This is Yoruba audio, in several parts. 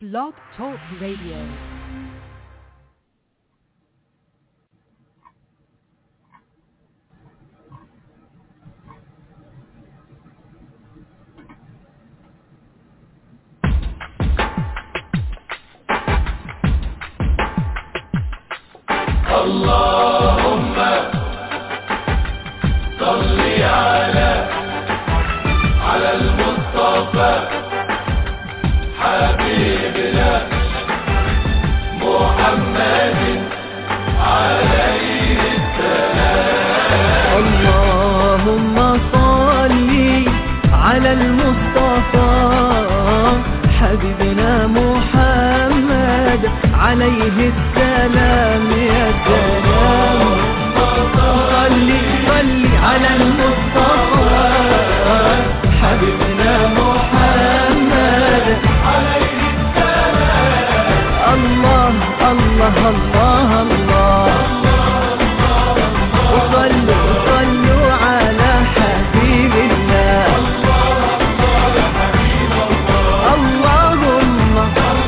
Blog Talk Radio. اللهم صل على المصطفى حبيبنا محمد عليه السلام. اللهم صل على المصطفى حبيبنا محمد عليه السلام. يا سلام صل على المصطفى حبيبنا محمد عليه السلام. الله الله الله الله وصلوا على حبيب الله. اللهم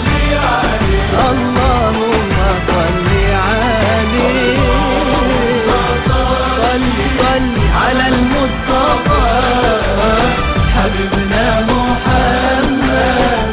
صل عليه صل على المصطفى حبيبنا محمد.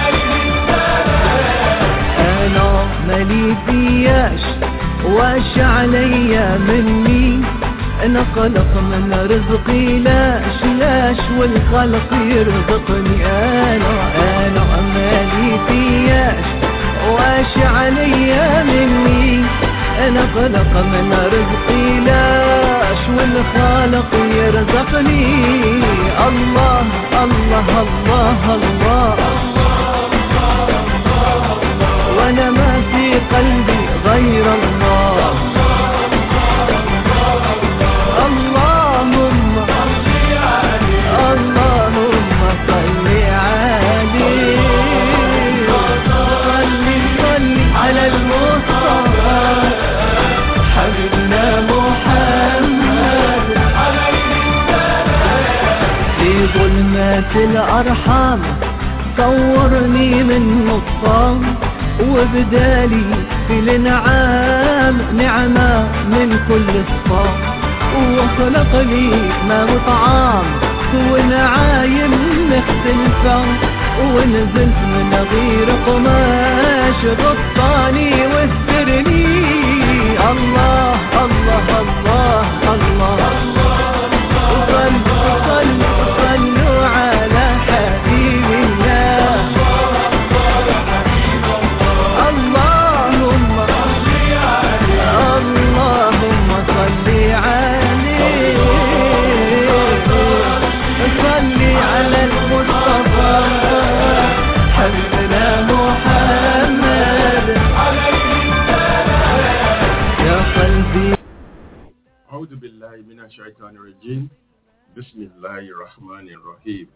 أنا مالي فياش واش عليا مني، أنا خلق من رزقي لاش والخلق يرزقني. أنا مالي فياش واش عليا مني، أنا خلق من رزقي لاش والخالق يرزقني. الله الله الله الله وأنا ما في قلبي غير الله. اللهم صل عليه صل على المصطفى حبيبنا محمد في ظلمات الأرحام صورني من نصام، وبدالي في الانعام نعمة من كل صفام، وخلق لي ما وطعام ونعايم مختلفة، ونزلت من غير قماش غطاني واسترني. الله الله الله الله صلوا على حبيب الله. اللهم صل عليه صل على المصطفى حبيبنا محمد يا قلبي. أعوذ بالله من الشيطان الرجيم. بسم الله الرحمن الرحيم.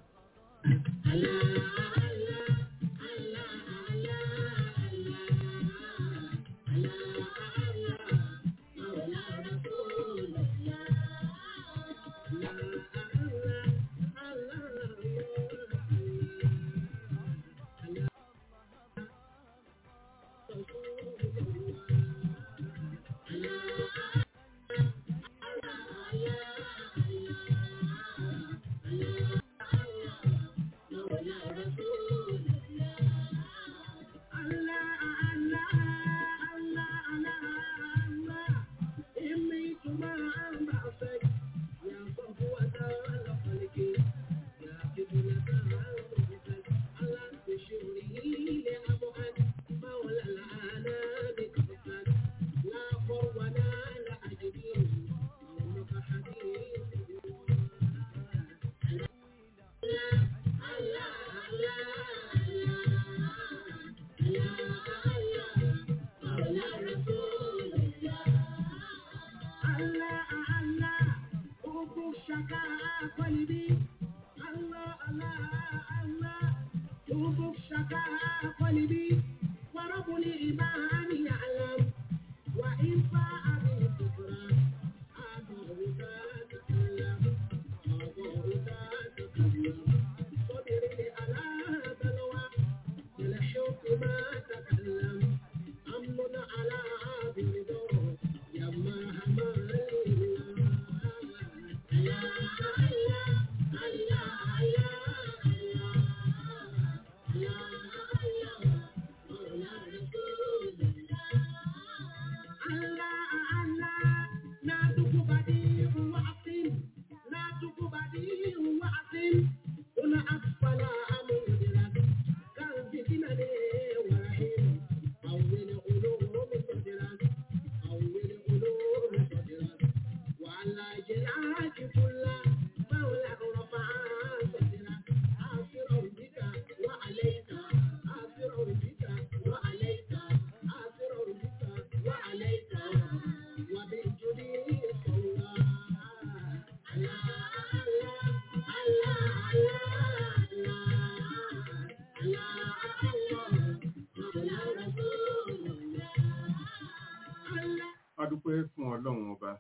Adúpẹ́ fún Ọlọ́run ọba.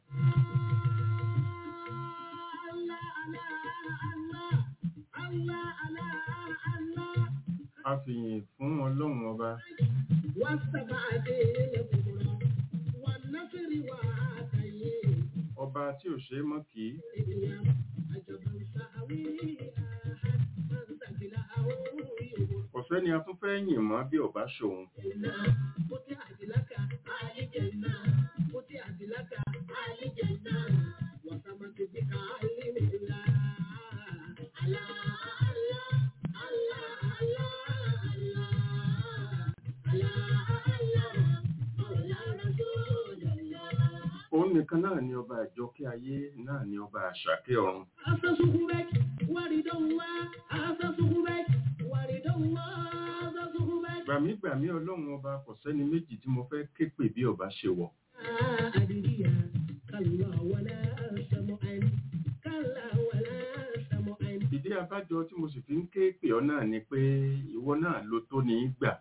A fìyìn fún Ọlọ́run ọba. Ọba tí ò ṣe é mọ́ kì í. Kò sẹ́ni a tún fẹ́ yìn mọ́ bí ọba ṣòun. Òun nìkan náà ni ọba àjọkẹ́ ayé, náà ni ọba àṣàkẹ́ ọ̀run. Gbàmígbàmí Ọlọ́run ọba, kò sẹ́ni méjì tí mo fẹ́ ké pè bí ọba ṣe wọ̀. Ìdí abájọ tí mo sì fi ń ké pè ọ́ náà ni pé ìwọ náà ló tó ní í gbà.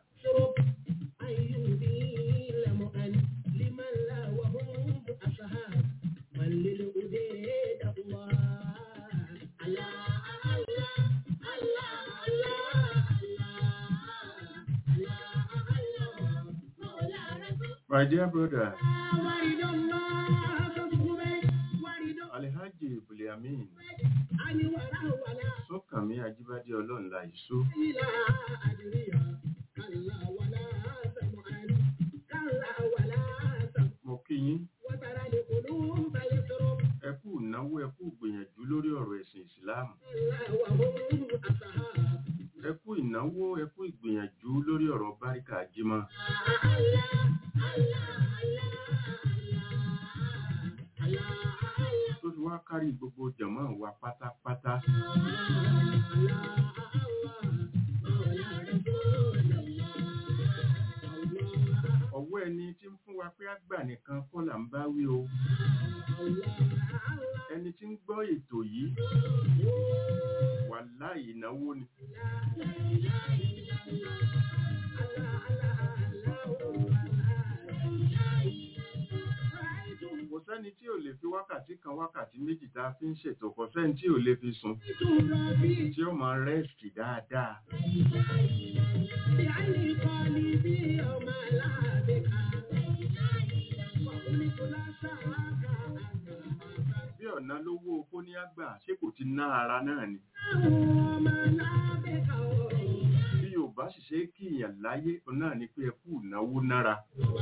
My dear brother, Alhaji Buliamin, Sọ́kànmí Ajíbádé Ọlọ́runlá Ìṣó. Mo kí yín. Ẹ kú ìnáwó, ẹ kú ìgbìyànjú lórí ọ̀rọ̀ ẹ̀sìn Ìsìláàmù. Ẹ kú ìnáwó, ẹ kú ìgbìyànjú lórí ọ̀rọ̀ báríkà jímọ̀. Tó fi wá kárí gbogbo jàmá wa pátápátá. Ọwọ́ ẹni tí ń fún wa pé àgbà nìkan kọ́ là ń bá wí o. Ẹni tí ń gbọ́ ètò yìí, wàláhì ìnáwó ni. Kò sẹ́ni tí ò lè fi wákàtí kan wákàtí méjì tá a fi ń ṣètò, kò sẹ́ni tí ò lè fi sùn tí ó máa rẹ́sì dáadáa. Bí ọ̀nà lówó kó ní àgbà, ṣé kò ti ná ara náà ni? Bí Yorùbá sì ṣe kí ìyàn láyé, náà ni pé ẹ kú ìnáwó nára.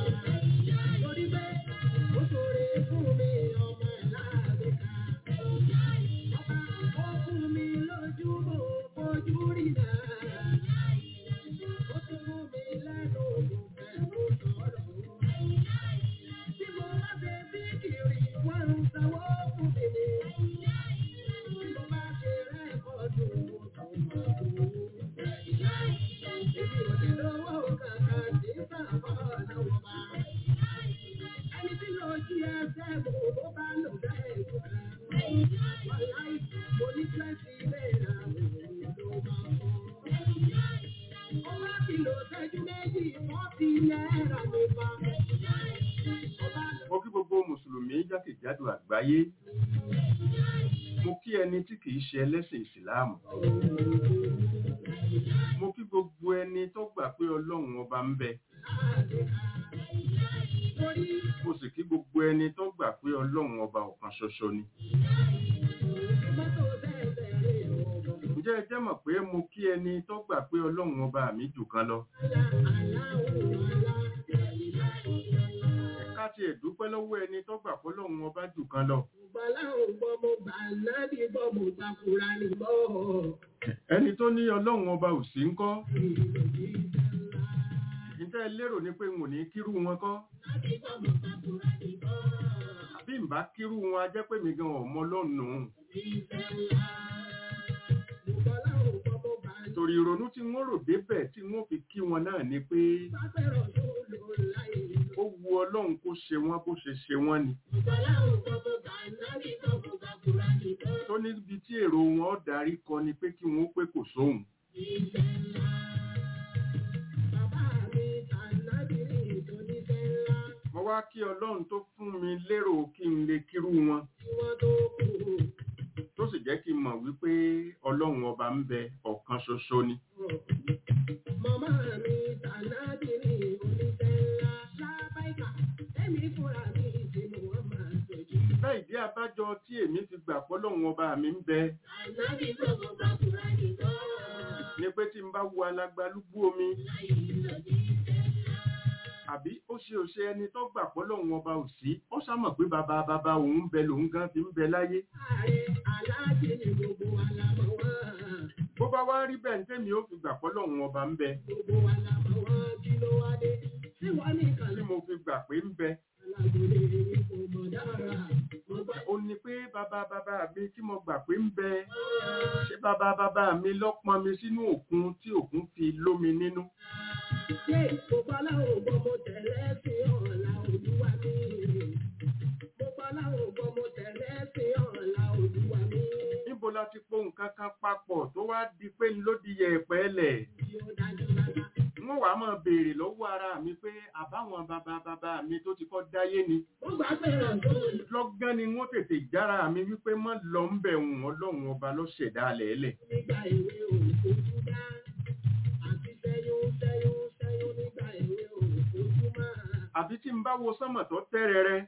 Mo kí gbogbo Mùsùlùmí jákèjádò àgbáyé. Mo kí ẹni tí kìí ṣe ẹlẹ́sìn Ìsìláàmù. Mo kí gbogbo gbogbo ẹni tó gbà pé ọlọ́run ọba ń bẹ mo sì kí gbogbo ẹni tó gbà pé ọlọ́run ọba ọ̀kan ṣoṣo ni. Ǹjẹ́ ẹ jẹ́ mọ̀ pé mo kí ẹni tó gbà pé ọlọ́run ọba mi jù kan lọ? Ká tiẹ̀ dúpẹ́ lọ́wọ́ ẹni tó gbà pé ọlọ́run ọba jù kan lọ. Ẹni tó ní ọlọ́run ọba ò sí ńkọ́? Ǹjẹ́ lérò ni pé n ò ní kírú wọn kọ́? Àbí ń bá kírú wọn a jẹ́ pé mi gan ọmọ lọ́nà. Torí ìrònú tí wọ́n rò débẹ̀ tí wọ́n fi kí wọn náà ni pé ó wu ọlọ́run kó ṣe wọ́n bó ṣe ṣe wọ́n ni. Tó níbi tí èrò wọn darí kọ ni pé kí wọ́n pé kò sóhun. Mo wá kí ọlọ́run tó fún mi lérò kí n lè kírú wọn. Tó sì jẹ́ kí n mọ̀ wípé ọlọ́run ọba ń bẹ ọ̀kan ṣoṣo ni. Màmá mi tànàbí ní oníṣẹ́ ńlá lábáìkà, ẹ̀mí fúnra mi ti mú wọn máa ṣojú. Bẹ́ẹ̀ ìdí abájọ tí èmi fi gbà pé ọlọ́run ọba mi ń bẹ. Ànábì gbogbo bá fúra nìkan. Ní pé tí n bá wo alágbálúgbú omi. Àbí ó ṣe ẹni tó gbà pé ọlọ́run ọba ò sí, ó sámọ̀ pé bàbá òun ń bẹ lòun gan fi ń bẹ láyé. Bó bá wá rí bẹ́ẹ̀ tẹ́mi ó fi gbà pé ọlọ́run ọba ń bẹ. Tí mo fi gbà pé ń bẹ. Ó ní pé bàbá mi tí mo gbà pé ń bẹ. Ṣé bàbá mi ló pọn mi sínú òkun tí òkun fi lómi nínú? Gbogbo aláwọ̀ gbọmọ tẹ̀lé sí ọ̀la Olúwa mi. Gbogbo aláwọ̀ gbọmọ tẹ̀lé sí ọ̀la Olúwa mi. Níbo la ti po nǹkan kan papọ̀ tó wá di pé ló di yẹ̀pẹ̀ lẹ̀? Wọ́n wàá máa béèrè lọ́wọ́ ara mi pé àbáwọn bàbá mi tó ti kọ́ dáyé ni. Lọ́gán ni wọ́n tètè jára mi wípé má lọ ń bẹ̀ wọ́n ọlọ́run ọba ló ṣẹ̀dá lẹ́lẹ̀. Nígbà ìwé òkú dá àti àbí tí ń bá wo sánmọ̀ tó tẹ́rẹrẹ.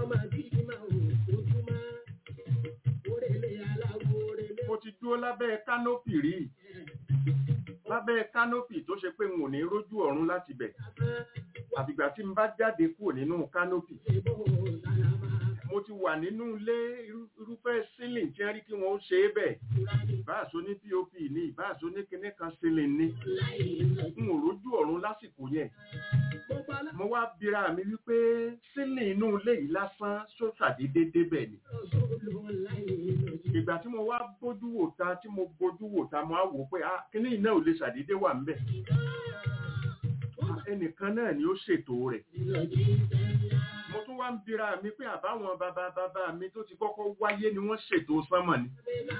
Mo ti dúró lábẹ́ kánópì rí. Lábẹ́ kánópì tó ṣe pé n ò ní rójú ọ̀run láti bẹ̀. Àfìgbà tí ń bá jáde kúrò nínú kánópì. Mo ti wà nínú ilé irúfẹ́ sílìn tí wọ́n rí kí wọ́n ṣe é bẹ̀. Ìbáàsó ní POP ní ìbáàsó ní kinní kan sílìn ní. N ò rójú ọ̀run lásìkò yẹn. Mo wá bira mi wípé sílìn inú ilé yìí lásán ṣàdédé débẹ̀ ni. Ìgbà tí mo wá bójú wò ta mo á wò pé kíní iná ò lè ṣàdédé wà ń bẹ̀. Ẹnìkan náà ni ó ṣètò rẹ̀. Mo tún wá ń bira mi pé àbáwọn bàbá mi tó ti kọ́kọ́ wáyé ni wọ́n ṣètò sánmọ̀ ni.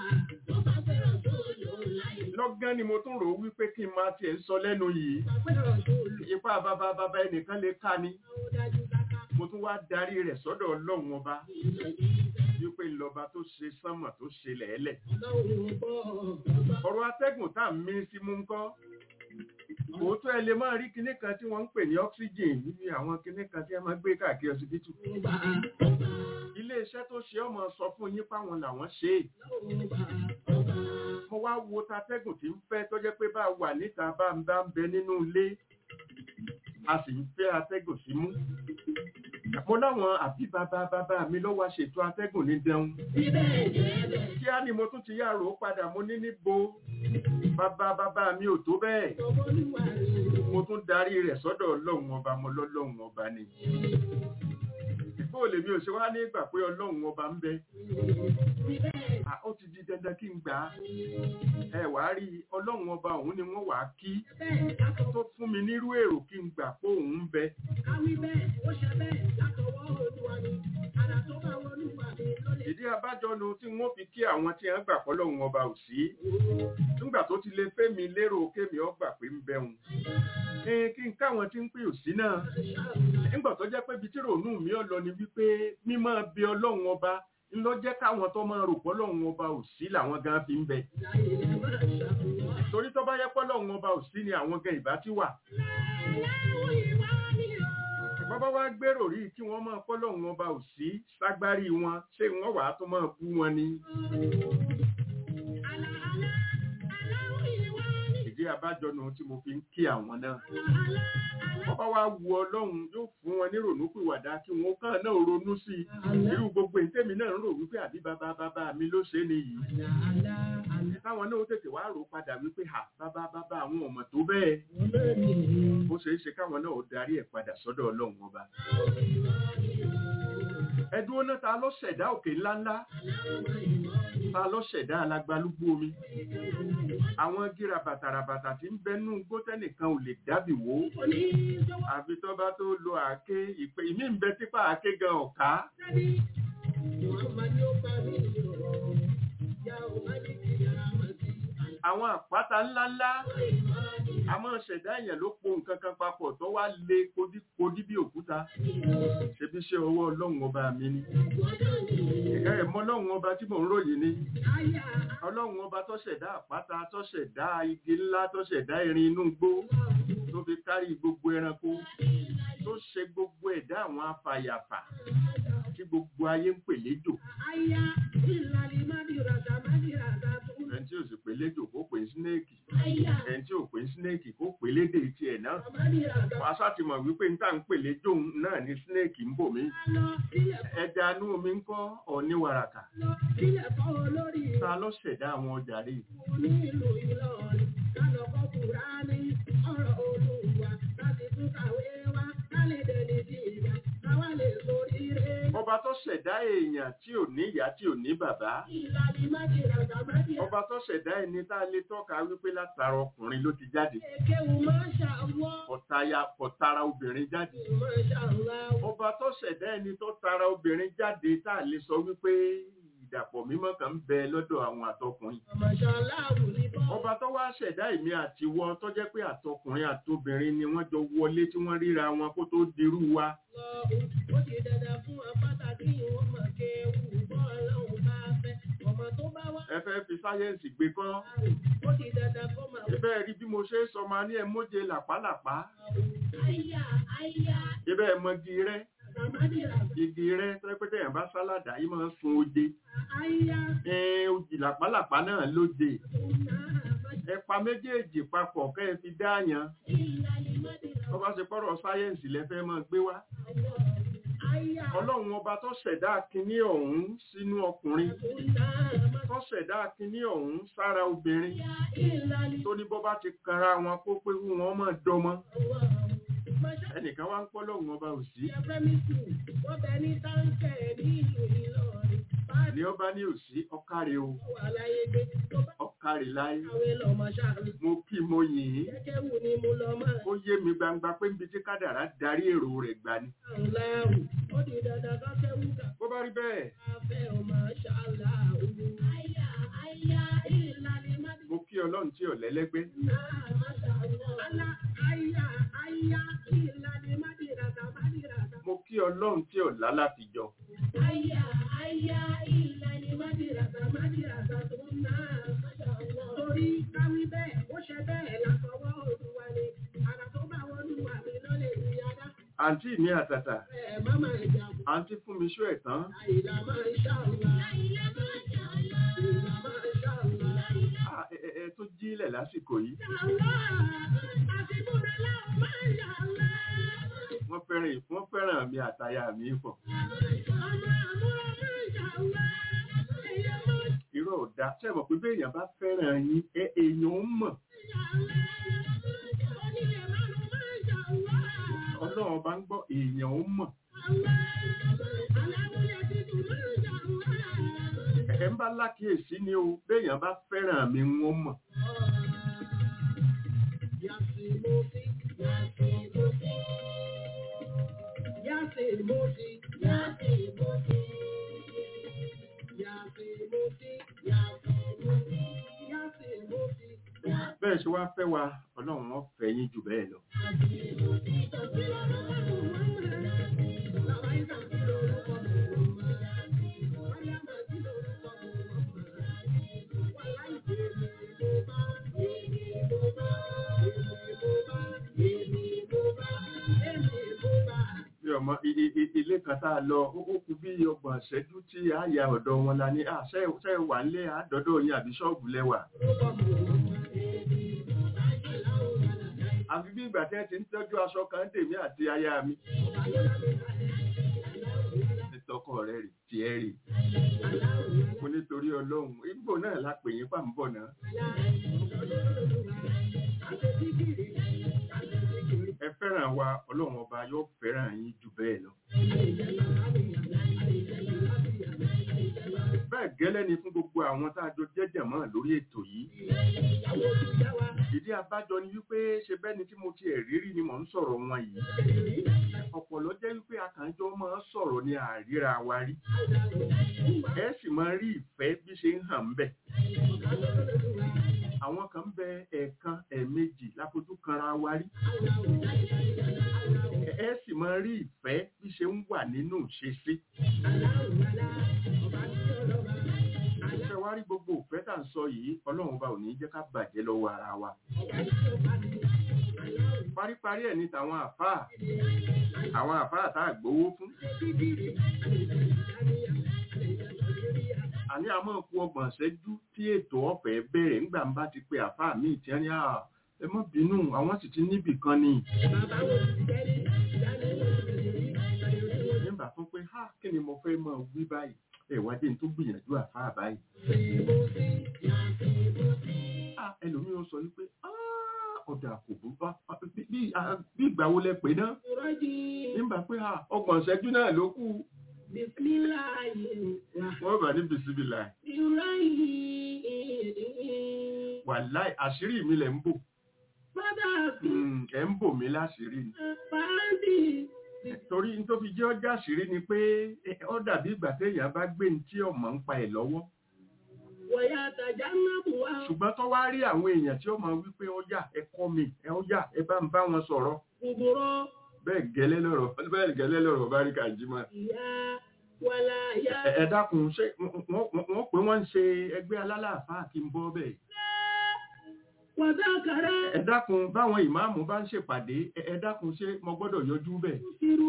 Lọ́gán ni mo tún rò wípé kí n máa tiẹ̀ ń sọ lẹ́nu yìí. Ipá bàbá ẹnìkan lè ká ni. Mo tún wá darí rẹ̀ sọ́dọ̀ ọlọ́run ọba. Wípé ìlọba tó ṣe sánmọ̀ tó ṣe lẹ̀ẹ́lẹ̀. Ọ̀rọ̀ atẹ́gùn tá mí sí mú ń kọ́. Òótọ́ ẹ lè máa rí kinní kan tí wọ́n ń pè ní oxygen níbi àwọn kinní kan tí a máa gbé káàkiri ọsibítù. Ilé-iṣẹ́ tó ṣe ọmọ sọ fún yín páwọn làwọn ṣe é. Mo wá wo tatẹ́gùn tí ń fẹ́ tó jẹ́ pé bá wà níta bá ń bẹ nínú ilé. A sì ń fẹ́ atẹ́gùn sí mú. Mo láwọn àbí bàbá mi ló wá ṣètò atẹ́gùn ní dẹun. Kí á ní mo tún ti yàrá ó padà mo ní níbo. Bàbá mi ò tó bẹ́ẹ̀. Mo tún darí rẹ̀ sọ́dọ̀ ọlọ́run ọba mo lọ́lọ́run ọba ni. Bó lè mi ò ṣe wá ní ìgbà pé ọlọ́run ọba ń bẹ. Ó ti di dandan kí n gbà á. Ẹ wá rí ọlọ́run ọba òun ni wọ́n wà á kí. Tó fún mi nírú èrò kí n gbà pé òun ń bẹ. Ìdí abájọ nu tí wọ́n fi kí àwọn tí wọ́n gbà pé ọlọ́run ọba ò sí. Nígbà tó ti lè fẹ́ mi lérò kémi ó gbà pé ń bẹ òun. Kí n káwọn tí ń pè ò sí náà. Nígbà tó jẹ́ pé ibi tí rònú mi ó lọ ni wípé mímọ́ bí ọlọ́run ọba ńlọ jẹ́ káwọn tó máa rò pé ọlọ́run ọba ò sí làwọn gan fi ń bẹ. torí tó bá yẹ pé Ọlọ́run ọba ò sí ni àwọn gan ìbá ti wà. Bàbá wa gbèrò rí kí wọ́n máa pé Ọlọ́run ọba ò sí ságbárí wọn ṣé wọ́n wàá tó máa bú wọn ni. Ìdí abájọ nù tí mo fi ń kí àwọn náà. Bàbá wa wu Ọlọ́run yóò fún wọn ní ronúpìwàdà kí wọ́n kàn náà ronú sí i. Irú gbogbo ìtẹ́mi náà ń rò wípé àbí bàbá mi ló ṣe é nìyí. Táwọn náà ó tètè wá rò padà wípé bàbá àwọn ọmọ tó bẹ́ẹ̀. Ó ṣeé ṣe káwọn náà ó darí ẹ̀ padà sọ́dọ̀ Ọlọ́run ọba. Ẹ̀dùn ọ̀nà ta ló ṣẹ̀dá òkè ńláńlá? Ta ló ṣẹ̀dá alágbálúgbú omi? Àwọn gíra bàtàràbàtà tí ń bẹnú gbótẹ́nìkan ò lè dábì wó. Àfi tó bá tó lo àáké ìpè ìmí ń bẹ típa àáké gan ọ̀ká. Àwọn àpáta ńláńlá a máa ṣẹ̀dá èèyàn ló po nǹkan kan papọ̀ tó wá lé kodí bí òkúta. Ṣebí ṣe ọwọ́ Ọlọ́run ọba mi ni. Ẹ̀mọ́ Ọlọ́run ọba tí mò ń ròyìn ni. Ọlọ́run ọba tó ṣẹ̀dá àpáta, tó ṣẹ̀dá igi ńlá, tó ṣẹ̀dá erin inú igbó, tó fi kárí gbogbo ẹranko, tó ṣe gbogbo ẹ̀dá àwọn afàyàfà tí gbogbo ayé ń pè léjò. Ẹni tí ò sì pè léjò kó pè sínéèkì. Ẹni tí ò pè sínéèkì kó pè lédè tiẹ̀ náà. Wàá ṣàtìmọ̀ wípé ń tà ń pè léjò náà ní sínéèkì ń bò mí. Ẹja inú omi ń kọ́ ọ̀níwàràkà. Ta ló ṣẹ̀dá àwọn ọjà rè? Ọba tó ṣẹ̀dá èèyàn tí ò ní ìyá tí ò ní bàbá. Ọba tó ṣẹ̀dá ẹni tá a lè tọ́ka wípé látara ọkùnrin ló ti jáde. Kò tara obìnrin jáde. Ọba tó ṣẹ̀dá ẹni tó tara obìnrin jáde tá a lè sọ wípé ìdàpọ̀ mímọ́ kan ń bẹ lọ́dọ̀ àwọn àtọkùnrin. Ọba tó wá ṣẹ̀dá èmi àti wọ tó jẹ́ pé àtọkùnrin àtobìnrin ni wọ́n jọ wọlé tí wọ́n ríra wọn kó tó dirú wa. Ó ti dada fún apáta kí wọ́n mọ̀ kéwù bọ́ Ọlọ́run bá fẹ́ ọmọ tó bá wá. Ẹ fẹ́ fi sáyẹ́ǹsì gbé kọ́. Ó ti dada kó máa. Ibẹ̀ rí bí mo ṣe sọ máa ní ẹ móje làpálàpá. Ibẹ̀ ẹ mọgi rẹ́. Igi rẹ́ tó pé tẹ̀yàn bá sálàdà yìí máa ń sun oje. Ojì làpálàpá náà lóde. Ẹ pa méjèèjì papọ̀ kẹ́ ẹ fi dáàyàn. Tó bá ṣe pọ́rọ̀ sáyẹ́ǹsì lẹ́fẹ́ máa gbé wá. Ọlọ́run ọba tó ṣẹ̀dá kinní ọ̀hún sínú ọkùnrin. Tó ṣẹ̀dá kinní ọ̀hún sára obìnrin. Tó ní bọ́ bá ti kanra wọn kó pé wọ́n máa dọmọ. Ẹnìkan wá ń pọ́ lọ́run ọba ò sí. Ní ọba ní òsí ọkàrẹ o. Ọkàrẹ láyé. Mo kí mo yìn. Ó yé mi gbangba pé níbi tí kádàrá darí èrò rẹ̀ gbà ni. Bó bá rí bẹ́ẹ̀. Mo kí Ọlọ́run tí ò lẹ́lẹ́gbẹ́. Mo kí Ọlọ́run tí ò lálàfijọ. Àǹtí mi àtàtà. Àǹtí fún mi ṣó ẹ̀tàn. Ẹ tó jílẹ̀ lásìkò yìí. Wọ́n fẹ́ràn mi àtàyà mi pọ̀. Irọ́ ọ̀dá ṣẹ̀mọ̀ pé bí èèyàn bá fẹ́ràn yín èèyàn ń mọ̀. Ọlọ́run bá ń gbọ́ èèyàn ń mọ̀. Ẹ̀ ń bá lákìíyèsí ni o, bí èèyàn bá fẹ́ràn mi wọ́n mọ̀. Bẹ́ẹ̀ ṣe wá fẹ́ wa, Ọlọ́run wọ́n fẹ́ yín jù bẹ́ẹ̀ lọ. ọmọ ilé kan tá a lọ ó kù bí 30 ìṣẹ́jú tí a ya ọ̀dọ̀ wọn la ní ṣe wà nílé àádọ́dọ̀ yín àbí ṣọ́ọ̀bù lẹ́wà. àfi bí ìgbà tí ẹ ti ń tọ́jú aṣọ kan tèmi àti aya mi. ìtọ́kọ̀ rẹ̀ rè tí ẹ rè. mo nítorí ọlọ́run ìgbò náà la pè yín pàmbọ̀ náà. ẹ fẹ́ràn wa ọlọ́run ọba yóò fẹ́ràn yín jù bẹ́ẹ̀ lọ. bẹ́ẹ̀ gẹ́lẹ́ ni fún gbogbo àwọn tá a jọ jẹ́jẹ̀ mọ́ lórí ètò yìí. ìdí abájọ ni wípé ṣe bẹ́ni tí mo ti ẹ̀rírí ni mò ń sọ̀rọ̀ wọn yìí. ọ̀pọ̀ ló jẹ́ wípé akànjọ máa ń sọ̀rọ̀ ní àríra wa rí. ẹ sì máa rí ìfẹ́ bí ṣe ń hàn ń bẹ̀. àwọn kan ń bẹ ẹ̀ẹ̀kan ẹ̀ẹ̀mejì láfojú kanra wa rí. ẹ sì máa rí ìfẹ́ bí ṣe ń wà nínú ìṣesí. ṣe wá rí gbogbo ìfẹ́ tá à ń sọ yìí ọlọ́run ọba ò ní jẹ́ ká bàjẹ́ lọ́wọ́ ara wa. paríparí ẹ̀ ní tàwọn àfáà àwọn àfáà tá à gbowó fún. àní àmọ́ kú 30 ìṣẹ́jú tí ètò ọ̀fẹ́ bẹ̀rẹ̀ ńgbà ń bá ti pe àfáà míì tí wọ́n ní ẹ má bínú àwọn sì ti níbì kan ni. nígbà tó pé kí ni mo fẹ́ mọ̀ wí báyìí ẹ̀wádìí tó gbìyànjú àfáà báyìí. ẹlòmíì ó sọ wípé ọ̀dà kò bú bí ìgbà wo lẹ pè náà. nígbà pé 30 ìṣẹ́jú náà ló kù. wọ́n bá ní bisimilá. wàláì àṣírí mi lẹ̀ ń bò. ẹ̀ ń bò mí láṣírí ni. torí tó fi jẹ́ ọjà àṣírí ni pé ó dàbí ìgbà téèyàn bá gbé ní tí ọmọ ń pa ẹ̀ lọ́wọ́. ṣùgbọ́n tó wá rí àwọn èèyàn tí ó máa wí pé ọjà ẹ kọ́ mi ẹ ọjà ẹ bá ń bá wọn sọ̀rọ̀. bẹ́ẹ̀ gẹ́lẹ́ lọ́rọ̀ bá rí kàjímọ̀. ẹ dákun ṣé wọ́n pé wọ́n ń ṣe ẹgbẹ́ alálàáfáà kí n bọ́ bẹ́ẹ̀. ẹ dákun báwọn ìmáàmù bá ń ṣèpàdé ẹ dákun ṣé mo gbọ́dọ̀ yọjú bẹ́ẹ̀.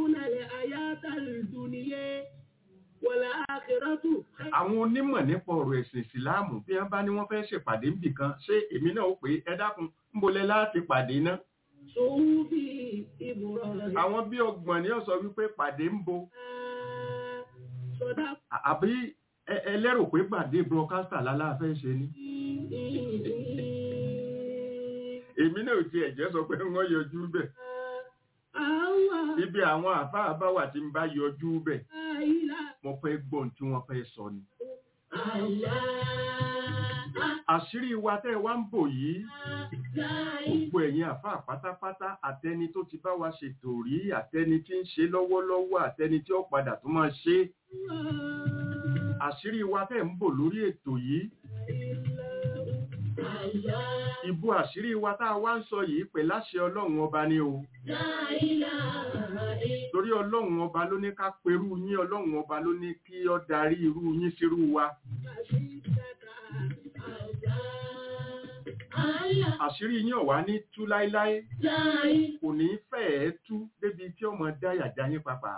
àwọn onímọ̀ nípa ọ̀rọ̀ ẹ̀sìn ìsìláàmù bí wọ́n bá ní wọ́n fẹ́ ṣèpàdé níbì kan ṣé èmi náà ó pé ẹ dákun ń bolẹ̀ láti pàdé náà. àwọn bí 30 ni ó sọ wípé pàdé ń bo. àbí ẹ lérò pé pàdé broadcaster láláfẹ́ ṣe ni. èmi náà ti ẹ̀jẹ̀ sọ pé wọ́n yọjú bẹ̀. ibi àwọn àfáà bá wà tí ń bá yọjú bẹ̀. mo fẹ́ gbọ́n tí wọ́n fẹ́ sọ ni. àṣírí wa tẹ́ wá ń bò yìí gbogbo ẹ̀yin àfáà pátápátá àtẹni tó ti bá wa ṣètò rí àtẹni tí ń ṣe lọ́wọ́lọ́wọ́ àtẹni tí ó padà tó máa ṣe. àṣírí wa tẹ́ ń bò lórí ètò yìí. Ìbò àṣírí wa tá a wá ń sọ yìí pè láṣẹ ọlọ́run ọba ni o. Torí ọlọ́run ọba ló ní ká perú yín, ọlọ́run ọba ló ní kí ó darí irú yín sírú wa. Àṣírí yín ò wá ní tú láíláí, kò ní fẹ́ẹ̀ tú débi tí ọmọ dáyàjá yín papà.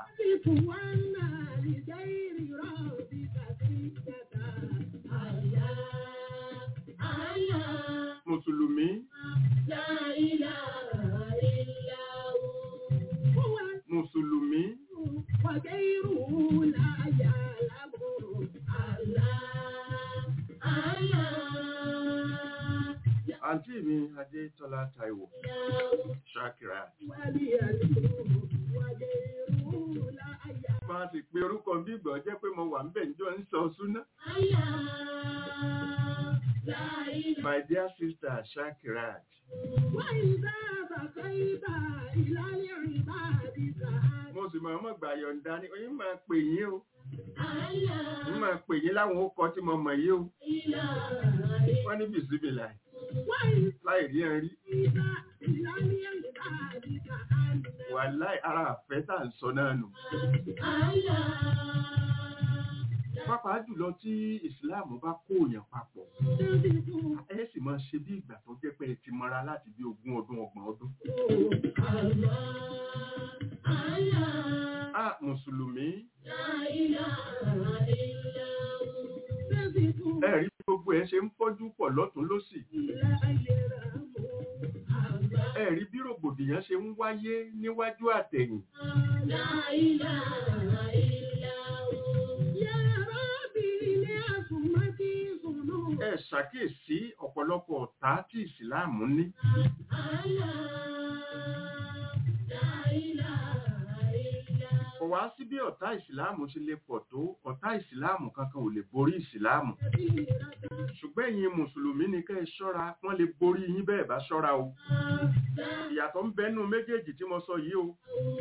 Mùsùlùmí. Mùsùlùmí. Àǹtí mi Adétọ́lá Táíwò Ṣakira. Máa sì pe orúkọ bí ìgbọ̀ jẹ́ pé mo wà ń bẹ̀ níjọ́ ń sọ súná. My dear sister Shakirat. Mo sì máa mọ̀ gbà yọ̀ǹda ní oyin máa pè yín o. Mo máa pè yín láwọn ókọ tí mo mọ̀ yìí o. Wọ́n ní bìsíbìlà. Láì rí ẹ̀rí. Wàláì ara àfẹ́ tà ń sọ náà nù. Pàápàá jùlọ tí ìsìláàmù bá kó èèyàn papọ̀. Ẹ sì máa ṣe bí ìgbà tó jẹ́ pé ẹ ti mọ́ra láti bí 20 ọdún, 30 ọdún. mùsùlùmí ẹ̀rí gbogbo ẹ̀ ṣe ń fọ́jú pọ̀ lọ́tún lósì ẹ̀rí bí rògbòdìyàn ṣe ń wáyé níwájú àtẹ̀yìn ẹ ṣàkíyèsí ọ̀pọ̀lọpọ̀ ọ̀tá tí ìsìláàmù ní kò wá sí bí ọ̀tá ìsìláàmù ṣe lè pọ̀ tó ọ̀tá ìsìláàmù kankan ò lè borí ìsìláàmù ṣùgbọ́n ẹ̀yin mùsùlùmí ni kẹ́ ẹ ṣọ́ra wọ́n lè borí yín bẹ́ẹ̀ bá ṣọ́ra o ìyàtọ̀ ń bẹ́nu méjèèjì tí mo sọ yìí o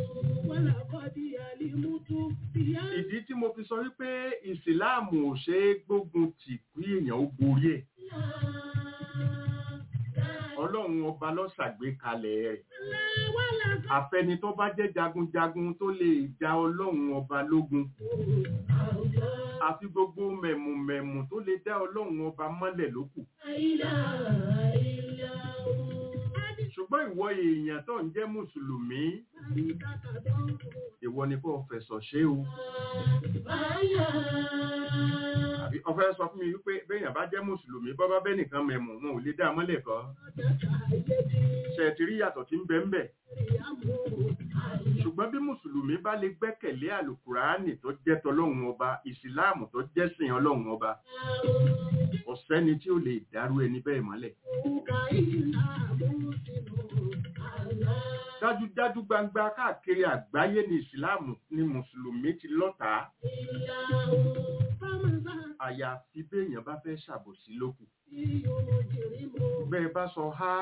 ìdí tí mo fi sọ wípé ìsìláàmù ò ṣe é gbógun tì kí èèyàn ó borí ẹ̀ ọlọ́run ọba ló ṣàgbékalẹ̀ rẹ̀ àfẹni tó bá jẹ́ jagunjagun tó lè ja ọlọ́run ọba lógun àfi gbogbo mẹ̀mùmẹ̀mù tó lè dá ọlọ́run ọba mọ́lẹ̀ lókù ṣùgbọ́n ìwọ èèyàn tó ń jẹ́ mùsùlùmí ìwọ ni kò fẹ̀sọ̀ ṣe o àbí ó fẹ́ sọ fún mi wípé béèyàn bá jẹ́ mùsùlùmí bọ́ bá bẹ́ nìkan mẹ̀mù wọn ò lè dá mọ́lẹ̀ kọ́ ṣe ti rí yàtọ̀ tí ń bẹ ń bẹ ṣùgbọ́n bí mùsùlùmí bá lè gbẹ́kẹ̀lé àlùkùránì tó jẹ́ tọlọ́run ọba ìsìláàmù tó jẹ́ sìn ọlọ́run ọba kò sẹ́ni tí ó lè dárú ẹni bẹ́ẹ̀ mọ́lẹ̀ dájúdájú gbangba káàkiri àgbáyé ní ìsìláàmù ní mùsùlùmí ti lọ́tàá àyàfi béèyàn bá fẹ́ ṣàbòsí lókù bẹ́ẹ̀ bá sọ há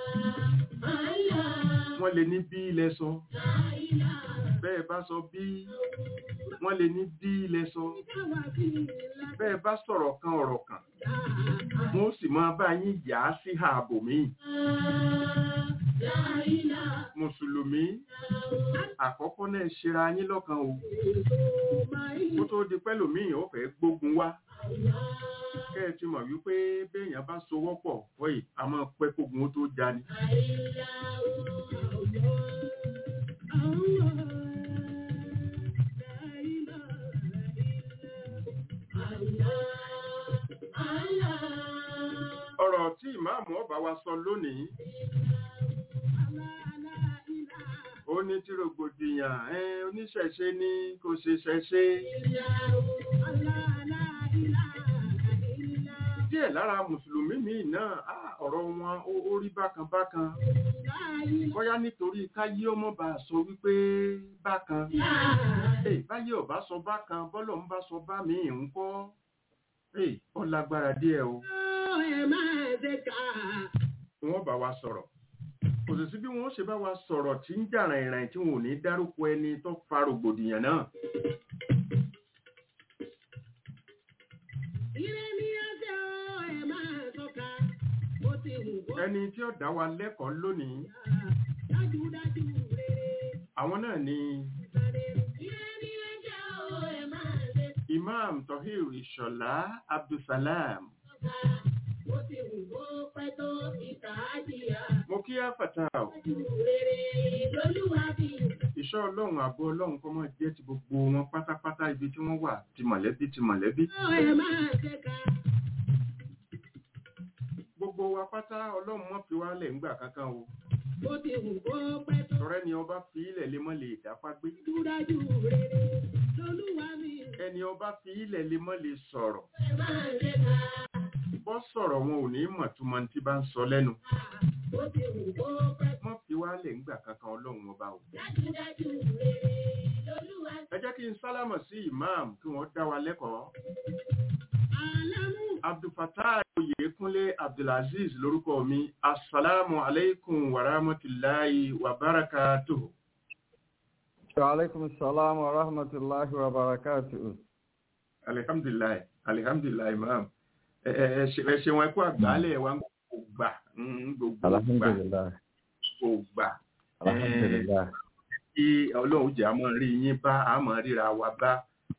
wọ́n lè ní bí ilẹ̀ sọ bẹ́ẹ̀ bá sọ bí wọ́n lè ní bí ilẹ̀ sọ bẹ́ẹ̀ bá sọ̀rọ̀ kan ọ̀rọ̀ kan wọ́n sì máa bá yín yà á sí ààbò míì mùsùlùmí àkọ́kọ́ náà ṣera yín lọ́kàn o kó tó di pẹ́lòmíì ó fẹ́ gbógun wá kẹ́ ẹ ti mọ̀ wípé béèyàn bá sowọ́ pọ̀ wọ́yì a máa pẹ́ kógun ó tó já ni. ọ̀rọ̀ tí ìmáàmù ọba wa sọ lónìí ó ní tí rògbòdìyàn oníṣẹ̀ṣe ní kò ṣe ṣẹ̀ṣe díẹ̀ lára mùsùlùmí míì náà ọ̀rọ̀ wọn ó rí bákan bákan bóyá nítorí káyé ọmọ bá sọ wípé bákan báyé ọba sọ bákan bọ́lọ̀ ń bá sọ bá mi ń kọ́ ó lágbára díẹ̀ o wọ́n bá wa sọ̀rọ̀ kò sì sí bí wọ́n ṣe bá wa sọ̀rọ̀ tí ń jà rìnrìn tí wọn ò ní dárúkọ ẹni tó fa rògbòdìyàn náà ẹni tí ó dá wa lẹ́kọ̀ọ́ lónìí àwọn náà ni Imam Tohir Ìṣọ̀lá Abdulsalam mo kí àfàtà ò ìṣọ́ ọlọ́run àbọ̀ ọlọ́run kọ́ mọ́ jẹ́ ti gbogbo wọn pátápátá ibi tí wọ́n wà ti mọ̀lẹ́bí gbogbo wa pátá ọlọ́run mọ́ fi wá lẹ̀ ńgbà kankan o tọrẹ ni ọba fi ilẹ̀ lé mọ́ lè dápá gbé ẹni ọba fi ilẹ̀ lé mọ́ lè sọ̀rọ̀ bọ́ sọ̀rọ̀ wọn ò ní mọ̀ túmọ̀ tí bá ń sọ lẹ́nu mọ́ fi wá lẹ̀ ńgbà kankan ọlọ́run ọba o ẹ jẹ́ kí n sálámọ̀ sí imam kí wọ́n dá wa lẹ́kọ̀ọ́ Abdulfatah Oyèkúnlé Abdulaziz lórúkọ mi assalamu alaikum wa rahmatullahi wa barakatuh. Wa alaikum assalam wa rahmatullahi wa barakatuh. Alhamdulillah imam ṣe wọn kú àgbálẹ̀ wa gbogbo kí ọlọ́run jẹ́ àmọ́ rí yín bá àmọ́ ríra wa bá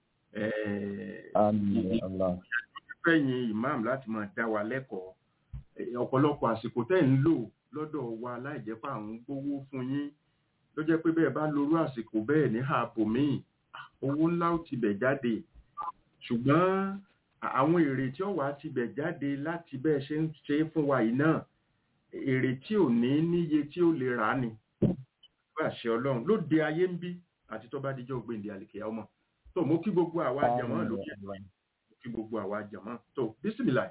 fẹ́yìn imam láti máa dá wa lẹ́kọ̀ọ́ ọ̀pọ̀lọpọ̀ àsìkò tẹ́ ń lò lọ́dọ̀ wa láìjẹ́ pé àwọn gbówó fún yín ló jẹ́ pé bẹ́ẹ̀ bá lórú àsìkò bẹ́ẹ̀ ní ààbò míì owó ńlá ó ti bẹ̀ jáde ṣùgbọ́n àwọn èrè tí ó wà ti bẹ̀ jáde láti bẹ́ẹ̀ ṣe ń ṣe fún wa yìí náà èrè tí ò ní níye tí ó lè rà ní bá ṣe ọlọ́run ló dé ayé ń bí àti tó bá díjọ́ gbèǹdé àlìkè ọmọ tó mú kí gbogbo àwa jàmọ́ lókè kí gbogbo àwa jàmọ́ tó bísímìláì.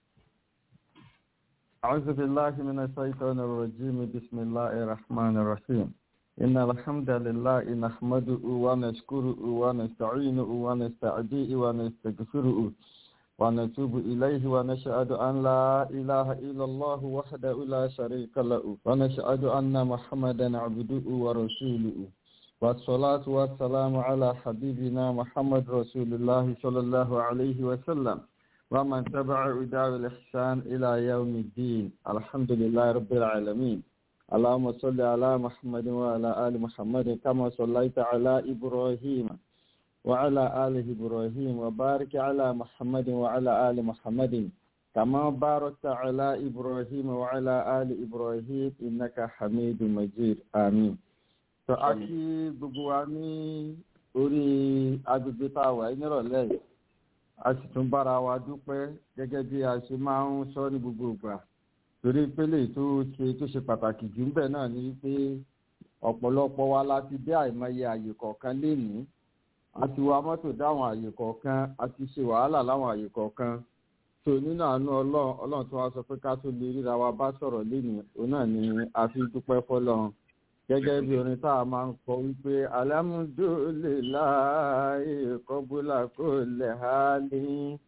أعوذ بالله من الشيطان الرجيم بسم الله الرحمن الرحيم إن الحمد لله نحمده ونشكره ونستعينه ونستهديه ونستغفره ونتوب إليه ونشهد أن لا إله إلا الله وحده لا شريك له ونشهد أن محمدا عبده ورسوله والصلاة والسلام على حبيبنا محمد رسول الله صلى الله عليه وسلم ومن تبع هداه الإحسان إلى يوم الدين الحمد لله رب العالمين اللهم صل على محمد وعلى آل محمد كما صليت على إبراهيم وعلى آل إبراهيم وبارك على محمد وعلى آل محمد كما باركت على إبراهيم وعلى آل إبراهيم إنك حميد مجيد آمين. فأكي بقواني أري أجب تاوى إنرالي a sì tún bára wa dúpẹ́ gẹ́gẹ́ bí a ṣe máa ń sọ ní gbogbo ìgbà torí pélé tó ṣe pàtàkì jù ńbẹ̀ náà ni wípé ọ̀pọ̀lọpọ̀ wa láti dé àìmọye àyè kọ̀ọ̀kan lénìí a ti wa mọ́tò dáwọn àyè kọ̀ọ̀kan a ti ṣe wàhálà láwọn àyè kọ̀ọ̀kan tó nínú àánú ọlọ́run tó wá sọ pé ká tó lè ríra wa bá sọ̀rọ̀ lénìí òun náà ni a fi dúpẹ́ fọ́lọ́run gẹ́gẹ́ bí orin tá a máa ń kọ wípé alhamdulillahi qabla kulli hali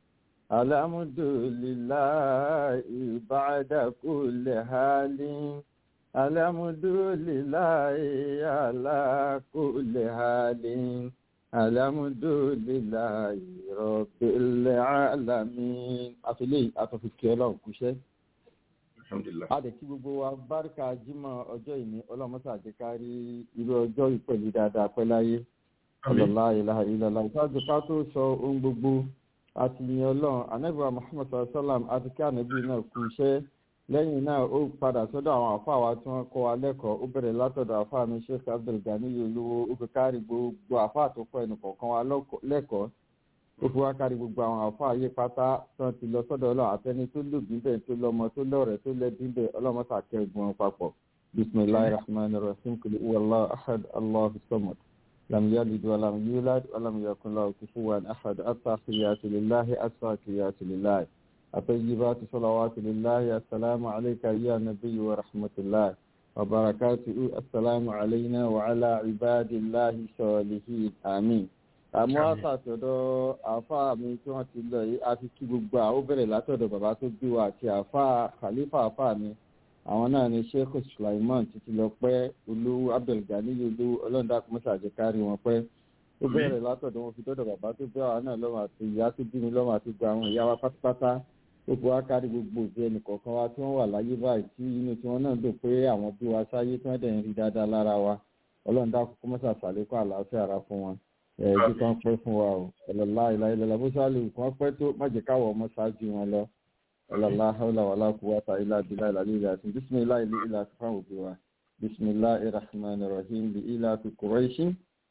alhamdulillahi ba'da kulli hali alhamdulillahi ala kulli hali alhamdulillahi rabbil alamin àfilẹ́ àtọ̀fìkẹ́ ọlọ́run kúṣẹ́. Adé kí gbogbo wa bárìkà jímọ̀ ọjọ́ ìní ọlọ́mọ́sá àjẹkárí irú ọjọ́ ìpẹ̀lú dáadáa pẹ́ láyé ọlọ́lá ilaha illallah ìsáájú ká tó sọ ohun gbogbo àti ìyẹn ọlọ́run anábìwá Muhammad sallam àti kí ànábì náà kú iṣẹ́ lẹ́yìn náà ó padà sọ́dọ̀ àwọn àfáà wa tí wọ́n kọ́ wa lẹ́kọ̀ọ́ ó bẹ̀rẹ̀ látọ̀dọ̀ àfáà mi Sheikh Abdul Gani olówó ó fi kárí gbogbo àfáà tó kọ́ ẹnì kọ̀ọ̀kan wa lẹ́kọ̀ọ́ ó fi wá kárí gbogbo àwọn àfáà ayé pátá tán ti lọ sọ́dọ̀ ọlọ́run àtẹni tó lòdì bẹ́ẹ̀ tó lọ́mọ tó lọ́rẹ̀ẹ́ tó lẹ́bí bẹ́ẹ̀ ọlọ́mọ sàkẹ́ ẹ̀gbọ́n papọ̀ bismillahir rahmanir rahim kul huwallahu ahad allahu samad lam yalid wa lam yulad wa lam yakun lahu kufuwan ahad at-tahiyatu lillahi as-sakiyatu lillahi at-tayyibatu salawatu lillahi assalamu alayka ya nabiyyu wa rahmatullahi wa barakatuhu assalamu alayna wa ala ibadillahi salihin amin. Àmọ́ àtàtọ̀dọ̀ àfáà mi tí wọ́n ti lọ yìí a fi kí gbogbo àwọn bẹ̀rẹ̀ látọ̀dọ̀ bàbá tó bí wa àti àfáà khalifa àfáà mi àwọn náà ni Sheikh Sulaiman títí lọ pẹ́ olówó Abdul Gani olówó ọlọ́dà kọ́mọ́sà àjẹkárí wọn pẹ́ ó bẹ̀rẹ̀ látọ̀dọ̀ wọn fi dọ́dọ̀ bàbá tó bí àwọn náà lọ́wọ́ àti ìyá tó bí mi lọ́wọ́ àti gba àwọn ìyá wa pátápátá gbogbo wa kárí gbogbo òbí ẹnì kọ̀ọ̀kan wa tí wọ́n wà láyé báyìí tí inú tí wọ́n náà dùn pé àwọn bí wa sáyé tí wọ́n dẹ̀ ń rí dáadáa lára wa ọlọ́dà kọ́mọ́sà sàlékún àlàáfíà ara fún wọn ẹ̀ẹ́dì kan pẹ́ fún wa o ọ̀lọ́lá ìlàìlọ́lá bó sálù kan pẹ́ tó má jẹ́ káwọ̀ ọmọ ṣáájú wọn lọ ọ̀lọ́lá haúlà wàlá quwwata illa billahi ìlàlẹ́ àti bísímìlá ìlú ìlà àti fáwọn òbí wa bismillahir rahmanir rahim bí ìlà fi Quraysh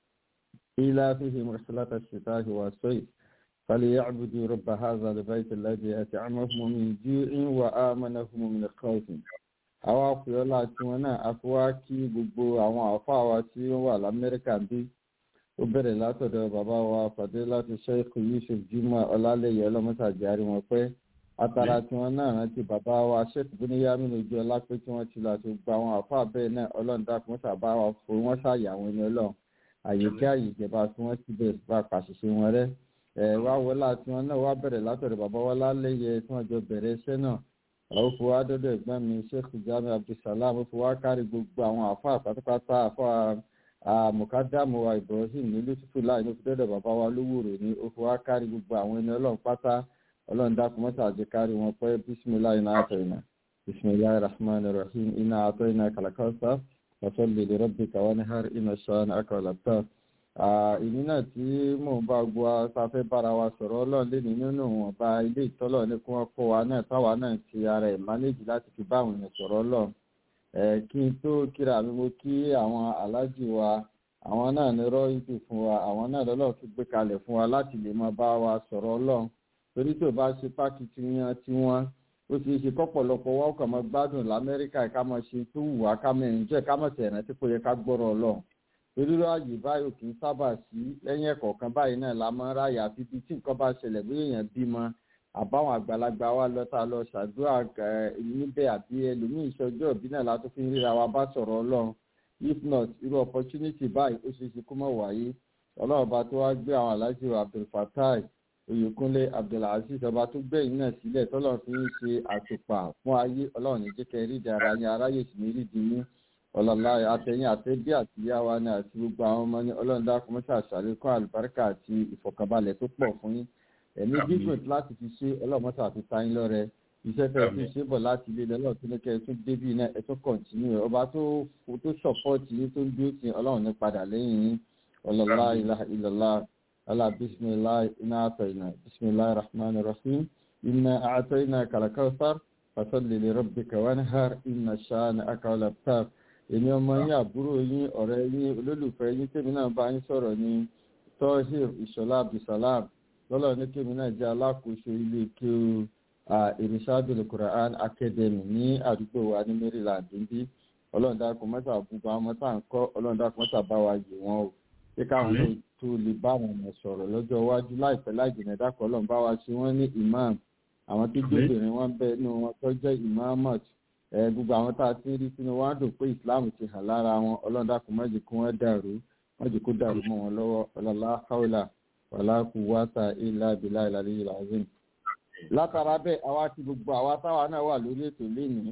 ìlà fi him rihlata ash-shita'i was-sayf falya'budu rabba hadha al-bayt alladhi at'amahum min ju'in wa amanahum min khawf. àwọn àpòyọ́lá tí wọn náà àfọwá kí gbogbo àwọn àfáà wa tí wọ́n wà lamẹ́ríkà bí ó bẹ̀rẹ̀ látọ̀dọ̀ bàbá wa Fadilatu Sheikh Yusuf Juma ọlálẹ́yẹ ọlọ́mọ́sàjárí wọn pé atara tí wọ́n náà rántí bàbá wa Sheikh Buniyamin ojú ọlá pé tí wọ́n ti lọ àti gba àwọn àfáà bẹ́ẹ̀ náà ọlọ́ndàkùn sàbá wa fún wọn ṣàyà àwọn ẹni ọlọ́run àyíká ìjẹba tí wọ́n ti bẹ̀rẹ̀ bá pàṣẹṣe wọn rẹ́ wá wọlá tí wọ́n náà wá bẹ̀rẹ̀ látọ̀dọ̀ bàbá wa lálẹ́yẹ tí wọ́n jọ bẹ̀rẹ̀ iṣẹ́ náà àwọn fún wa dọ́dọ̀ ẹ̀gbọ́n mi Sheikh Jami Abdulsalam fún wa kárí gbogbo àwọn àfáà pátápátá àfáà mùkádàmù wa Ibrahim ní lùtùtù láì ní fúdọ́dọ̀ bàbá wa lówùrò ní ó fi wá kárí gbogbo àwọn ẹni ọlọ́run pátá ọlọ́run dákun mọ́tà àjẹkárí wọn pẹ́ bisimilayi iná àtọ̀yìnà bisimilayi rahman rahim iná àtọ̀yìnà kàlàkọ́sà wasalli li rabbika wanhar iná ṣan akọ̀làtọ̀. ìní náà tí mò ń bá gbọ́ sáfẹ́ bára wa sọ̀rọ̀ ọlọ́run lé nínú wọn bá ilé ìtọ́lọ̀ ní kí wọ́n kọ́ wa náà táwa náà ti ara ẹ̀ mánéjì láti fi bá àwọn èèyàn sọ̀rọ̀ ọlọ́run. kí n tó kíra mi mo kí àwọn aláàjì wa àwọn náà ní rọ́ìtì fún wa àwọn náà lọ́lọ́ tún gbé kalẹ̀ fún wa láti lè máa bá wa sọ̀rọ̀ ọlọ́run torí tó bá ṣe pákìtìyàn tiwọn ó ti ṣe kọ́pọ̀lọpọ̀ wa ó kàn máa gbádùn lamẹ́ríkà ká máa ṣe tó wù wá ká máa enjoy ká máa tẹ̀rẹ̀ tí kò yẹ ká gbọ́rọ̀ ọlọ́run torí ráàyè báyìí kì í sábà sí lẹ́yìn ẹ̀kọ̀ọ̀kan báyìí náà la máa ń ráàyè àfi bí tí nǹkan bá ṣẹlẹ̀ bí èèyàn bímọ àbáwọn àgbàlagbà wa lọ́ta lọ ṣàdúrà níbẹ̀ àbí ẹlòmíì ìṣọjọ́ ìbí náà látó fi ń ríra wa bá sọ̀rọ̀ ọlọ́run if not irú opportunity báyìí ó ṣeé ṣe kó mọ̀ wáyé ọlọ́run bá tó wá gbé àwọn aláṣẹ Abdulfatai Oyèkúnlé Abdulaziz ọba tó gbẹ̀yìn náà sílẹ̀ tọ́lọ́run fi ń ṣe àtùpà fún ayé ọlọ́run ní jẹ́kẹ́ rídìí ara yín aráyè sì ní rídìí yín ọlọ́lá àtẹ̀yìn àtẹ̀bí àtìyáwa ni àti gbogbo àwọn ọmọ ní ọlọ́run dákun mọ́ṣá ṣàlékún àlùbáríkà àti ìfọ̀kànbalẹ̀ tó pọ̀ fún yín ẹ̀mí gígùn láti fi ṣe ọlọ́run mọ́ṣá fi ta yín lọ́rẹ iṣẹ́ tẹ́ fi ṣe bọ̀ láti ilé lọ́lọ́run tó ní kẹ́ ẹ tún débí náà ẹ tún kọ̀ǹtínú ẹ̀ ọba tó ṣọ̀pọ̀tì yín tó ń dúró sí ọlọ́run ní padà lẹ́yìn yín ọlọ́lá ìlọ́lá alá bisimilahi iná àtọ̀yìnà bisimilahi rahman rahim iná àtọ̀yìnà kàlàkàwsar fasalli li rabbika wanhar inna shani'aka al-abtar èmi ọmọ yín àbúrò yín ọ̀rẹ́ yín olólùfẹ́ yín tèmi náà bá yín sọ̀rọ̀ ní Tohir Ìṣọ̀lá Abdulsalam lọ́lọ́ ní tèmi náà jẹ́ alákòóso ilé kéwú Irshadul Quran Academy ní àdúgbò wa ní Maryland níbí ọlọ́run dákun mọ́tà gbogbo àwọn mọ́tà ń kọ́ ọlọ́run dákun mọ́tà bá wa yè wọ́n o pé káwọn náà tó lè bá wọn mọ̀ sọ̀rọ̀ lọ́jọ́ iwájú láìpẹ́ láìjìnà dákun ọlọ́run bá wa ṣe wọ́n ní imam àwọn tó gbóbìnrin wọn bẹ́ẹ̀ nínú wọn tó jẹ́ imamat gbogbo àwọn tá a ti rí sínú wọn á dùn pé islam ti hàn lára wọn ọlọ́run dákun má jẹ́ kí wọ́n dàrú má jẹ́ kó dàrú mọ́ wọn lọ́wọ́ ọlọ́lá haúlà wàlá quwwata illa billahi al-aliyyil azim. látara bẹ́ẹ̀ àwa ti gbogbo àwa táwa náà wà lórí ètò lénìí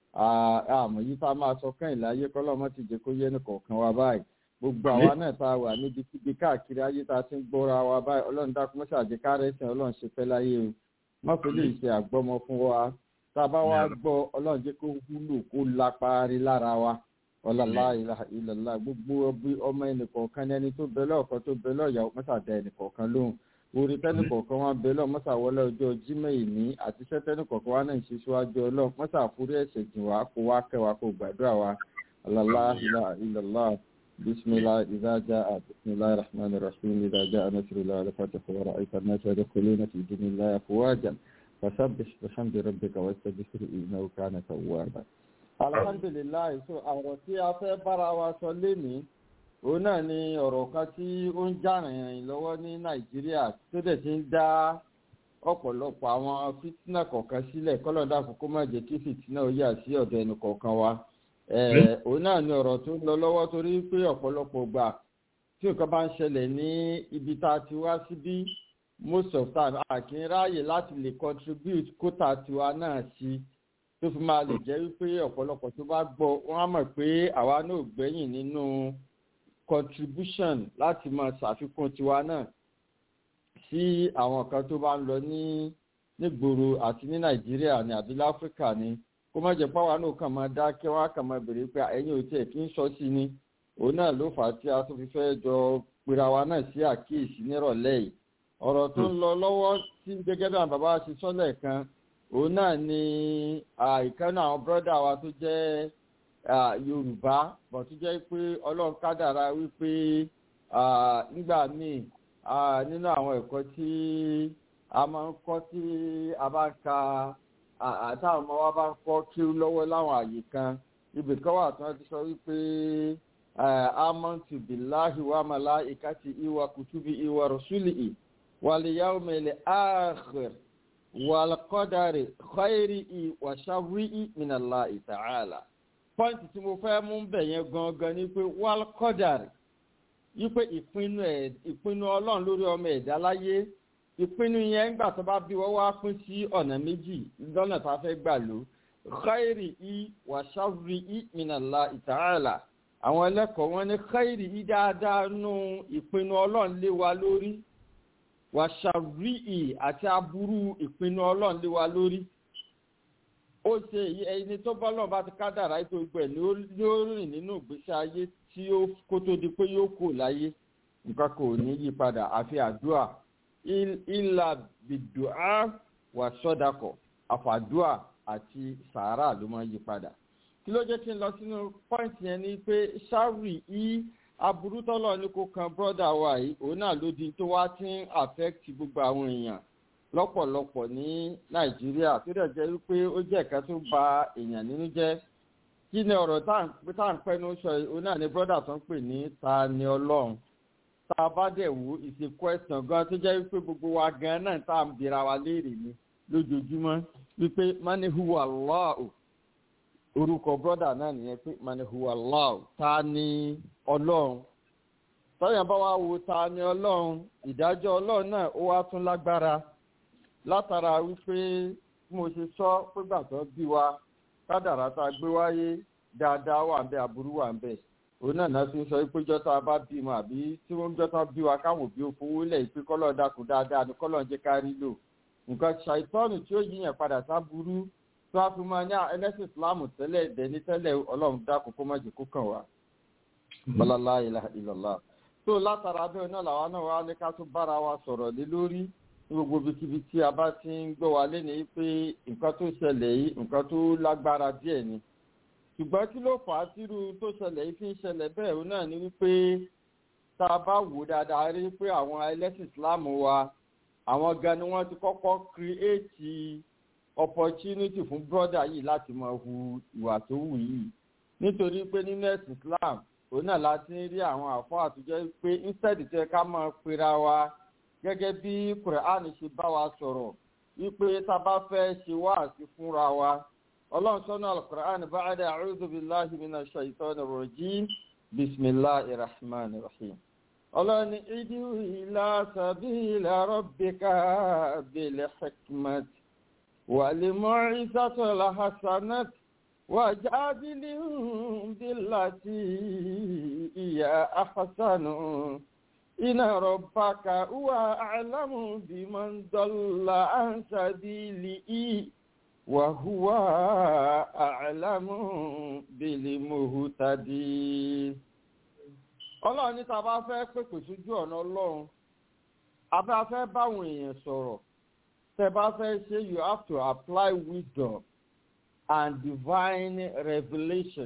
àmọ́ yìí tá a máa sọ kán ìláyé kọ́lọ́mọ́ ti jẹ́ kó yẹ nìkọ̀ọ̀kan wa báyìí gbogbo àwa náà tá a wà níbi kíbi káàkiri ayé tá a ti ń gbọ́ra wa báyìí ọlọ́run dákun mọ́ ṣàjẹkárẹ́sìn ọlọ́run ṣe fẹ́ láyé o má fi lè ṣe àgbọ́mọ fún wa tàbá wa gbọ́ ọlọ́run jẹ́ kó wúlò kó lápárí lára wa ọlọ́lá ìlàlá gbogbo ọmọ ẹnìkọ̀ọ̀kan ní ẹni tó bẹ̀lẹ̀ ọ̀kan tó bẹ̀lẹ̀ ọ̀yà mọ́sàdá ẹnìkọ̀ọ̀kan lóhùn orí tẹ́nìkọ̀ọ̀kan wọn bẹ̀lẹ̀ mọ́sàwọlé ọjọ́ Jímọ̀ ìní àti iṣẹ́ tẹ́nìkọ̀ọ̀kan wa náà ń ṣe síwájú ọlọ́run mọ́sàfúrí ẹ̀ṣẹ̀ jìn wá kó wá kẹwàá kó gbàdúrà wa ọlọ́lá ìlàlá bismillah idha jaa bismillahir rahmanir rahim idha jaa nasrullahi wal fathu wa ra'aita an-nasa yadkhuluna fi dinillahi afwajan fasabbih bihamdi rabbika wastaghfirhu innahu kana tawwaba. alhamdulilayi so ọ̀rọ̀ tí a fẹ́ bára wa sọ lénìí òun náà ni ọ̀rọ̀ kan tí ó ń jà rìnrìn lọ́wọ́ ní Nàìjíríà tó dẹ̀ ti ń dá ọ̀pọ̀lọpọ̀ àwọn fìtínà kọ̀ọ̀kan sílẹ̀ kọ́lọ́dà kókó má jẹ́ kí fìtínà ó yà sí ọ̀dọ̀ ẹnì kọ̀ọ̀kan wa. òun náà ni ọ̀rọ̀ tó ń lọ lọ́wọ́ torí pé ọ̀pọ̀lọpọ̀ gbà tí nǹkan bá ń ṣẹlẹ̀ ní ibi tá a ti wá síbí most of time a kì í ráàyè láti lè contribute kóta tiwa náà sí tó fi máa lè jẹ́ wípé ọ̀pọ̀lọpọ̀ tó bá gbọ́ wọ́n á mọ̀ pé àwa náà gbẹ̀yìn nínú contribution láti máa ṣàfikún tiwa náà sí àwọn kan tó bá ń lọ nígboro àti ní Nàìjíríà ní àbí láfíríkà ni kó má jẹ́ páwa náà kàn máa dákẹ́ wá kàn máa béèrè pé ẹ̀yin ò tiẹ̀ kí ń sọ sí ni òun náà ló fà á tí a tó fi fẹ́ jọ pera wa náà sí àkíyèsí nírọ̀lẹ́ yìí ọ̀rọ̀ tó ń lọ lọ́wọ́ sí gẹ́gẹ́ bí àwọn bàbá ṣe sọ́lẹ̀ kan òun náà ni ìkànnì àwọn bọ́dà wa tó jẹ́ Yorùbá bọ̀ tó jẹ́ pé Ọlọ́run kádàrá wípé nígbà míì nínú àwọn ẹ̀kọ́ tí a máa ń kọ́ tí a bá ń ka àtàwọn ọmọ wa bá ń kọ́ kí lọ́wọ́ láwọn àyè kan ibì kan wà tí wọ́n ti sọ wípé amantu billahi wa malaikatihi wa kutubihi wa rusulihi wal yawmil akhir wal qadari khairihi wa sharrihi minallahi ta'ala. pọ́ǹtì tí mo fẹ́ mú bẹ̀ yẹn gangan ni pé wal qadari yí pé ìpinnu Ọlọ́run lórí ọmọ ẹ̀dá láyé ìpinnu yẹn ńgbà tó bá bí wọ́n wá pín sí ọ̀nà méjì lọ́nà tá a fẹ́ gbà lò khairihi wa sharrihi minallahi ta'ala. àwọn ẹlẹ́kọ̀ọ́ wọn ní khairihi dáadáa nú ìpinnu Ọlọ́run lé wa lórí wa sharrihi àti aburú ìpinnu Ọlọ́run lé wa lórí. ó ṣe ẹni tó bá lọ́n bá ti kádàrá ètò ìgbẹ́ ni ó rìn nínú ìgbésí ayé tí ó kó tó di pé yóò kò láyé nǹkan kò ní yí padà àfi àdúrà ìlà bìdùá wà sọ́dakọ̀ àfàdúà àti sàárà ló máa yí padà. kí ló jẹ́ kí n lọ sínú pọ́ìntì yẹn ni pé ṣáwì yìí aburú tọ́lọ̀ ní kó kan brọ́dà wa yìí òun náà ló di tó wá tí ń affect gbogbo àwọn èèyàn lọ́pọ̀lọpọ̀ ní nàìjíríà tó dẹ̀ jẹ́ wípé ó jẹ́ ẹ̀ka tó ba èèyàn nínú jẹ́ kí ni ọ̀rọ̀ tá à ń pẹ́nu sọ yìí òun náà ni brọ́dà tó ń pè ní ta ni ọlọ́run tá a bá dẹ̀ wò it's a question gan tó jẹ́ wípé gbogbo wa gan náà tá à ń bira wa léèrè ni lójoojúmọ́ wípé mani huwa Allahu orúkọ brọ́dà náà nìyẹn pé mani huwa Allahu ta ni ọlọ́run tọ́yàn bá wá wo ta ni ọlọ́run ìdájọ́ ọlọ́run náà ó wá tún lágbára látara wípé mo ṣe sọ pégbà tó bí wa kádàrá tá a gbé wáyé dáadáa wà ń bẹ aburú wà ń bẹ òun náà náà tún sọ pé jọ́ta bá bímọ àbí tí wọ́n jọ́ta bí wa káwọn òbí òfowó lẹ̀ pé kọ́lọ́ dákun dáadáa ni kọ́lọ́ ń jẹ́ ká rí lò nǹkan ṣàìtọ́nù tí ó yíyàn padà sáburú tó a fi máa ní ẹlẹ́sìn ìsìláàmù tẹ́lẹ̀ dẹ̀ni tẹ́lẹ̀ ọlọ́run dákun kó má jẹ́ kó kàn wá. bọ́lá ilaha illallah tó látara bẹ́ẹ̀ náà làwọn náà wá ní ká tún bára wa sọ̀rọ̀ lé lórí ní gbogbo ibikíbi tí a bá ti ń gbọ́ wa léni pé nǹkan tó ṣẹlẹ̀ yìí nǹkan tó lágbára díẹ̀ ni ṣùgbọ́n kí ló fà á tírú tó ṣẹlẹ̀ yìí fi ń ṣẹlẹ̀ bẹ́ẹ̀ òun náà ni wípé tá a bá wò dáadáa rí pé àwọn ẹlẹ́sìn ìsìláàmù wa àwọn gan ni wọ́n ti kọ́kọ́ create opportunity fún brother yìí láti máa hu ìwà tó wù yìí nítorí pé nínú ẹ̀sìn Islam òun náà láti rí àwọn àfọ́ àtúnjẹ́ pé instead tí ẹ ká máa pera wa gẹ́gẹ́ bí Quran ṣe bá wa sọ̀rọ̀ wípé tá a bá fẹ́ ṣe wáàsí fúnra wa ọlọ́run sọ́nà al-Quran ba'da a'udhu billahi minash shaitanir rajim bismillahir rahmanir rahim ọlọ́ni ìdí ila sabila rabbika bil hikmati wal mau'izatil hasanati wajadilhum billati hiya ahsanu inna rabbaka huwa a'lamu biman dalla an sabilihi wa huwa a'lamu bil muhtadin. Ọlọ́run ní tá bá fẹ́ pèpè sójú ọ̀nà Ọlọ́run a bá fẹ́ báwọn èèyàn sọ̀rọ̀ tẹ́ bá fẹ́ ṣe you have to apply wisdom and divine revelation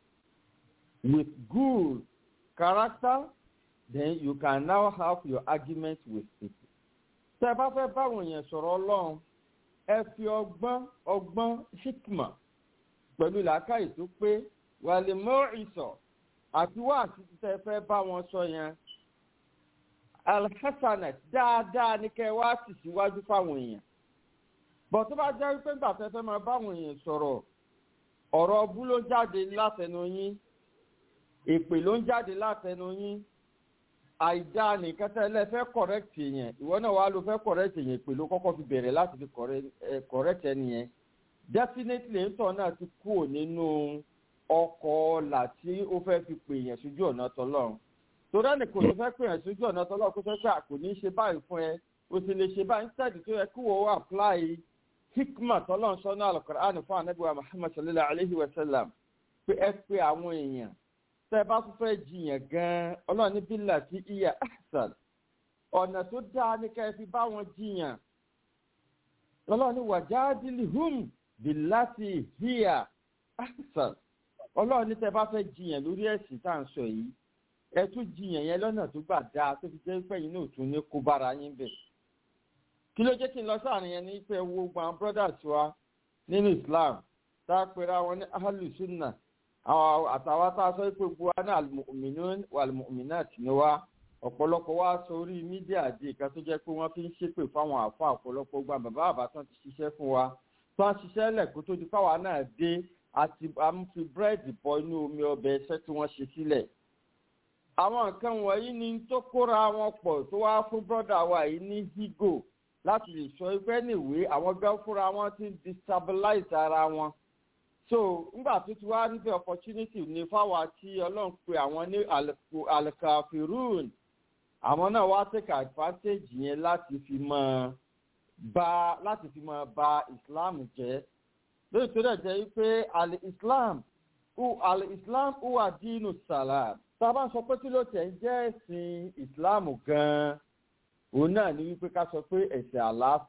with good character, then you can now have your argument with people. Tẹ́ bá fẹ́ báwọn èèyàn sọ̀rọ̀ Ọlọ́run ẹ fi ọgbọ́n hikma pẹ̀lú làákàyè tó pé wàlẹ̀ mọ́ ìsọ̀ àti wá àti tẹ́ fẹ́ bá wọn sọ yẹn alhassanet dáadáa ní kẹ́ wá sì síwájú fáwọn èèyàn bọ̀ tó bá jẹ́ wípé nígbà tẹ́ fẹ́ máa báwọn èèyàn sọ̀rọ̀ ọ̀rọ̀ ọbú ló jáde látẹnu yín èpè ló ń jáde látẹnu yín àìdá nìkan tẹ́lẹ̀ fẹ́ correct èèyàn ìwọ náà wá ló fẹ́ correct èèyàn èpè ló kọ́kọ́ fi bẹ̀rẹ̀ láti fi correct ẹni yẹn definitely ńtọ́ náà ti kúrò nínú ọkọ̀ ọ̀la tí ó fẹ́ fi pè èèyàn sójú ọ̀nà tọ́lọ́run torí ẹnì kò ní fẹ́ pè èèyàn sójú ọ̀nà tọ́lọ́run kó fẹ́ pé àkò ní ṣe báyìí fún ẹ o sì lè ṣe báyìí instead tó yẹ kí wọ́n apply hikma tọ́lọ́run sọ́nà al-Qur'an fún Ànábì wa Muhammad sallallahu alayhi wa sallam pé ẹ pé àwọn èèyàn tẹ́ bá tún fẹ́ jiyàn gan-an ọlọ́run ní billati hiya ahsan ọ̀nà tó dáa ní ká ẹ fi bá wọn jiyàn ọlọ́run ní wajadilhum billati hiya ahsan ọlọ́run ní tẹ́ bá fẹ́ jiyàn lórí ẹ̀sìn tá à ń sọ yìí ẹ tún jiyàn yẹn lọ́nà tó gbà dáa tó fi jẹ́ pé yín náà tún ní kó bára yín bẹ̀. kí ló jẹ́ kí n lọ sáàrin yẹn ní pé wo gbọ́n brothers wa nínú Islam tá a pera wọn ní ahlu sunna àwọn àtàwọn tá a sọ pé gbogbo wa ní al-mu'minun wal-mu'minat ni wa ọ̀pọ̀lọpọ̀ wa sórí mídíà di ìka tó jẹ́ pé wọ́n fi ń ṣépè fáwọn àfọ ọ̀pọ̀lọpọ̀ gba bàbá àbátan ti ṣiṣẹ́ fún wa tó ń ṣiṣẹ́ lẹ̀ kó tó di fáwa náà dé àti àmúfi búrẹ́dì bọ inú omi ọbẹ̀ ẹṣẹ́ tí wọ́n ṣe sílẹ̀. àwọn nǹkan wọ̀nyí ni tó kóra wọn pọ̀ tó wá fún brọ́dà wa yìí ní higo láti lè sọ ẹgbẹ́ níwé àwọn gbẹ́ fúnra wọn ti ń destabilize ara wọn. so nígbà tó ti wá níbi opportunity ní fáwa tí ọlọ́run pe àwọn ní alkafirun àwọn náà wá take advantage yẹn láti fi máa ba Islam jẹ́ lórí tó dẹ̀ jẹ́ wípé al-Islam huwa dinu salam tá a bá sọ pé kí ló tẹ̀ ń jẹ́ ẹ̀sìn Islam gan-an òun náà ní wípé ká sọ pé ẹ̀sìn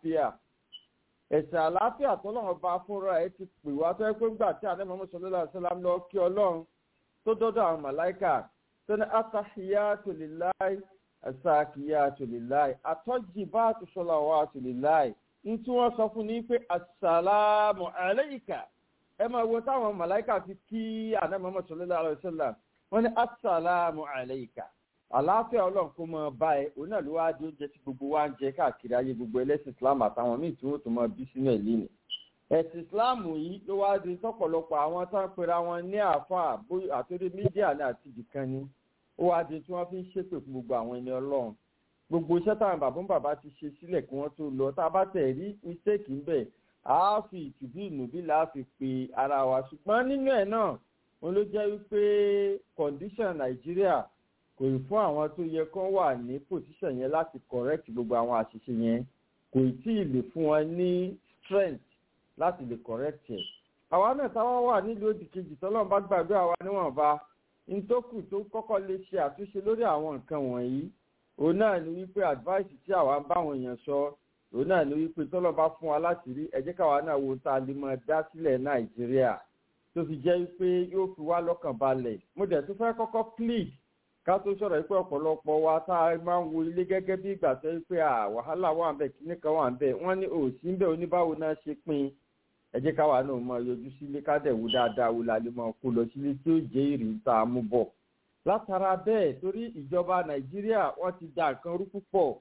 àlàáfíà tọ́lọ́run bá fúnra ẹ̀ ti pè wá tó yẹ pé gbà tí Ànábì Muhammad sallallahu alaihi wasallam lọ kí ọlọ́run tó dọ́dọ̀ àwọn màláìkà tó ní atahiyatu lillahi asakiyatu lillahi atọ́jìbátu salawatu lillahi ní tí wọ́n sọ fún ní pé assalamu alayka ẹ máa wo táwọn màláìkà fi kí ànábì Muhammad sallallahu alaihi wasallam wọ́n ní assalamu alayka àlàáfíà ọlọ́run kó mọ bá ẹ òun náà ló wá di oúnjẹ tí gbogbo wa ń jẹ káàkiri ayé gbogbo ẹlẹ́sìn Islam àtàwọn míì tí wọ́n tún mọ bí sínú ẹ̀ líni ẹ̀sìn Islam yìí ló wá di tọ́pọ̀lọpọ̀ àwọn tó ń pera wọn ní àáfàá àtòrí mídíà ní àti ìdìkan ni ó wá di tí wọ́n fi ń ṣépè fún gbogbo àwọn ẹni ọlọ́run gbogbo iṣẹ́ táwọn bàbá ti ṣe sílẹ̀ kí wọ́n tó lọ tá a bá tẹ̀ rí mistake ńbẹ̀ a fi ìtùbí ìnùbí là á fi pe ara wa ṣùgbọ́n nínú ẹ̀ náà wọn ló jẹ́ wípé condition Nàìjíríà kò ì fún àwọn tó yẹ kán wà ní position yẹn láti correct gbogbo àwọn àṣìṣe yẹn kò ì tí ì lè fún wọn ní strength láti lè correct ẹ̀. àwa náà táwa wà nílùú òdì kejì tọ́lọ́run bá gbàgbé àwa níwọ̀nba nítòkù tó kọ́kọ́ lè ṣe àtúnṣe lórí àwọn nǹkan wọ̀nyí òun náà ni wípé advice tí àwa ń bá àwọn èèyàn sọ òun náà ni wípé tọ́lọ́run bá fún wa láti rí ẹ jẹ́ káwa náà wo tá a lè máa dá sílẹ̀ Nàìjíríà tó fi jẹ́ wípé yóò fi wá lọ́kàn balẹ̀ mo dẹ̀ tó fẹ́ kọ́kọ́ plead ká tó sọ̀rọ̀ pé ọ̀pọ̀lọpọ̀ wa tá a máa ń wo ilé gẹ́gẹ́ bí ìgbà tó pé wàhálà wà ń bẹ̀ kíní kan wà ń bẹ̀ wọ́n ní òsì ń bẹ̀ oníbàwò náà ṣe pín ẹ jẹ́ káwa náà máa yọjú sílé ká dẹ̀ wò dáadáa wò lálẹ́ máa kó lọ sílé tí ó jẹ́ ìrì tá a mú bọ̀. látara bẹ́ẹ̀ torí ìjọba Nàìjíríà wọ́n ti da nǹkan rú púpọ̀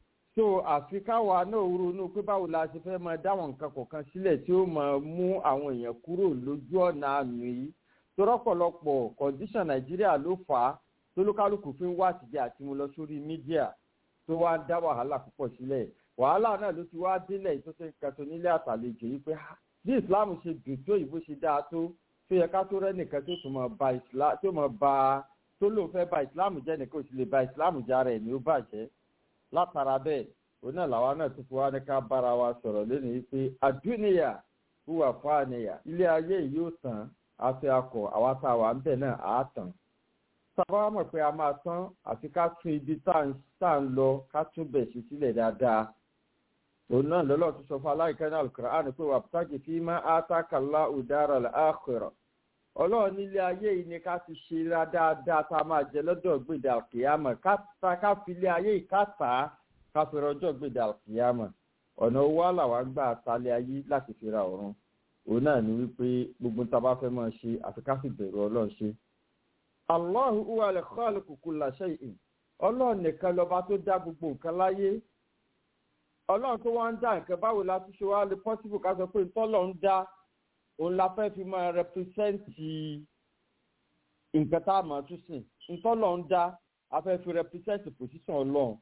so àfi káwa náà ronú pé báwo la ṣe fẹ́ máa dáwọn nǹkan kọ̀ọ̀kan sílẹ̀ tí ó máa mú àwọn èèyàn kúrò lójú ọ̀nà àmì yìí torọ́pọ̀lọpọ̀ condition Nàìjíríà ló fà á tolúkálùkù fi ń wá àtijọ́ àti mo lọ sórí mídíà tó wá dá wàhálà púpọ̀ sílẹ̀ wàhálà náà ló ti wá délẹ̀ tó ṣe nǹkan tó nílé àtàlejò yìí pé bí Islam ṣe dùn tó ìbò ṣe dáa tó yẹ ká tó rẹ́nìkan tó tún mọ̀ ba Islam tó mọ̀ ba tó lóun fẹ́ ba Islam jẹ́ nìkan ò sì lè ba Islam já rẹ̀ ní ó bàjẹ́ látara bẹ́ẹ̀ òun náà làwa náà tó fi wá ní ká bára wa sọ̀rọ̀ lónìí pé àdúnìyà wúwà fáànìyà ilé ayé yìí yóò tán àti akọ àwa tá a wà ń bẹ̀ náà àá tán sábà mọ̀ pé a máa tán àti ká tún ibi tá à ń lọ ká tún bẹ̀ sí sílẹ̀ dáadáa òun náà lọ́lọ́ tó sọ fún aláìka ní Al-Qur'an pé wabtaghi fima ataka Allahu daral akhirah ọlọ́run nílé ayé yìí ni ká ti ṣe dáadáa tá a máa jẹ lọ́dọ̀ gbèdé àkìyàmọ̀ ká fi ilé ayé yìí ká tà á ká fi rọjọ́ gbèdé àkìyàmọ̀ ọ̀nà owó àlàwà ń gbà talẹ̀ ayé láti fi ra ọ̀run òun náà ni wípé gbogbo tá a bá fẹ́ máa ṣe àfi ká fi bẹ̀rù ọlọ́run ṣe. Allahu huwa al-khaliqu kulla shay'in ọlọ́run nìkan lọ́ba tó dá gbogbo nǹkan láyé ọlọ́run tó wá ń dá nǹkan báwo la tún ṣe wá lè possible ká sọ pé ntọ́lọ́ ń dá òun la fẹ́ fi máa rẹpísẹ́ǹtì nǹkan tá a máa tún sìn ntọ́lọ́ ń dá a fẹ́ fi rẹpísẹ́ǹtì pòsíṣàn ọlọ́run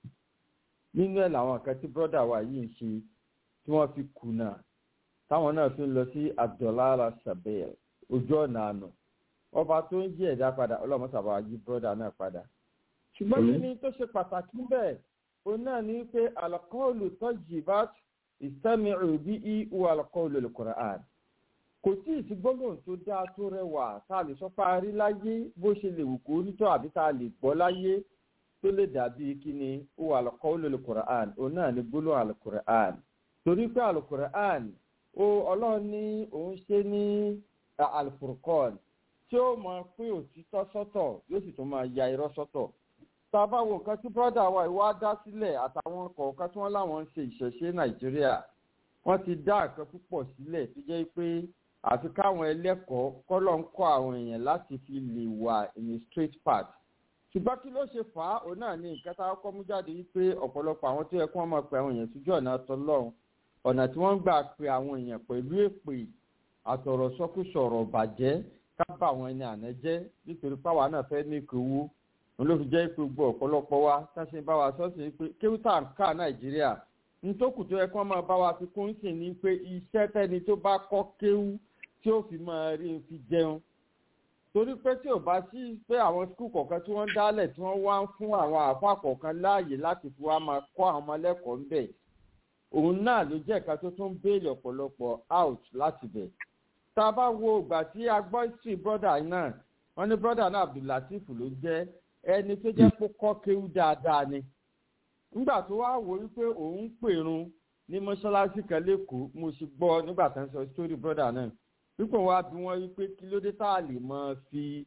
nínú ẹ̀ làwọn nǹkan tí brọ́dà wa yìí ń ṣe tí wọ́n fi kùnà táwọn náà fi ń lọ sí àdọ̀lára sàbẹ̀yẹ̀ ojú ọ̀nà àná ọba tó ń jí ẹ̀dá padà ọlọ́mọ sábà yí brọ́dà náà padà ṣùgbọ́n kíní tó ṣe pàtàkì bẹ́ẹ̀ òun náà ní pé alqawlu tayyibat istami'u bihi wa alqawlu al-Qur'an kò tí ì sí gbólóhùn tó dáa tó rẹwà tá a lè sọ parí láyé bó ṣe lè wù kó nítọ́ àbí tá a lè gbọ́ láyé tó lè dàbí kíni wa alqawlu al-Qur'an òun náà ní gbólóhùn al-Qur'an torí pé al-Qur'an ọlọ́run ní òun ṣe ní al-Furqan tí ó máa pín òtítọ́ sọ́tọ̀ yóò sì tún máa ya irọ́ sọ́tọ̀. tá a bá wo nǹkan tí brọ́dà wa ìwà dá sílẹ̀ àtàwọn kọ̀ọ̀kan tí wọ́n láwọn ń ṣe ìṣẹ̀ṣe Nàìjíríà wọ́n ti dá nǹkan púpọ̀ sílẹ̀ tó jẹ́ pé àfi káwọn ẹlẹ́kọ̀ọ́ kọ́lọ́ ń kọ́ àwọn èèyàn láti fi lè wà in a straight path. ṣùgbọ́n kí ló ṣe fà á òun náà ní nǹkan tá a kọ́ mú jáde wípé ọ̀pọ̀lọpọ̀ àwọn tó yẹ kí wọ́n máa pe àwọn èèyàn sójú ọ̀nà tọlọ́run ọ̀nà tí wọ́n ń gbà pe àwọn èèyàn pẹ̀lú èpè àtọ̀rọ̀ sọkúsọ̀rọ̀ bàjẹ́ ká bá àwọn ẹni àná jẹ́ nítorí páwa náà fẹ́ ní ìkówó òun ló fi jẹ́ pé gbọ́ ọ̀pọ̀lọpọ̀ wa táṣe bá wa sọ́ọ̀sì pé kéwútà ń ká Nàìjíríà nítòkù tó yẹ kí wọ́n máa bá wa fi kún sí ni pé iṣẹ́ tẹ́ni tó bá kọ́ kéwú tí ó fi máa rí fi jẹun torí pé tí ò bá sí pé àwọn skul kọ̀ọ̀kan tí wọ́n dálẹ̀ tí wọ́n wá ń fún àwọn àáfàá kọ̀ọ̀kan láàyè láti fi wá máa kọ́ àwọn ọmọlẹ́kọ̀ọ́ ń bẹ̀ òun náà ló jẹ́ ẹ̀ka tó tún béèlì ọ̀pọ̀lọpọ̀ out láti bẹ̀. tá a bá wo ìgbà tí a gbọ́ history brother náà wọ́n ní brother náà Abdulateef ló jẹ́ ẹni tó jẹ́ kó kọ́ kéwú dáadáa ni. nígbà tó wá wò wípé òun pèrun ní mọ́ṣáláṣí kan lẹ́kọ̀ọ́ mo sì gbọ́ nígbà tó ń sọ story brother náà wípé wọ́n á bí wọ́n wípé kí ló dé tá a lè máa fi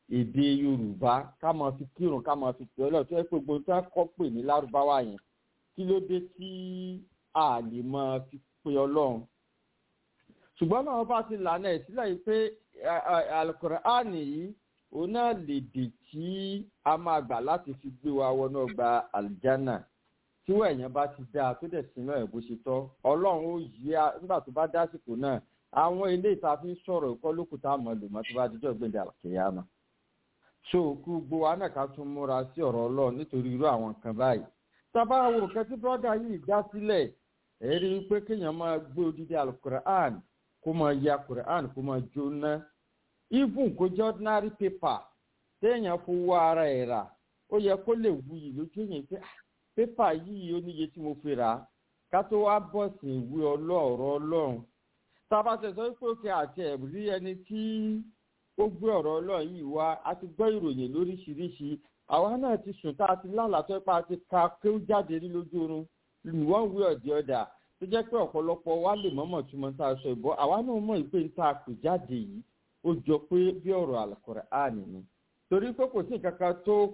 èdè Yorùbá ká máa fi kírun ká máa fi pè Ọlọ́run tó yẹ pé gbogbo tó kọ́ pè ní lárúbáwá yẹn kí ló dé tí a lè máa fi pè Ọlọ́run. Ṣùgbọ́n náà bá ti lànà ẹ̀ sílẹ̀ yìí pé Al-Qur'ani yìí òun náà lè dè tí a máa gbà láti fi gbé wa wọnú ọgbà àlìjánà tí wọ́n èèyàn bá ti dáa tó dẹ̀ sínú ẹ̀ bó ṣe tọ́ Ọlọ́run ó yí nígbà tó bá dásìkò náà àwọn ilé ìta fi ń sọ̀rọ̀ ìkọ́ lókùtà mọ̀lùmọ́ tó bá dijọ́ gbẹ̀dẹ̀ àlùkìyámà. So gbogbo wa náà ká tún múra sí ọ̀rọ̀ Ọlọ́run nítorí irú àwọn nǹkan báyìí. Tábà wo nǹkan tí bọ́dà yìí dá sílẹ̀ ẹ̀ rí i pé kéèyàn máa gbé odidi Al-Qur'an kó máa ya Qur'an kó máa jóná. Even kó jẹ́ ordinary paper téèyàn fowó ara ẹ̀ rà ó yẹ kó lè wuyì lójú yẹn pé pépà yìí ó níye tí mo fi rà á ká tó wá bọ̀ sí ìwé ọlọ́ọ̀rọ̀ Ọlọ́run. Tábà tẹ̀sán pé òkè àti ẹ̀rí ẹni tí ó gbé ọ̀rọ̀ Ọlọ́run yìí wá a ti gbọ́ ìròyìn lóríṣiríṣi àwa náà ti sùn tá a ti lálàá tó pa ti ka pé ó jáde rí lójú oorun ìwọ́n wí ọ̀dẹ̀ ọ̀dà tó jẹ́ pé ọ̀pọ̀lọpọ̀ wa lè mọ̀mọ̀ túmọ̀ tá a sọ ìbọn àwa náà mọ̀ ìpè ń tá a pè jáde yìí ó jọ pé bí ọ̀rọ̀ Al-Qur'an ni torí pé kò sí nǹkan kan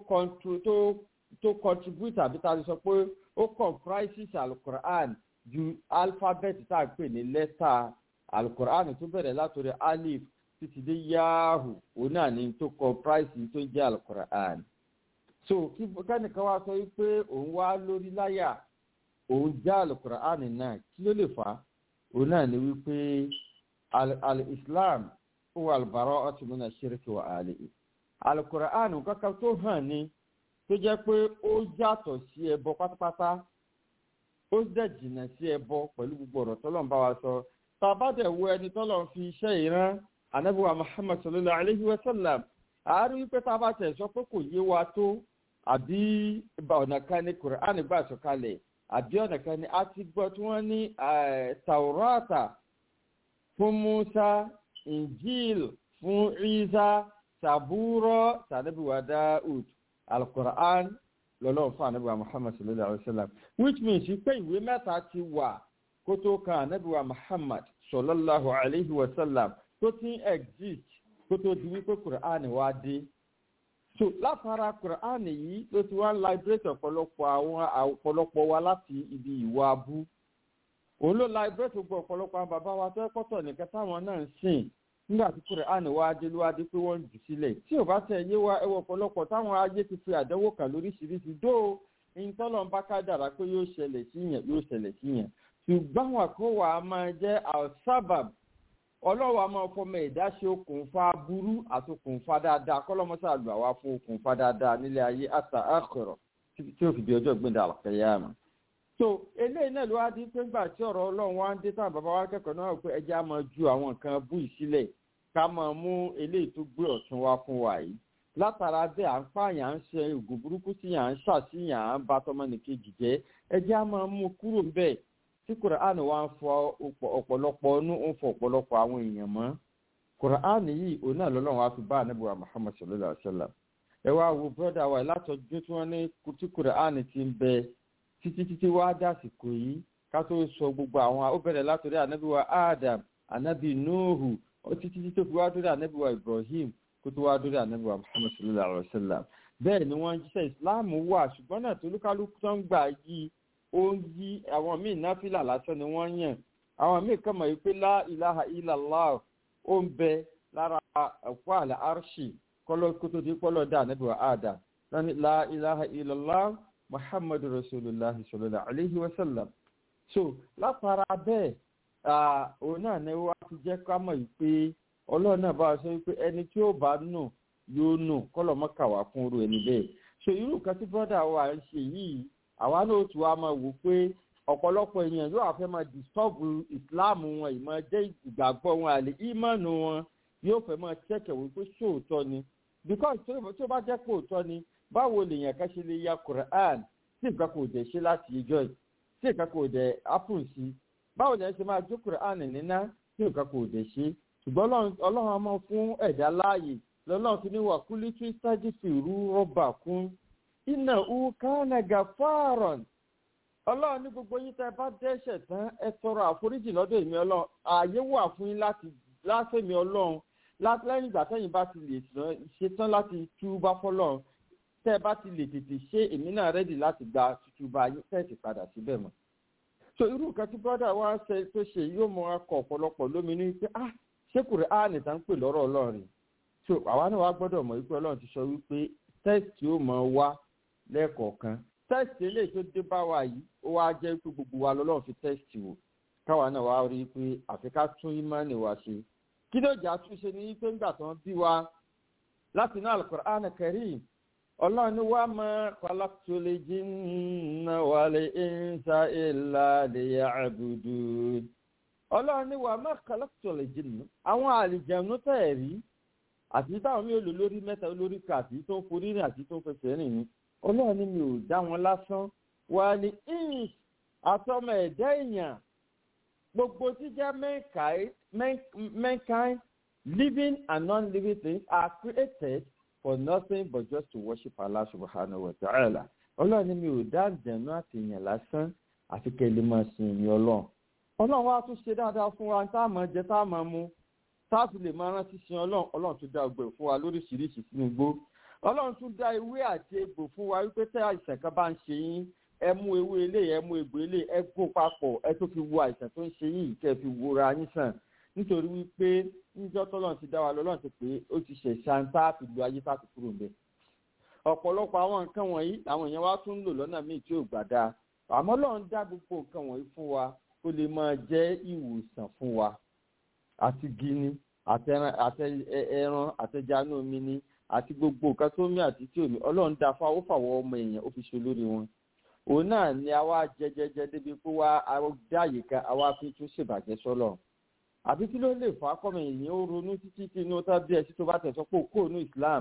tó contribute àbí tá a sọ pé ó comprises Al-Qur'an ju alphabet tá a pè ní lẹ́tà Al-Qur'an tó bẹ̀rẹ̀ látòrí alif títí dé yáàhù òun náà ni tó comprise tó jẹ́ Al-Qur'an. So kí kẹ́nìkan wá sọ wípé òun wá lórí láyà òun já Al-Qur'an náà kí ló lè fà á òun náà ni wípé al-Islam huwa al-bara'atu min ash-shirki wa ahlihi. Al-Qur'an kankan tó hàn ní tó jẹ́ pé ó yàtọ̀ sí ẹbọ pátápátá ó dẹ̀ jìnnà sí ẹbọ pẹ̀lú gbogbo ọ̀rọ̀ tọ́lọ́run bá wa sọ tàbádẹ̀ wo ẹni tọ́lọ́run fi iṣẹ́ ìran Ànábì wa Muhammad sallallahu alayhi wa sallam àárí wípé tá a bá tẹ̀ sọ pé kò yé wa tó àbí ọ̀nà kan ní Qur'an gbà sọ̀kalẹ̀ àbí ọ̀nà kan ní a ti gbọ́ tí wọ́n ní Taurata fún Musa Injil fún Isa Sabura tànábì wa Daud Al-Qur'an lọ́lọ́run fún Ànábì wa Muhammad sallallahu alayhi wa sallam which means pé ìwé mẹ́ta ti wà kó tó kan Ànábì wa Muhammad sallallahu alayhi wa sallam tó ti exist kó tó di wípé Qur'an wá dé. So látara Qur'an yìí ló ti wá ń liberate ọ̀pọ̀lọpọ̀ wa láti ibi ìwà abú. Òun ló liberate gbogbo ọ̀pọ̀lọpọ̀ àwọn bàbá wa tó ẹ̀kọ́tọ̀ nìkan táwọn náà ń sìn nígbà tí Qur'an wá dé ló wá dé pé wọ́n ń jù sílẹ̀. Tí ò bá tẹ̀ yé wa ẹwọ ọ̀pọ̀lọpọ̀ táwọn ayé ti fi àdánwò kan lóríṣiríṣi dó ìtọ́lọ̀ ń bá ká dára pé yóò ṣẹlẹ̀ sí yẹn. Ṣùgbọ́n àwọn àkówà máa jẹ́ al-sabab Ọlọ́run a máa fọmọ ẹ̀dá ṣe okùnfà burú àti okùnfà dáadáa kọ́lọ́mọ́sá lù àwa fún okùnfà dáadáa nílé ayé àtà àkọrọ̀ tí ó fi di ọjọ́ gbẹ̀dẹ̀ àlùkìyámà. So eléyìí náà ló wá di pé ńgbà tí ọ̀rọ̀ Ọlọ́run wá ń dé táwọn bàbá wa kẹ́kọ̀ọ́ náà pé ẹja máa ju àwọn nǹkan bú ìsílẹ̀ ká máa mú eléyìí tó gbé ọ̀tún wá fún wa yìí. Látara bẹ́ẹ̀ à ń pààyàn à ń ṣe ògùn burúkú sí à ń ṣàṣìyàn à ń ba tọmọnìkejì jẹ́ ẹja máa mú kúrò bẹ́ẹ̀ tí Qur'an wá ń fọ ọ̀pọ̀lọpọ̀ ọnú ń fọ ọ̀pọ̀lọpọ̀ àwọn èèyàn mọ́ Qur'an yìí òun náà lọ́lọ́run wá fi bá Ànábì wa Muhammad sallallahu alaihi wasallam. Ẹ wá wo brọ́dà wa látọjú tí wọ́n ní tí Qur'an ti ń bẹ títí wá dásìkò yìí ká tó sọ gbogbo àwọn ó bẹ̀rẹ̀ látọ̀rí Ànábì wa Adam Ànábì Nuhu títí tó fi wá dórí Ànábì wa Ibrahim kó tó wá dórí Ànábì wa Muhammad sallallahu alaihi wasallam. Bẹ́ẹ̀ ni wọ́n jíṣẹ́ Islam wà ṣùgbọ́n náà tó lúkálùkù tó ń gbà yìí ó ń yí àwọn míì náfìlà lásán ni wọ́n yàn àwọn míì kàn mọ̀ wípé la ilaha illallah ó ń bẹ lára ẹ̀kọ́ àlà arṣì kọ́lọ́ kó tó di kọ́lọ́ dá Ànábì wa Adam lọ́ni la ilaha illallah Muhammadu Rasulullah sallallahu alayhi wa sallam. So látara bẹ́ẹ̀ òun náà ni wá ti jẹ́ ká mọ̀ wípé Ọlọ́run náà bá sọ wípé ẹni tí ó bá nù yóò nù kọ́lọ́ mọ́kà wá fún irú ẹni bẹ́ẹ̀. So irú kan tí bọ́dà wa ń ṣe yìí àwa náà tún wá máa wò pé ọ̀pọ̀lọpọ̀ èèyàn yóò fẹ́ máa disturb Islam wọn ìmọ̀ jẹ́ ìgbàgbọ́ wọn àlè ìmọ̀nù wọn yóò fẹ́ máa ṣẹ̀kẹ̀ wípé ṣóòótọ́ ni because tó bá jẹ́ pé òótọ́ ni báwo lèèyàn ká ṣe lè ya Qur'an tí nǹkan kò dẹ̀ ṣe láti ìjọ yìí tí nǹkan kò dẹ̀ happen sí báwo lèèyàn ṣe máa jó Qur'an níná tí nǹkan kò dẹ̀ ṣe ṣùgbọ́n Ọlọ́run á máa fún ẹ̀dá láàyè lọ́lọ́run fi ní wà kúlí tí sájì fi rú rọ́bà kún iná ukana gafaron Ọlọ́run ní gbogbo yín tẹ́ bá dẹ́ṣẹ̀ tán ẹ tọrọ àforíjì lọ́dọ̀ èmi Ọlọ́run ààyè wà fún yín láti mi Ọlọ́run lẹ́yìn ìgbà tẹ́yìn bá ti lè ṣetán láti túbá fọ́lọ́run tẹ́ ẹ bá ti lè tètè ṣe èmi náà rẹ́dì láti gba túbá yín tẹ́ẹ̀sì padà síbẹ̀ mọ́. so irú nǹkan tí brọ́dà wa ṣe tó ṣe yóò mọ akọ ọ̀pọ̀lọpọ̀ lóminú pé ṣé Kùránì tá ń pè lọ́rọ̀ Ọlọ́run. so àwa náà wá gbọ́dọ̀ mọ̀ wípé Ọlọ́run ti sọ wípé tẹ́ẹ̀sì ó mọ wá lẹ́ẹ̀kọ̀ọ̀kan tẹ́ẹ̀sì eléyìí tó dé bá wa yìí ó wá jẹ́ pé gbogbo wa lọ́lọ́run fi tẹ́ẹ̀sì wò káwa náà wá rí i pé àfi ká tún ìmánì wa ṣe kí ló jà túnṣe ní pé ńgbà tán bí wa láti inú Al-Qur'an Karim Ọlọ́run ní wa ma khalaqtul jinna wal insa illa liya'budun. Ọlọ́run ní wa ma khalaqtul jinna àwọn àlìjẹ̀nú tẹ̀rí àti táwọn mi ò lò lórí mẹ́ta lórí ká àti tó ń forí rìn àti tó ń fẹsẹ̀ rìn ní Ọlọ́run ní mi ò dá wọn lásán wà ní ins àtọmọ ẹ̀dá èèyàn gbogbo tí jẹ́ mankind living and non-living things are created for nothing but just to worship Allah subhanahu wa ta'ala. Ọlọ́run ní mi ò dá àjẹ̀nú àti èèyàn lásán àfi kẹ́lẹ́ máa sin ìyìn Ọlọ́run. Ọlọ́run wá tún ṣe dáadáa fún wa tá a máa jẹ tá a máa mu tá a fi lè máa rántí sin Ọlọ́run. Ọlọ́run tún dá ọgbẹ́ fún wa lóríṣiríṣi sínú igbó. Ọlọ́run tún dá ewé àti egbò fún wa wípé tẹ́ àìsàn kan bá ń ṣe yín ẹ mú ewé eléyìí ẹ mú egbò eléyìí ẹ gún papọ̀ ẹ tó fi wo àìsàn tó ń ṣe yín kẹ́ fi wora yín sàn nítorí wípé níjọ́ tọ́lọ́run ti dá wa lọ́lọ́run ti pé ó ti ṣẹ̀ṣà tá a fi lu ayé tá a fi kúrò ń bẹ̀. ọ̀pọ̀lọpọ̀ àwọn nǹkan wọ̀nyí làwọn èèyàn wá tún ń lò lọ́nà míì tí ò gbà dáa àmọ́ Ọlọ́run dá gbogbo nǹkan wọ̀nyí fún wa kó lè máa jẹ́ ìwòsàn fún wa àti gini àtẹran àtẹjanú omi ni àti gbogbo nǹkan tó mí àti tí ò ní Ọlọ́run dá fún àwòfàwọ́ ọmọ èèyàn ó fi ṣe lórí wọn òun náà ni àwa jẹjẹjẹ débi pé wá dá àyíká àwa fi tún ṣèbàjẹ́ sọ́lọ̀ àbí kí ló lè fà á kọ́mọ èèyàn ó ronú títí tí inú tá bí ẹ sí tó bá tẹ̀sán pé kó ní Islam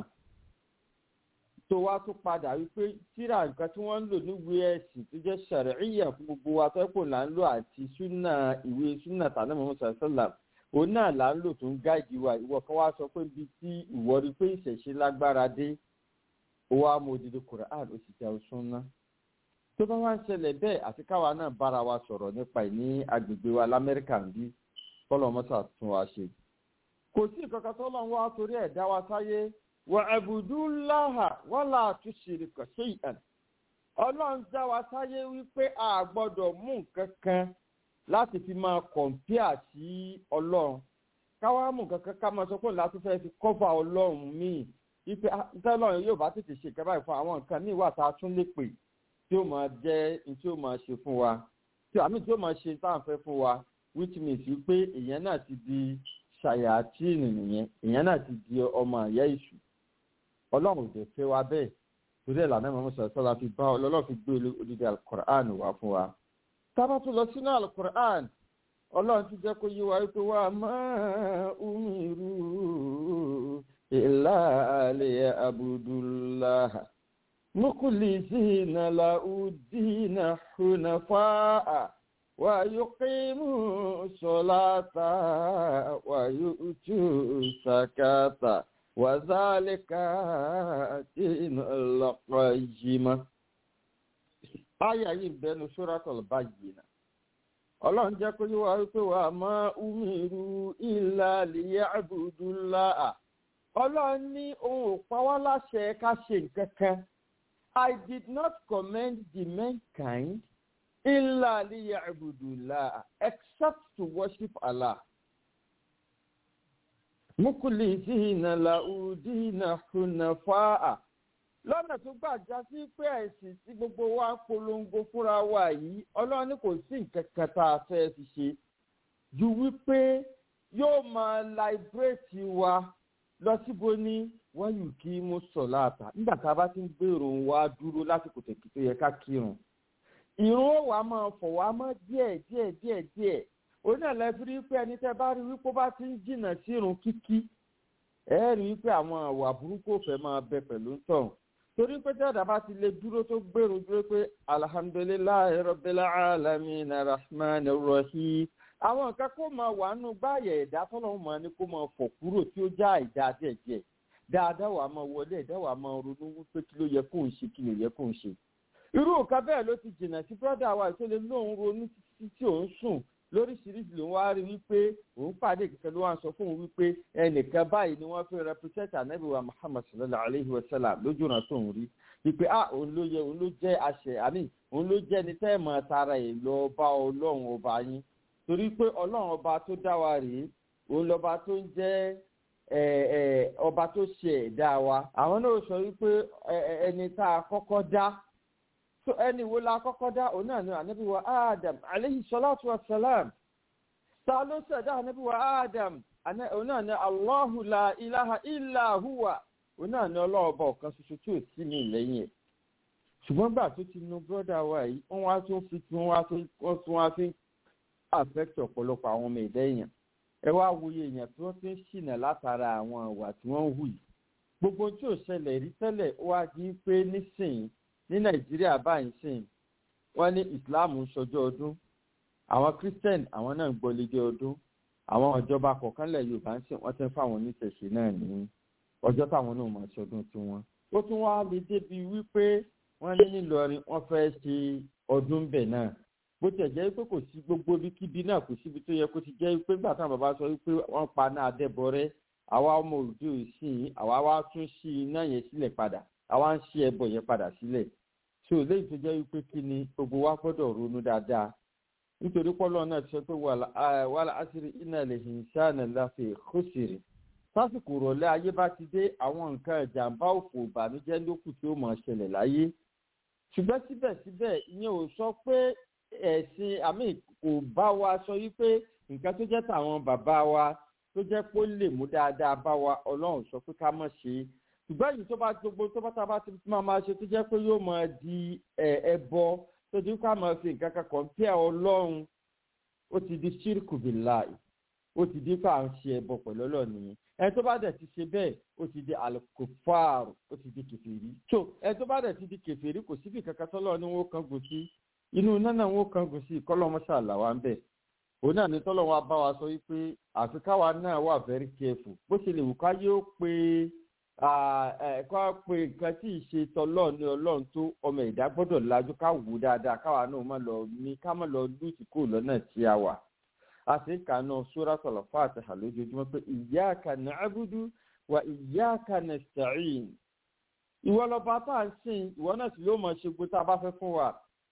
tó wá tó padà wípé tíra nǹkan tí wọ́n ń lò níwèé ẹ̀sìn tó jẹ́ ṣàríyà fún gbogbo wa tẹ́kọ̀ là ń lò àti súnà ìwé súnà tànà Muhammad sallam òun náà là ń lò tó ń gáàdì wa ìwọ kan wá sọ pé ibi tí ìwọ rí pé ìṣẹ̀ṣe lágbára dé ó wá mọ odidi Quran ó sì jẹ́ súnà tó bá wá ń ṣẹlẹ̀ bẹ́ẹ̀ àti káwa náà bára wa sọ̀rọ̀ nípa ẹ̀ ní agbègbè wa lamẹ́ríkà ń bí kọ́lọ́mọ́sà tún wa ṣe kò sí nǹkan kan tó lọ́n wá torí ẹ̀ dá wa sáyé wa'budullaha wala tushriku shay'an Ọlọ́run dá wa sáyé wípé a gbọ́dọ̀ mú nǹkan kan láti fi máa kọ̀m̀píà sí Ọlọ́run káwá mú nǹkan kan ká máa sọ pé láti fẹ́ fi kọ́fà Ọlọ́run míì wípé tẹ́lọ́run yóò bá tètè ṣe ìkẹ́ báyìí fún àwọn nǹkan míì wà tá a tún lè pè tí ó máa jẹ́ tí ó máa ṣe fún wa tí ó máa ṣe tá à ń fẹ́ fún wa which means wípé èèyàn náà ti di ṣàyàtìnì nìyẹn èèyàn náà ti di ọmọ àyà ìṣù Ọlọ́run ò dẹ̀ fẹ́ wa bẹ́ẹ̀ torí ẹ̀ lànà Muhammad sallallahu fi bá Ọlọ́run fi gbé odidi al-Qur'an wá fún wa tábà tó lọ sínú al-Qur'an Ọlọ́run ti jẹ́ kó yé wa wípé wa ma umiru illa liya'budullaha mukhlisina lahu-d-dina hunafa'a wa yuqimu salata wa yu'tu zakata wa zalika dinul qayyim. Aya yìí bẹnu Suratul Bayyinah. Ọlọ́run jẹ́ kó yé wa wípé wa ma umiru illa liya'budullaha. Ọlọ́run ní òun ò pa wá láṣẹ ká ṣe nǹkan kan. I did not command the mankind illa liya'budullaha except to worship Allah. Mukhlisina lahu-d-dina hunafa'a. Lọ́nà tó gbàjá sí pé ẹ̀sìn tí gbogbo wa polongo fúnra wa yìí Ọlọ́run ní kò sí nǹkan kan tá a fẹ́ fi ṣe ju wípé yóò máa liberate wa lọ síbo ní wọ́n yìí kí mo sọ̀ láàtà nígbà tá a bá ti ń gbèrò wa dúró lásìkò tẹ̀kí tó yẹ ká kírun. Ìrun ó wàá máa fọ̀ wá mọ́ díẹ̀. Òun náà lẹ fi rí pé ẹni tẹ́ bá rí wípé ó bá ti ń jìnnà sí ìrun kíkí ẹ rí wípé àwọn àwà burúkú ò fẹ́ máa bẹ pẹ̀lú tọ̀hún. Torí pé tẹ́ẹ̀dá bá ti lè dúró tó gbèrò dúró pé alhamdulillahi rabbil alamin rahmanir rahim àwọn nǹkan kó máa wà nù báyẹ̀ ẹ̀dá tọ́lọ́hún máa ní kó máa fọ̀ kúrò tí ó já ìdá díẹ̀ dáadáa wà máa wọlé ẹ̀dá wà máa ronú wípé kí ló yẹ kó ń ṣe kí ló yẹ kó ń ṣe. Irú nǹkan bẹ́ẹ̀ ló ti jìnnà sí brọ́dà wa ìṣẹ̀lẹ̀ lóun ronú títí tí òun sùn lóríṣiríṣi ló wá rí wípé òun pàdé kankan ló wá ń sọ fún òun wípé ẹnìkan báyìí ni wọ́n fi represent anabi wa Muhammad sallallahu alayhi wa sallam lójú ọ̀nà tó ń rí wípé òun ló jẹ́ àṣẹ àmì òun ló jẹ́ ní tẹ́ẹ̀mọ̀ tara ẹ̀ lọ bá ọlọ́run ọba yín torí pé ọlọ́run ọba tó dá wa rèé òun lọ́ba tó ń jẹ́ ọba tó ṣe ẹ̀dá wa àwọn náà sọ wípé ẹni tá a kọ́kọ́ dá so ẹni wo la kọ́kọ́ dá òun náà ní ànábì wa Adam alayhi salatu wa salam ta ló ṣẹ̀dá ànábì wa Adam òun náà ní Allahu la ilaha illa huwa òun náà ní ọlọ́ọ̀bọ ọ̀kan ṣoṣo tí ò sí ní ìlẹ́yìn ẹ̀ ṣùgbọ́n gbà tó ti nu brọ́dà wa yìí wọ́n wá fi affect ọ̀pọ̀lọpọ̀ àwọn ọmọ ẹ̀dá èèyàn ẹ wá wòye èèyàn tí wọ́n ti ń ṣìnà látara àwọn ìwà tí wọ́n ń hù yìí gbogbo tí ò ṣẹlẹ̀ rí tẹ́lẹ̀ ó wá di pé nísìnyí ní Nàìjíríà báyìí sìn wọ́n ní Islam ń ṣọjọ́ ọdún àwọn Christian àwọn náà ń gbọ́légé ọdún àwọn ìjọba kọ̀ọ̀kanlẹ̀ Yorùbá ń sìn wọ́n ti ń fáwọn oníṣẹ̀ṣe náà ní ọjọ́ táwọn náà máa ṣọdún tiwọn ó tún wá lè débi wípé wọ́n ní nílọrin wọ́n fẹ́ ṣe ọdún bẹ̀ náà bó tiẹ̀ jẹ́ pé kò sí gbogbo ibikíbi náà kò síbi tó yẹ kó ti jẹ́ pé nígbà táwọn bàbá sọ wípé wọ́n pa náà Adébọrẹ́ àwa ọmọ òde òsìn àwa wá tún ṣí iná yẹn sílẹ̀ padà àwa ń ṣí ẹbọ yẹn padà sílẹ̀ so léyìí tó jẹ́ wípé kí ni gbogbo wa gbọ́dọ̀ ronú dáadáa nítorí pọ́lọ́ náà ti sọ pé wàhálà àṣírí iná lè hìn sáànà láfi khusiri sásìkò rọ̀lẹ́ ayé bá ti dé àwọn nǹkan ìjàmbá òfò ìbànújẹ́ lókù tí ó máa ṣẹlẹ̀ láyé ṣùgbọ́n síbẹ̀síbẹ̀ ìyẹn ò sọ pé ẹ̀sìn àmì kò bá wa sọ wípé nǹkan tó jẹ́ tàwọn bàbá wa tó jẹ́ pé ó lè mú dáadáa bá wa Ọlọ́run sọ pé ká má ṣe ṣùgbọ́n èyí tó bá gbogbo tó bá tá a bá ti máa ṣe tó jẹ́ pé yóò máa di ẹbọ tó di ká máa fi nǹkan kan compare Ọlọ́run ó ti di ṣírkù billahi ó ti di pé à ń ṣe ẹbọ pẹ̀lú Ọlọ́run nìyẹn ẹni tó bá dẹ̀ ti ṣe bẹ́ẹ̀ ó ti di al-kuffar ó ti di kèfèrí so ẹni tó bá dẹ̀ ti di kèfèrí kò síbi kankan tọ́lọ́ ni wọ́n kan gùn sí inú náà wọ́n kan gùn sí kọ́lọ́mọṣàlá wa ń bẹ̀ òun náà ní tọ́lọ́ wa bá wa sọ wípé àfi káwa náà wà very careful bó ṣe lè wù ká yóò pé ẹ̀kọ́ pé nǹkan tí ì ṣe tọ́lọ́ ní Ọlọ́run tó ọmọ ẹ̀dá gbọ́dọ̀ lajú ká wù dáadáa káwa náà má lọ lùtì kúrò lọ́nà tí a wà àtìkà náà Suratul Fatiha lójoojúmọ́ pé iyyaka na'budu wa iyyaka nasta'in ìwọ lọ́ba tá à ń sìn ìwọ náà sì ló mọ̀ ṣe gbó tá a bá fẹ́ fún wa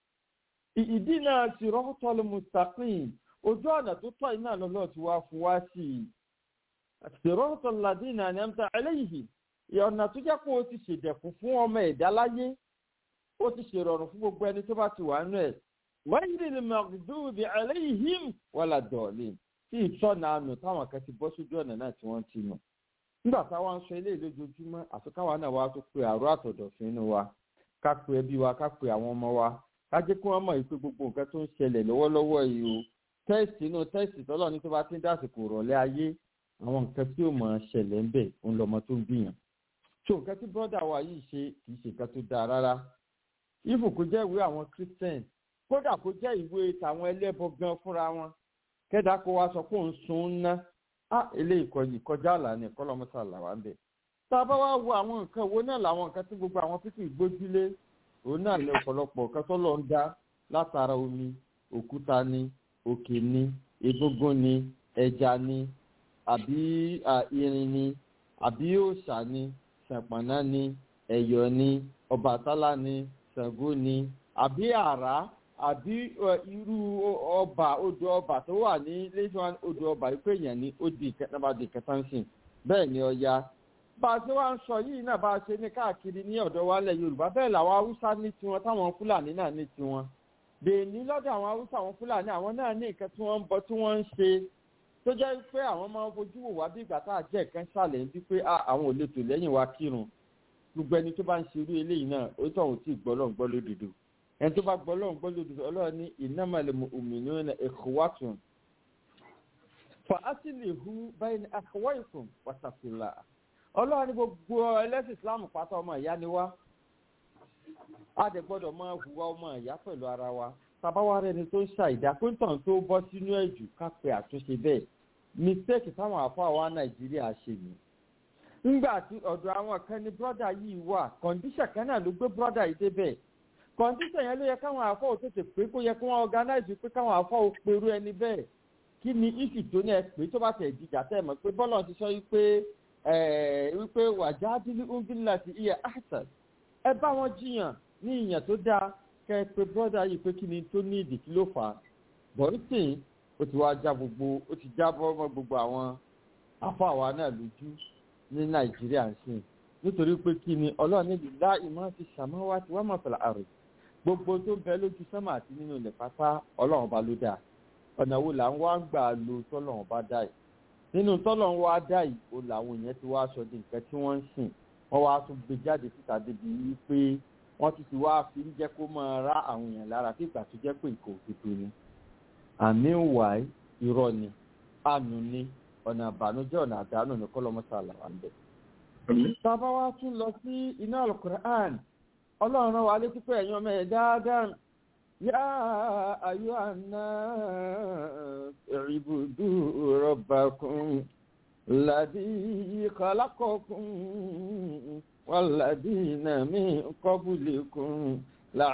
ihdina siratal mustaqim ojú ọ̀nà tó tọ́ iná lọ́lọ́ ti wá fún wa sí i siratal ladina an'amta alayhim ọ̀nà tó jẹ́ pé ó ti ṣèdẹ̀kùn fún ọmọ ẹ̀dá láyé ó ti ṣèrọ̀rùn fún gbogbo ẹni tó bá ti wà nù ẹ̀ ghayril maghdubi alayhim wala ddallin tí ìtọ́nà àánú táwọn kan ti bọ́ sójú ọ̀nà náà tí wọ́n ti nù. nígbà táwọn ń sọ ilé lójoojúmọ́ àfikáwa náà wá tó pe àrò àtọ̀dọ̀fín inú wa ká pe ẹbí wa ká pe àwọn ọmọ wa ká jẹ́ kí wọ́n mọ̀ pé gbogbo nǹkan tó ń ṣẹlẹ̀ lọ́wọ́lọ́wọ́ yìí o tẹ́ẹ̀sì tọ́lọ́ ní tó bá ti ń dásìkò rọ̀lẹ́ ayé àwọn nǹkan tí ó máa ṣẹlẹ̀ ń bẹ̀ ń lọ́mọ tó ń gbìyàn. tó nǹkan tí brọ́dà wa yìí ṣe kì í ṣe nǹkan tó dáa rárá ìfò kò jẹ́ ìwé àwọn Christian kódà kó jẹ́ ìwé tàwọn ẹlẹ́bọ gan fúnra wọn kẹ́dà kó wa sọ pé òun sun ń ná eléyìí kọjá àlàní kọ́lọ́mọ́sàlà wà ń bẹ̀. tá a bá wá wo àwọn nǹkan wo náà làwọn nǹkan tí gbogbo àwọn pípì gbójúlé òun náà lè ọ̀pọ̀lọpọ̀ nǹkan tó lọ ń dá látara omi òkúta ni òkè ni egúngún ni ẹja ni àbí irin ni àbí òòṣà ni ṣàpàná ni ẹ̀yọ̀ ni Ọbàtálá ni Ṣàngó ni àbí àrá àbí irú odò ọba tó wà ní lẹ́sàn odò ọba ìpè èèyàn ní ó di ìkẹtànsìn bẹ́ẹ̀ ni Ọya bá a ṣe wá ń sọ yìí náà bá a ṣe ní káàkiri ní ọ̀dọ̀ wa lẹ̀ Yorùbá bẹ́ẹ̀ làwọn Haúsá ní tiwọn táwọn Fúlàní náà ní tiwọn bẹ́ẹ̀ni lọ́dọ̀ àwọn Haúsá àwọn Fúlàní àwọn náà ní nǹkan tí wọ́n ń bọ tí wọ́n ń ṣe tó jẹ́ pé àwọn máa ń fojú wò wá bí ìgbà tá a jẹ́ ìkan ṣàlẹ̀ ń bí pé àwọn ò lè tò lẹ́yìn wa kírun gbogbo ẹni tó bá ń ṣerú eléyìí náà ó tọ̀hún tí gbọ́ lódodo ẹni tó bá gbọ́ lódodo Ọlọ́run ní innamal mu'minuna ikhwatun fa aslihu bayna akhawaykum wattaqullah Ọlọ́run ní gbogbo ẹlẹ́sìn Islam pátá ọmọ ìyá ni wá a dẹ̀ gbọ́dọ̀ máa hùwà ọmọ ìyá pẹ̀lú ara wa tabawa rẹ̀ ni tó ń ṣàìdá pé tàn tó bọ́ sínú ẹ̀jù ká pe àtúnṣe bẹ́ẹ̀ mistake táwọn àfọ àwa Nàìjíríà ṣe ni nígbà tí ọ̀dọ̀ àwọn kan ní brọ́dà yìí wà kọ̀ǹdíṣà kan náà ló gbé brọ́dà yìí débẹ̀ condition yẹn ló yẹ káwọn àfọ́ ò tètè pé kó yẹ kí wọ́n organize pé káwọn àfọ́ ò perú ẹni bẹ́ẹ̀ kí ni ìsì tó ní ẹ pé tó bá tẹ̀ ìdíjà tẹ̀ mọ̀ pé bọ́lá ti sọ wípé wàjádìlú ńbílà ti iye àṣà ẹ bá wọn jiyàn ní ìyàn tó dáa kẹ ẹ pé brọ́dà yìí pé kí ni tó ní ìdí kí ló fà á bọ̀rítìn ó ti wá já ó ti jábọ́ mọ́ gbogbo àwọn àfọ́ àwa náà lójú ní nàìjíríà ń sìn nítorí pé kí ni ọlọ́run níbi láì máa fi ṣàmáwá tí wọ́n máa fẹ̀lẹ̀ àrùn gbogbo tó bẹ lójú sánmà àti nínú ilẹ̀ pátá ọlọ́run bá ló dáa ọ̀nà wo là ń wá ń gbà lo tọ́lọ́run bá dá yìí nínú tọ́lọ́run wá dá yìí ó làwọn èèyàn ti wá aṣọ di nǹkan tí wọ́n ń sìn wọ́n wá tún gbé jáde síta débi wípé wọ́n ti wá fi ń jẹ́ kó máa rá àwọn èèyàn lára tí ìgbà tó jẹ́ pé ìkò òdodo ni àmì ìwà irọ́ ni àánú ni ọ̀nà àbànújẹ́ ọ̀nà àdánù ní kọ́lọ́mọ́sálà wà ń bẹ̀. Tàbá wá tún lọ sí iná Al-Qur'an, ọlọ́run wa létí pé ẹ̀yin ọmọ ẹ̀ dáadáa, yá ayọ́ àná ìbùdó rabbakum, ladhi khalaqakum, walladhina min qablikum,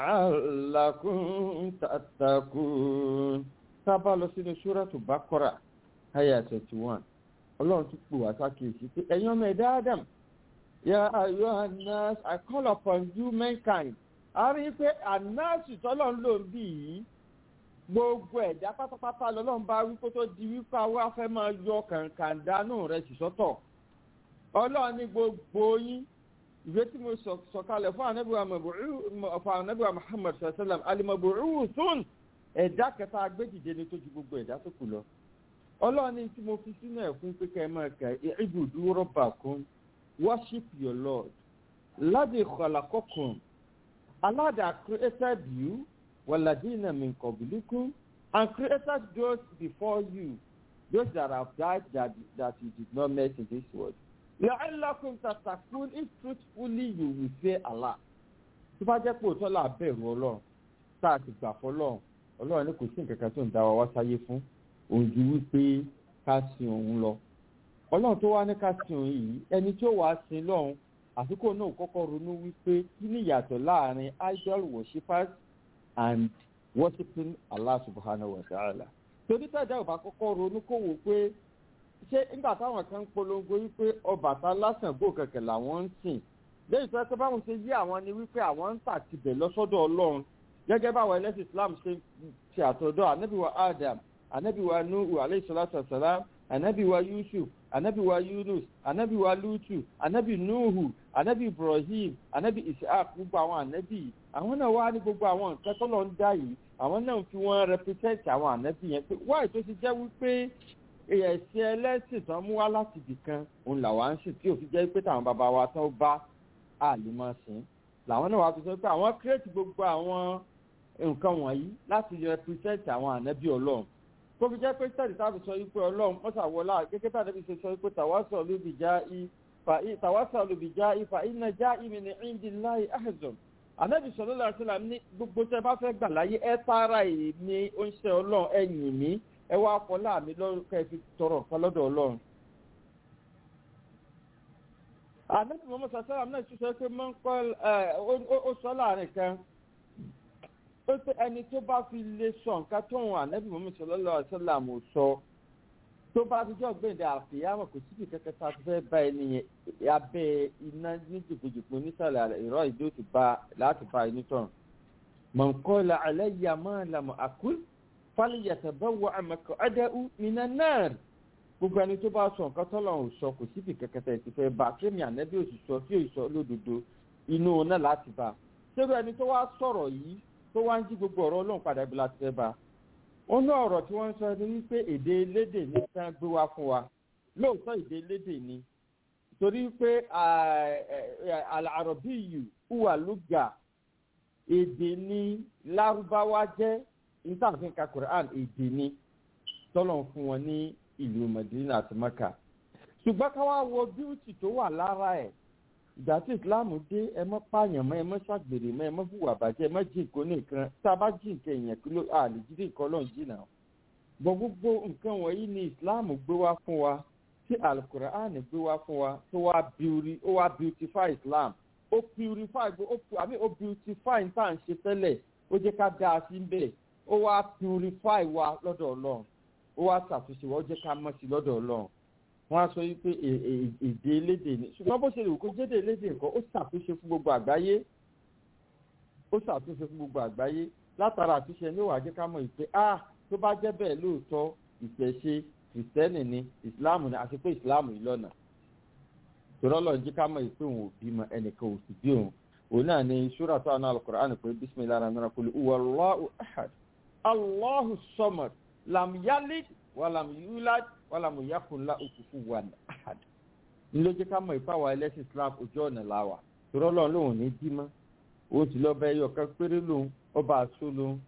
la'allakum tattaqun. Tàbá lọ sínú Suratu Baqara, Aya 21. Ọlọ́run tún pè wá sákèésí pé ẹ̀yin ọmọ ẹ̀ dáadáa, Ya anas, I call upon you mankind. A rí pé ànáàsì tọ́lọ́run ló ń bì yìí gbogbo ẹ̀dá pátápátá lọ́lọ́run bá wí kó tó di wípé àwọn afẹ́ máa yọ kàǹkàǹdánù rẹ̀ sì sọ́tọ̀. Ọlọ́run ní gbogbo yín ìwé tí mo sọ̀kalẹ̀ fún ànábìwá Muhammad sallam alimọ̀bùrú sún ẹ̀dá kẹta agbẹ́dìde ni tó ju gbogbo ẹ̀dá tó kù lọ. Ọlọ́run ní tí mo fi sínú ẹ̀ fún pé kẹ́ ẹ máa kà ibudu rabbakum. Worship your Lord. Ladhi khalaqakum. Allah that created you, waladina min qablikum, and created those before you, those that have died that you did not meet in this world. La'allakum tattaqun, if truthfully you will fear Allah. Tó bá jẹ́ pé òótọ́ là bẹ̀rù Ọlọ́run, tá a ti gbà fọ́lọ́run, Ọlọ́run ní kò sí nǹkan kan tó ń dá wa wá sáyé fún, òun ju wípé ká sin òun lọ. Ọlọ́run tó wá ní ká sin òun yìí ẹni tí ó wàá sin lọ́hùn àsìkò náà kọ́kọ́ ronú wípé kí ni ìyàtọ̀ láàrin idol worshippers and worshiping Allah subhanahu wa ta'ala. Torí tẹ́jà ò bá kọ́kọ́ ronú kó wò pé ṣé nígbà táwọn kan ń polongo wípé Ọbàtálá Ṣàngó kẹ̀kẹ́ làwọn ń sìn lẹ́yìn tó ẹ tó báwọn ṣe yí àwọn ni wípé àwọn ń tà tibẹ̀ lọ́sọ́dọ̀ Ọlọ́run gẹ́gẹ́ báwọn ẹlẹ́sìn Islam ṣe àtọ̀dọ̀ ànábìwá Adam ànábìwá Nuhu alayhi salatu wassalam Ànábì wa Yusuf, Ànábì wa Yunus, Ànábì wa Lutu, Ànábì Nuhu, Ànábì Ibrahim, Ànábì Ishaq, gbogbo àwọn ànábì. Àwọn náà wá ní gbogbo àwọn nǹkan tó lọ ń dá yìí. Àwọn náà fi wọ́n represent àwọn ànábì yẹn pé wáyé tó ti jẹ́ wípé ẹ̀sìn ẹlẹ́sìn tán mú wá láti ibì kan òun làwa ń sìn tí ò fi jẹ́ pé táwọn bàbá wa tán bá àlè máa sìn. Làwọn náà wá fi sọ pé àwọn create gbogbo àwọn nǹkan wọ̀nyí láti represent àwọn ànábì Ọlọ́run. Tó fi jẹ́ pé tẹ́lì tábí sọ wípé Ọlọ́run mọ́sàwọ́lá gẹ́gẹ́ tàbí ṣe sọ wípé tàwásọ̀ olùbìjá ifá iná já ìmì ní indillahi ahzan. Ànábì sallallahu alaihi wasallam ní gbogbo tẹ́ bá fẹ́ gbà láyé ẹ tààrà èmi oúnṣẹ́ Ọlọ́run ẹ yìn mí ẹ wá fọlá mi lọ́rùkẹ́ fi tọrọ nǹkan lọ́dọ̀ Ọlọ́run. Ànábì Muhammad sallallahu alaihi wasallam náà ti sọ pé mọ́ ń kọ́ ó sọ láàrin kan ó pé ẹni tó bá fi lè sọ nǹkan tó ń Ànábì Muhammad sallallahu alaihi wasallam sọ tó bá fi jọ gbẹ̀dẹ̀ àfìyàmọ̀ kò síbi kẹ́kẹ́ tá a ti fẹ́ bá ẹni yẹn abẹ́ iná ní jùpùjùpù nísàlẹ̀ ìrọ̀ ìdí ó ti bá láti bá ẹni tán. Man qala alayya ma lam aqul falyatabawwa' maq'adahu minan nar. Gbogbo ẹni tó bá sọ nǹkan tọ́lọ́run sọ kò síbi kẹ́kẹ́ tá a ti fẹ́ bá kémi Ànábì òṣìṣọ́ tí òṣìṣọ́ lódodo inú náà láti bá. Ṣé ẹni tó wá sọ̀rọ̀ yìí tó wá ń jí gbogbo ọ̀rọ̀ Ọlọ́run padà bí láti fẹ́ bá. Ó ní ọ̀rọ̀ tí wọ́n ń sọ ní wípé èdè elédè ní ká gbé wá fún wa. Lóòótọ́ èdè elédè ni. Torí pé al-Arabiyyu huwa lugha èdè ni Lárúbáwá jẹ́ ìtàfin ka Quran èdè ni tọ́lọ̀ fún wọn ní ìlú Madina àti Maka. Ṣùgbọ́n ká wá wo bíútì tó wà lára ẹ̀. Ìgbà tí ìsìláàmù dé ẹ mọ́ pààyàn mọ́ ẹ mọ́ ṣàgbèrè mọ́ ẹ mọ́ fùwà bàjẹ́ ẹ mọ́ jí nǹkan nìkan tá a bá jí nǹkan èèyàn kí ló àlè jíde nǹkan Ọlọ́run jìnnà. Bọ̀ gbogbo nǹkan wọ̀nyí ni ìsìláàmù gbé wá fún wa tí Al-Qur'an gbé wá fún wa tó wá beautify Islam ó purify ó beautify ní tá à ń ṣe tẹ́lẹ̀ ó jẹ́ ká dáa sí bẹ́ẹ̀ ó wá purify wa lọ́dọ̀ ọlọ́run ó wá ṣàtúnṣe wa ó jẹ́ ká mọ̀ sí lọ́dọ̀ ọlọ́run wọ́n á sọ wípé èdè elédè ni ṣùgbọ́n bó ṣe lè kó jẹ́dẹ̀ elédè nǹkan ó ṣàtúnṣe fún gbogbo àgbáyé látara àtúnṣe ní òwà jẹ́ ká mọ̀ ìpè tó bá jẹ́ bẹ́ẹ̀ lóòótọ́ ìṣẹ̀ṣe kìrìsìtẹ́nì ni ìsìláàmù ni àti pé ìsìláàmù yìí lọ́nà tòrọ́lọ́ jẹ́ ká mọ̀ ìpè òun ò bímọ ẹnìkan ò sì bí òun náà ni ṣúra tó àná al-Qur'an pé bismillahir rahmanir rahim huwallahu ahad Allahu samad lam yalid walam yulad walam yakun lahu kufuwan ahad ló jẹ́ ká mọ̀ ìpè àwọn ẹlẹ́sìn islam ojú ọ̀nà làwà tòrọ́lọ́ lòun ní bímọ ó ti lọ bẹ ẹyọ kan péré lòun ọba àṣọ lòun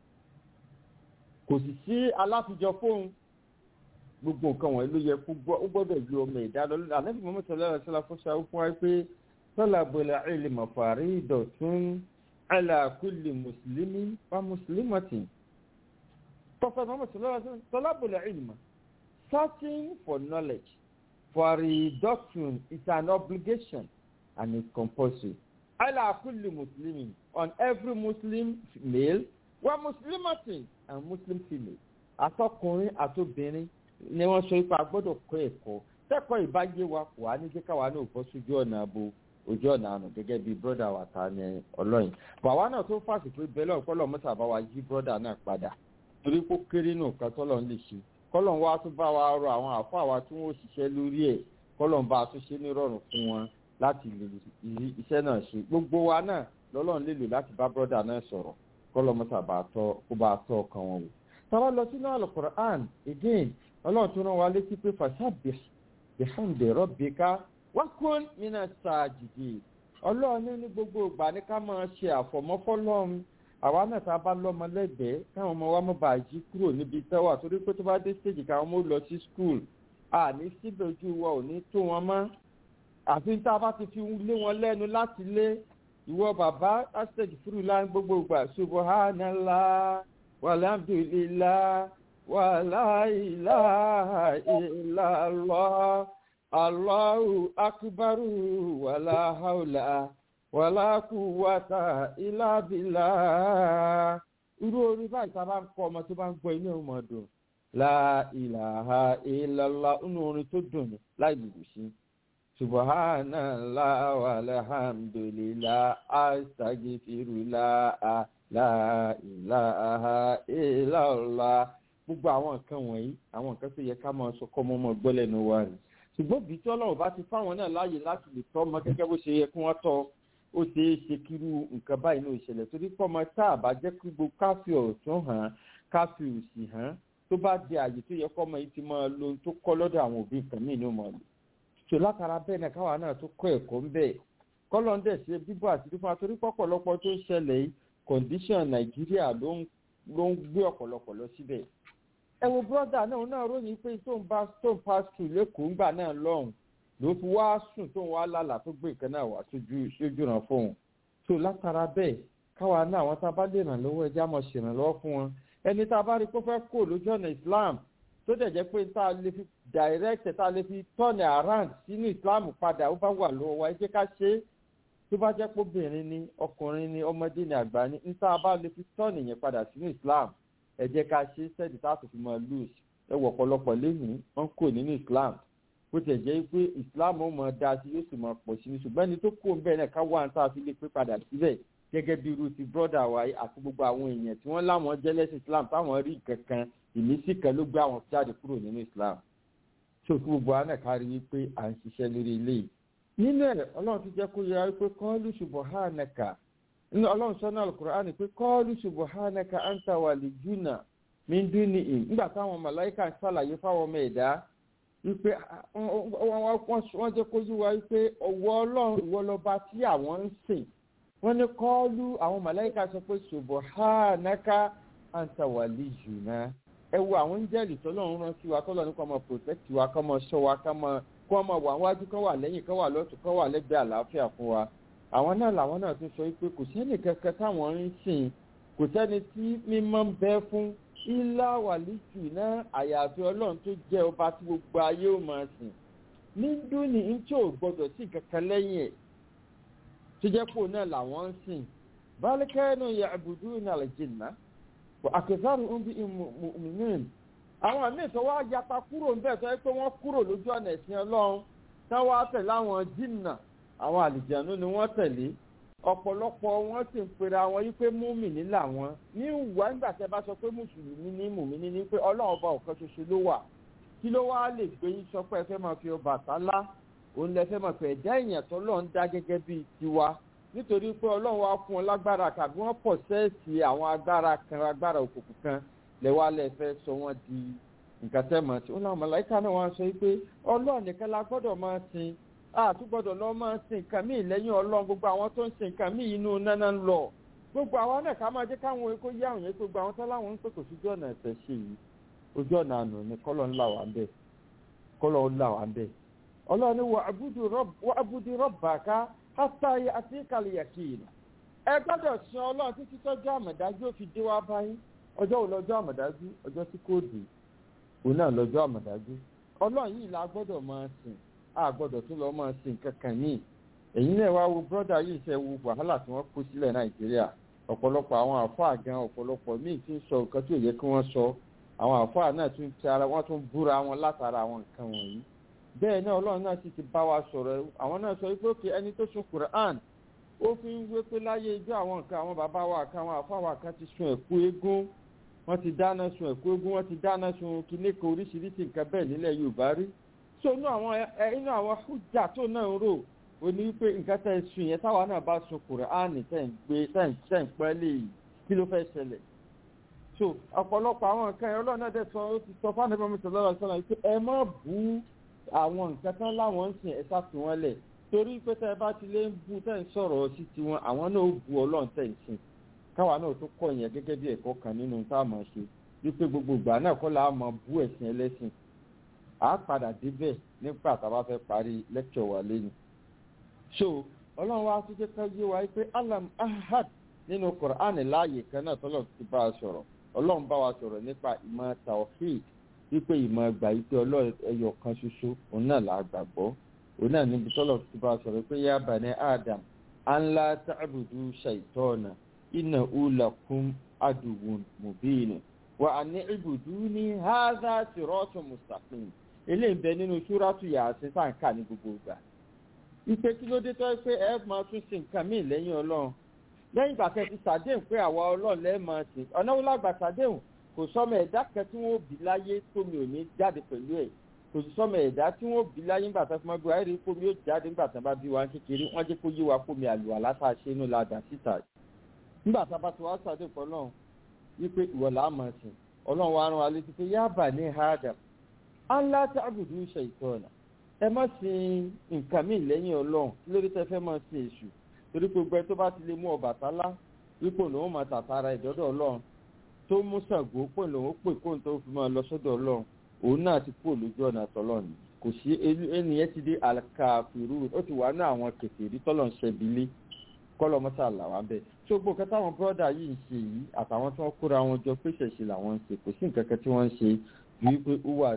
kò sì sí aláfijọ fóun gbogbo nǹkan wọ̀nyí ló yẹ kó ó gbọ́dọ̀ ju ọmọ ẹ̀dá lọ ànábì Muhammad sallallahu alaihi wasallam fún ṣáà fún wa pé talabul ilmi faridatun ala kulli muslimin wa muslimatin. Prophet Muhammad sallallahu alaihi wasallam talabul ilmi, searching for knowledge, faridatun is an obligation and is compulsory. Ala kulli muslimin, on every Muslim male wa muslimatin and Muslim female. Àtọkùnrin àtobìnrin ni wọ́n sọ pé a gbọ́dọ̀ kọ́ ẹ̀kọ́ tẹ́kọ̀ọ́ ìbáyé wa kò wá ní jẹ́ káwa náà bọ́ sójú ọ̀nà abo ojú ọ̀nà àná gẹ́gẹ́ bí brọ́dà wa ta ni ọlọ́yin bàwa náà tó fàṣì pé bẹ́ẹ̀ lọ́ọ̀ kọ́lọ̀ mọ́tà bá wa yí brọ́dà náà padà torí kó kéré nù kan tọ́lọ̀ ń lè ṣe kọ́lọ̀ wa tún bá wa rọ àwọn àfọ́ àwa tí wọ́n ṣiṣẹ́ lórí ẹ̀ kọ́lọ̀ bá a tún ṣe ní rọrùn fún wọn láti lè iṣẹ́ náà ṣe gbogbo wa náà lọ́lọ́run lè lò láti bá brọ́dà náà sọ̀rọ̀ kọ́lọ̀ mọ́tà bá a tọ́ ọkàn wọn wò. tàbá lọ sínú Al-Qur'an again ọlọ́run tó rán wa létí pé fasabbih bihamdi rabbika wa kun minas sajidin ọlọ́run ní gbogbo ìgbà ní ká máa ṣe àfọ̀mọ́ fọ́lọ́run àwa náà tá a bá lọ́mọ lẹ́gbẹ̀ẹ́ káwọn ọmọ wa mọ́ bá yí kúrò níbi tẹ́wà torí pé tó bá dé stage káwọn ọmọ lọ sí school àní síbẹ̀ ojú wa ò ní tó wọn mọ́ àfi tá a bá ti fi lé wọn lẹ́nu láti lé ìwọ bàbá astaghfirullah gbogbo ìgbà subhanallah walhamdulillah wala ilaha illallah Allahu akbaru wala hawla wala quwwata illa billah. Irú orí báyìí tá a bá ń kọ́ ọmọ tó bá ń gbọ́ inú ọmọ dùn la ilaha illallah inú orin tó dùn ní láì gbùgbù sí. Subhanallah walhamdulillah astaghfirullah la ilaha illallah. Gbogbo àwọn nǹkan wọ̀nyí àwọn nǹkan tó yẹ ká máa sọ kọ́ mọ́mọ́ gbọ́ lẹ́nu wa rẹ̀ ṣùgbọ́n bí tí ọlọ́run bá ti fáwọn náà láàyè láti lè tọ́ ọmọ gẹ́gẹ́ bó ṣe yẹ kí wọ́n tọ́ ó ṣe é ṣe kírú nǹkan báyìí ní ìṣẹ̀lẹ̀ torí pọ́ ọmọ tá a bá jẹ́ kí gbogbo káfí ọ̀tún hàn káfí òsì hàn tó bá di àyè tó yẹ kọ́ ọmọ yìí ti máa lo ohun tó kọ́ lọ́dọ̀ àwọn òbí nǹkan míì ní ọmọ rẹ̀ ṣò látara bẹ́ẹ̀ náà káwa náà tó kọ́ ẹ̀kọ́ ń bẹ̀ kọ́lọ́ndẹ̀ ṣe bíbọ̀ àti fífún torí pọ̀pọ̀lọpọ̀ tó ń ṣẹlẹ̀ yìí condition Nàìjíríà ló ń gbé ọ̀pọ̀lọpọ̀ lọ síbẹ̀ ẹ wo brọ́dà náà ròyìn pé tó ń pass through lẹ́kọ̀ọ́ ńgbà náà lọ́hùn ló fi wá sùn tó ń wá lálà tó gbé nǹkan náà wá sójú ràn fóun tó látara bẹ́ẹ̀ káwa náà àwọn tá a bá lè ràn lọ́wọ́ ẹja mọ̀ ṣèrànlọ́wọ́ fún wọn ẹni tá a bá rí kó fẹ́ kó lójú ọ̀nà Islam tó dẹ̀ jẹ́ pé tá a lè fi direct tá a lè fi turn around sínú Islam padà ó bá wà lọ́wọ́ wa ẹ jẹ́ ká ṣe é tó bá jẹ́ pé obìnrin ni ọkùnrin ni ọmọdé ni àgbà ni ní tá a bá lè fi turn yẹn padà sínú Islam ẹ jẹ́ ká ṣe sẹ́ẹ̀dì tá a fi máa lose ẹ wọ̀ ọ̀pọ̀lọpọ̀ lẹ́yìn wọ́n kò nínú Islam bó tẹ̀ jẹ́ pé Islam ó máa dáa sí yóò sì máa pọ̀ sí ní ṣùgbọ́n ẹni tó kó ń bẹ́ẹ̀ náà ká wá ní tá a fi lè pé padà síbẹ̀ gẹ́gẹ́ bí irú ti brọ́dà wa àti gbogbo àwọn èèyàn tí wọ́n láwọn jẹ́lẹ́sì Islam táwọn rí kankan ìmísí kan ló gbé àwọn jáde kúrò nínú Islam tó kí gbogbo wa náà kárí wípé à ń ṣiṣẹ́ lórí ilé yìí nínú ẹ̀ Ọlọ́run ti jẹ́ kó yẹ wípé qalu subhanaka nínú Ọlọ́run sọ́nà Al-Qur'ani pé qalu subhanaka anta waliyuna min dunihim nígbà táwọn màláíkà ń ṣàlàyé fáwọn ọmọ ẹ̀dá wípé wọ́n jẹ́ kó yí wa wípé ọwọ́ Ọlọ́run ìwọ lọ́ba tí àwọn ń sìn wọ́n ní qalu àwọn màláíkà sọ pé subhanaka anta waliyuna ẹ wo àwọn áńgẹ́lì tọ́lọ́run rán sí wa tọ́lọ́run nípa ọmọ protect wa kọ́ mọ ṣọ́ wa kọ́ mọ wà wájú kọ́ wà lẹ́yìn kọ́ wà lọ́tún kọ́ wà lẹ́gbẹ̀ẹ́ àlàáfíà fún wa àwọn náà làwọn náà tún sọ pé kò sẹ́ni kankan táwọn ń sìn kò sẹ́ni tí mímọ́ ń bẹ fún ilá wàlíjù náà àyàfi Ọlọ́run tó jẹ́ ọba tí gbogbo ayé ò máa sìn ní dúnì tí ò gbọdọ̀ sí kankan lẹ́yìn ẹ̀ tó jẹ́ pò náà làwọn ń sìn bal kanu ya'buduna al-jinna wa aktharuhum bihim mu'minun àwọn àmì tó wá yapa kúrò ń bẹ̀ tó yẹ pé wọ́n kúrò lójú ọ̀nà ẹ̀sìn Ọlọ́run tán wá tẹ̀lé àwọn jìnnà àwọn àlìjànú ni wọ́n tẹ̀lé ọ̀pọ̀lọpọ̀ wọn sì ń pera wọn yí pé múmìnì làwọn ní ìwà nígbà tẹ́ bá sọ pé mùsùlùmí ní mùmìnì ní pé Ọlọ́run ọba ọ̀kan ṣoṣo ló wà kí ló wá lè gbé yín sọ pé ẹ fẹ́ máa fi Ọbàtálá òun lẹ fẹ́ máa fẹ́ ẹ̀dá èèyàn tó lọ́n dá gẹ́gẹ́ bíi tiwa nítorí pé Ọlọ́run wá fún wọn lágbára tàbí wọ́n pọ̀ sẹ́ẹ̀sì àwọn agbára òkùnkùn kan lẹ́wà lẹ́ fẹ́ sọ wọ́n di nǹkan tẹ́ mọ̀ tí ó láwọn màláíkà náà wá sọ pé Ọlọ́run nìkan la gbọ́dọ̀ máa sìn àtúgbọ́dọ̀ lọ máa sìn nǹkan míì lẹ́yìn Ọlọ́run gbogbo àwọn tó ń sìn nǹkan míì inú náná ń lọ gbogbo àwọn náà ká máa jẹ́ káwọn èkó yá àwọn yẹn gbogbo àwọn tó láwọn ń pè kò síjú ọ̀nà ẹ̀sẹ̀ ṣe yìí ojú ọ̀nà àná ni kọ́lọ̀ ńlá wà ń bẹ̀ Ọlọ́run ni wà ábúdí rabbaka hatta ya'tikal yaqin ẹ gbọ́dọ̀ sin Ọlọ́run títí tọ́jú àmọ̀dájú ó fi dé wá báyìí ọjọ́ wo lọ́jọ́ àmọ̀dájú ọjọ́ tí kò dé òun náà lọ́jọ́ àmọ̀dájú Ọlọ́run yìí la gbọ́dọ̀ máa sìn a gbọ́dọ̀ tún lọ máa sìn kankan ní èyí náà wá wo brọ́dà yìí ṣe wo wàhálà tí wọ́n kó sílẹ̀ Nàìjíríà ọ̀pọ̀lọpọ̀ àwọn àfáà gan ọ̀pọ̀lọpọ̀ míì tí ń sọ nǹkan tí ò yẹ kí wọ́n sọ àwọn àfáà náà tún ti ara wọ́n tún búra wọn látara àwọn nǹkan wọ̀nyí bẹ́ẹ̀ náà Ọlọ́run náà sì ti bá wa sọ̀rọ̀ àwọn náà sọ pé òkè ẹni tó sun Quran ó fi ń wé pé láyé ijó àwọn nǹkan àwọn bàbá wa kan àwọn àfáà wa kan ti sun ẹ̀kú eégún wọ́n ti dáná sun ẹ̀kú eégún wọ́n ti dáná sun kíníkà oríṣiríṣi nǹkan bẹ́ẹ̀ nílẹ̀ Yorùbá rí so inú àwọn hujja tó náà ń rò ó ní wípé nǹkan tẹ́ sun yẹn táwa náà bá sun Kùránì tẹ́ ń pẹ́ lè kí ló fẹ́ ṣẹlẹ̀ so ọ̀pọ̀lọpọ̀ àwọn nǹkan ẹ̀rọ náà dẹ̀ sọ ó ti sọ fún àdébọ̀mí sọ̀rọ̀ sọ̀rọ̀ wípé ẹ má bú àwọn nǹkan tán láwọn ń sìn ẹ sá fi wọ́n lẹ̀ torí pé tẹ́ ẹ bá ti lé ń bú tẹ́ ń sọ̀rọ̀ sí tiwọn àwọn náà ó bu Ọlọ́run tẹ́ ń sìn káwa náà tó kọ́ yẹn gẹ́gẹ́ bí ẹ̀kọ́ kan nínú tá a máa ṣe wípé gbogbo ìgbà náà kọ́ la máa bú ẹ̀sìn ẹlẹ́sìn a padà débẹ̀ nígbà tá a bá fẹ́ parí lẹ́kṣọ̀ wa lẹ́yìn. so Ọlọ́run wa tún jẹ́ ká yé wa pé alam ahad nínú Kùránì láàyè kan náà tọ́lọ̀ ti bá a sọ̀rọ̀ Ọlọ́run bá wa sọ̀rọ̀ nípa ìmọ̀ tawhid wípé ìmọ̀ gbà wípé Ọlọ́run ẹyọ kan ṣoṣo òun náà là á gbàgbọ́ òun náà níbi tọ́lọ̀ ti bá a sọ̀rọ̀ pé ya bani Adam an la ta'budu shaytana innahu lakum aduwwun mubin wa an i'buduni hadha siratun mustaqim eléyìí bẹ nínú súrátù Yásìn sáǹkà ní gbogbo ìgbà ìpè kí ló dé tó pé ẹ máa tún ṣe nǹkan míì lẹ́yìn Ọlọ́run lẹ́yìn ìgbà kẹ́ ti ṣàdéhùn pé àwa Ọlọ́run lẹ́ẹ̀ máa ṣe ọ̀nà wo lágbà ṣàdéhùn kò sọ́mọ ẹ̀dá kan tí wọ́n bí láyé tómi ò ní jáde pẹ̀lú ẹ̀ kò sí sọ́mọ ẹ̀dá tí wọ́n bí láyé nígbà tó fi máa gbé ayé rí kómi ó jáde nígbà tó bá bí wa kékeré wọ́n jẹ́ kó yé wa kómi àlùwàlá tá a ṣe inú la dà síta nígbà tá a bá ti wá ṣàdéhùn pọ̀ náà wípé ìwọ làá máa sìn Ọlọ́run wa rán wa létí pé yá bani Adam Allah ta'budu shaytana ẹ má sìn nǹkan míì lẹ́yìn Ọlọ́run kí lórí tẹ́ fẹ́ máa sìn èṣù torí gbogbo ẹ tó bá ti lè mú Ọbàtálá wípò lòun máa tàtàrà ìdọ́dọ̀ Ọlọ́run tó mú Ṣàngó pè lòun pè kóun tó fi máa lọ sọ́dọ̀ Ọlọ́run òun náà ti kúrò lójú ọ̀nà tọ́lọ́run kò sí ẹnìyẹn ti dé alkafiru ó ti wà ní àwọn kèfèrí tọ́lọ̀ ń ṣẹbilé kọ́lọ́ mọ́tà làwọn bẹ́ẹ̀ tí ó gbọ́ kẹta àwọn bọ́dà yìí ń ṣe yìí àtàwọn tí wọ́n kóra wọn jọ pé ṣẹ̀ṣẹ̀ làwọn ń ṣe kò sí nǹkan kan tí wọ́n ń ṣe wípé ó wà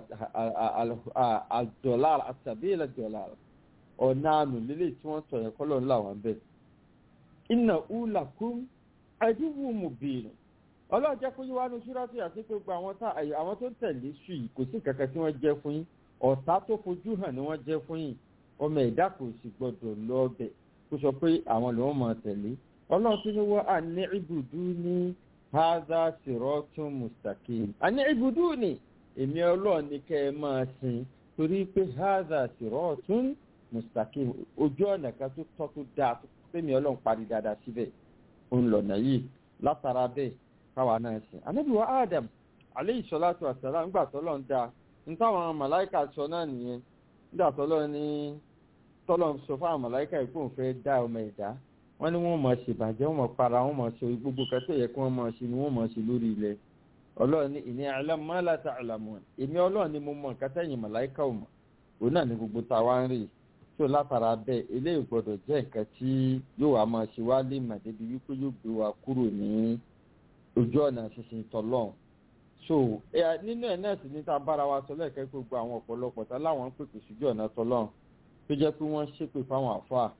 àdọ̀là àtàbí ìlàdọ̀là ọ̀nà àánú lélẹ̀ tí wọ́n sọ̀rọ̀ kọ́lọ́ ńlá wọn bẹ́ẹ̀. inna ulakum aduwwun mubin Ọlọ́run jẹ́ kó yí wá ní súrátù Yásìn pé gbogbo àwọn tó ń tẹ̀lé sùn yìí kò sí nǹkan kan tí wọ́n jẹ́ fún yín ọ̀tá tó fojú hàn ni wọ́n jẹ́ fún yín ọmọ ẹ̀dá kò sì gbọdọ̀ lọ ọbẹ̀ kó sọ pé àwọn lòun máa tẹ̀lé Ọlọ́run tí ní wọ́n àní ibuduni hadha siratun mustaqim àní ibuduni èmi Ọlọ́run ní kẹ́ ẹ máa sìn torí pé hadha siratun mustaqim ojú ọ̀nà kan tó tọ́ tó dáa tó fẹ́mi Ọlọ́run parí dáadáa síbẹ̀ òun lọ̀nà yìí látara bẹ́ẹ̀ káwa náà sìn. Ànábì wa Adam alayhi salatu wa salam nígbà tọ́lọ́run dá ní táwọn màláìkà sọ náà nìyẹn nígbà tọ́lọ́run sọ fún àwọn màláìkà yìí kó ń fẹ́ dá ọmọ ẹ̀dá wọ́n ní wọ́n máa ṣèbàjẹ́ wọ́n máa para wọ́n máa ṣe gbogbo kẹtọ́ yẹ kí wọ́n máa ṣe ni wọ́n máa ṣe lórí ilẹ̀ Ọlọ́run ní inni a'lamu ma la ta'lamun èmi Ọlọ́run ni mo mọ nǹkan tẹ́yìn màláìkà ò mọ̀ òun náà ni gbogbo táwa ń rí tó látara bẹ́ẹ̀ eléyìí gbọ́dọ̀ jẹ́ nǹkan tí yóò wá máa ṣe wá lè mà débi wípé yóò gbé wa kúrò ní ojú ọ̀nà ṣinṣin tọ́lọ́run so nínú ẹ̀ náà sì ní ta bára wa sọ lẹ́ẹ̀kẹ́ gbogbo àwọn ọ̀pọ̀lọpọ̀ tá láwọn ń pèpè síjú ọ̀nà tọ́lọ́run tó jẹ́ pé wọ́n ṣépè fáwọn àfáà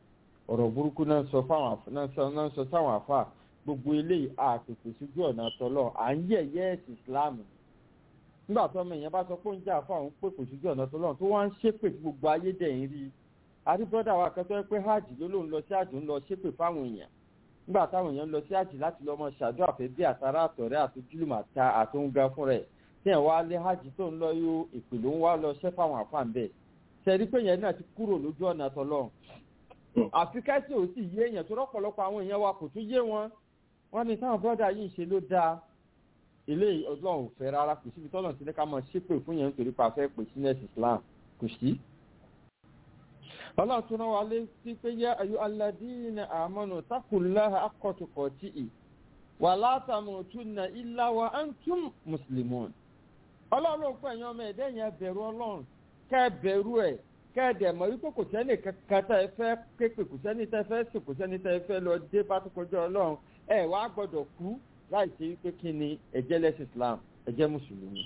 ọ̀rọ̀ burúkú náà sọ sáwọn àfà gbogbo eléyìí àpèpè sójú ọ̀nà tọ́lọ̀ à ń yẹ̀yẹ́ ẹ̀sìn ìsìláàmù nígbà tó ọmọ èèyàn bá sọ pé ó ń jà fún àwọn pèpè sójú ọ̀nà tọ́lọ̀ tó wá ń ṣépè tí gbogbo ayé dẹ̀ ń rí àti brọ́dà wa kan tó yẹ pé hajj ló lóun lọ sí hajj ń lọ ṣépè fáwọn èèyàn nígbà táwọn èèyàn lọ sí hajj láti lọ́mọ ṣàdúrà fẹ́ bí àtàrà àtọ̀rẹ́ àtojúlùmọ̀ àtòǹga fún rẹ̀ tí ẹ̀ wá lé hajj tó ń lọ yóò ìpè ló ń wá lọ ṣẹ́ fáwọn àfáàn bẹ́ẹ̀ ṣẹ́rí pé yẹn náà ti kúrò lójú ọ̀nà tọ́lọ̀ àfikẹ́sì ò sì yé èèyàn tó rọ́pọ̀lọpọ̀ àwọn èèyàn wa kò tún yé wọn wọ́n ní táwọn brọ́dà yìí ṣe ló dáa ilé ọlọ́run fẹ́ rárá kò síbi tọ́lọ̀ sí ní ká máa ṣépè fún yẹn nítorí pa fẹ́ pè sínú ẹ̀sìn Islam kò sí. ọlọ́run tún rán wa létí pé yá ayú aládìní àmọ́nù taqullaha haqqa tuqatihi wa la tamutunna illa wa antum muslimun. ọlọ́run ló ń pè yín ọmọ ẹ̀dẹ́ yẹn bẹ̀rù ọlọ́run kẹ́ bẹ̀rù ẹ̀ kẹ́ẹ̀dẹ̀ mọ̀ wípé kò sẹ́ni kankan tẹ́ ẹ fẹ́ képe kò sẹ́ni tẹ́ fẹ́ sìn kò sẹ́ni tẹ́ fẹ́ lọ dé bá tó kọjá ọlọ́run ẹ wá gbọ́dọ̀ kú láì ṣe wípé kí ni ẹ̀jẹ̀ lẹ́sìn Islam ẹ̀jẹ̀ mùsùlùmí.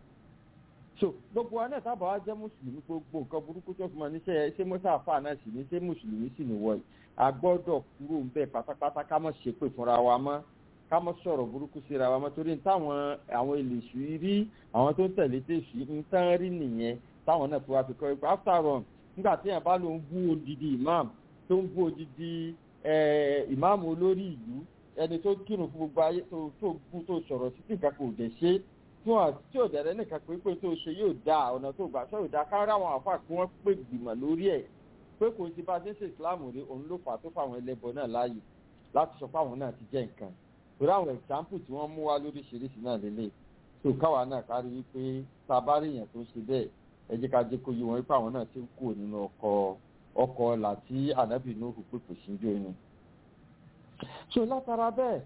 so gbogbo wa náà tábà wá jẹ́ mùsùlùmí gbogbo nǹkan burúkú tó fi mọ̀ ní ṣé mọ́sáfà náà sì ní ṣé mùsùlùmí sì ní wọ̀nyí a gbọ́dọ̀ kúrò ń bẹ̀ pátápátá ká mọ̀ ṣépè fúnra wa mọ́ ká mọ̀ sọ̀rọ̀ burúkú síra wa mọ́ torí táwọn àwọn èlèṣù rí àwọn tó ń tẹ̀lé tèṣù ń tán rí nìyẹn táwọn náà fi wá fi kọ́ ipò after all nígbà tí èèyàn bá ló ń bú odidi imam tó ń bú odidi imam olórí ìlú ẹni tó kírun fún gbogbo ayé tó bú tó sọ̀rọ̀ sí nǹkan kò dẹ̀ ṣe tí ò dẹ̀rẹ́ nìkan pé tó ṣe yóò dá ọ̀nà tó gbà sọ yóò dá káwọn àwọn àfáà kí wọ́n pè gbìmọ̀ lórí ẹ̀ pé kò sí bá ṣe ń ṣe ìsìláàmù rí òun ló fà á tó fáwọn ẹlẹ́bọ náà láàyè láti sọ fáwọn náà ti jẹ́ nǹkan torí àwọn example tí wọ́n mú wá lóríṣiríṣi náà lélẹ̀ tó káwa náà kárí wípé tá a bá rí èèyàn tó ṣe bẹ́ẹ̀ ẹ jẹ́ ká jẹ́ kó yí wọn wípé àwọn náà ti ń kúrò nínú ọkọ̀ ọ̀la tí ànábì Nuhu pèpè síjú inú. so látara bẹ́ẹ̀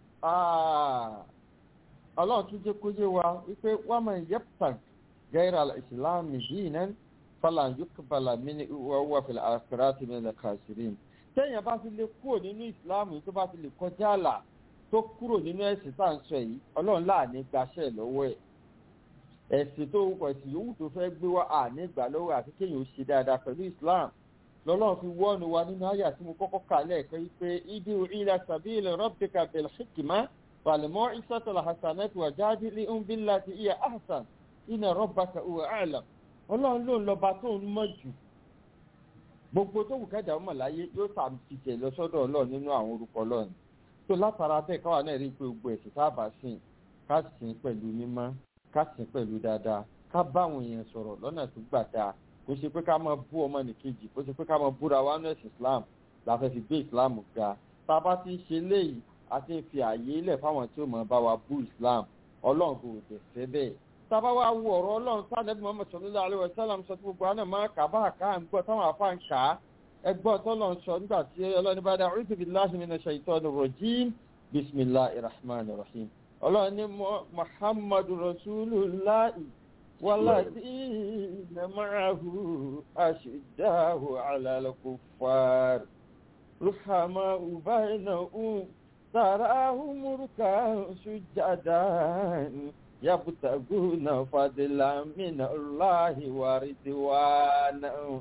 ọlọ́run tún jẹ́ kó yé wa wípé wọ́n máa ń yẹ́pùtàn gẹ́rẹ́ al-Islam dinan falan yuqbala minhu wa huwa fil akhirati minal khasirin. téèyàn bá fi lè kúrò nínú ìsìláàmù tó bá fi lè kọjá àlà tó kúrò nínú ẹ̀sìn tá à ń sọ yìí ọlọ́run láàánú gbaṣẹ́ lọ́wọ́ ẹ̀ ẹ̀sìn tó wọ ẹ̀sìn yòówù tó fẹ́ gbé wá àní ìgbà lọ́wọ́ àti kéèyàn ó ṣe dáadáa pẹ̀lú Islam lọ́lọ́run fi wọ́ọ̀nù wa nínú àyà tí mo kọ́kọ́ kà lẹ́ẹ̀kan yìí pé idu ila sabili rabbika bil hikma wal mau'izatil hasanati wajadilhum billati hiya ahsan inna rabbaka huwa a'lam ọlọ́run ló ń lọ́ba tó ń mọ̀ jù gbogbo tó wù kẹ́dà ọmọ láyé yóò sàmìtìtẹ̀ lọ sọ́dọ̀ ọlọ́run nínú àwọn orúkọ ọlọ́run tó látara bẹ́ẹ̀ káwa náà rí i pé gbogbo ẹ̀sìn tá a bá sìn ká sìn pẹ̀lú mímọ́ ká sìn pẹ̀lú dáadáa ká bá àwọn èèyàn sọ̀rọ̀ lọ́nà tó gbà dáa kò ṣe pé ká máa bú ọmọ nìkejì kò ṣe pé ká máa búra wa ní ẹ̀sìn Islam la fẹ́ fi gbé Islam ga tá a bá ti ń ṣe léyìí a ti ń fi àyè ilẹ̀ fáwọn tí ó máa bá wa bú Islam ọlọ́run kò dẹ̀ fẹ́ bẹ́ẹ̀ tá a bá wá wo ọ̀rọ̀ ọlọ́run sáà Muhammad sallallahu alaihi wasallam sọ tí gbogbo àná máa kà bá àká ń gbọ́ táwọn afá ń kà á ẹgbọ́n tọ́lọ́run sọ nígbà tí ọlọ́run bá dá a'udhu billahi minash shaitanir rajim bismillahir rahmanir rahim ọlọ́run ní Muhammadu rasulullahi walladhina ma'ahu ashiddahu 'alal kuffar ruhama'u bainahum tarahum ruk'an sujjadan yabtaguna fadlan minallahi wa ridwanan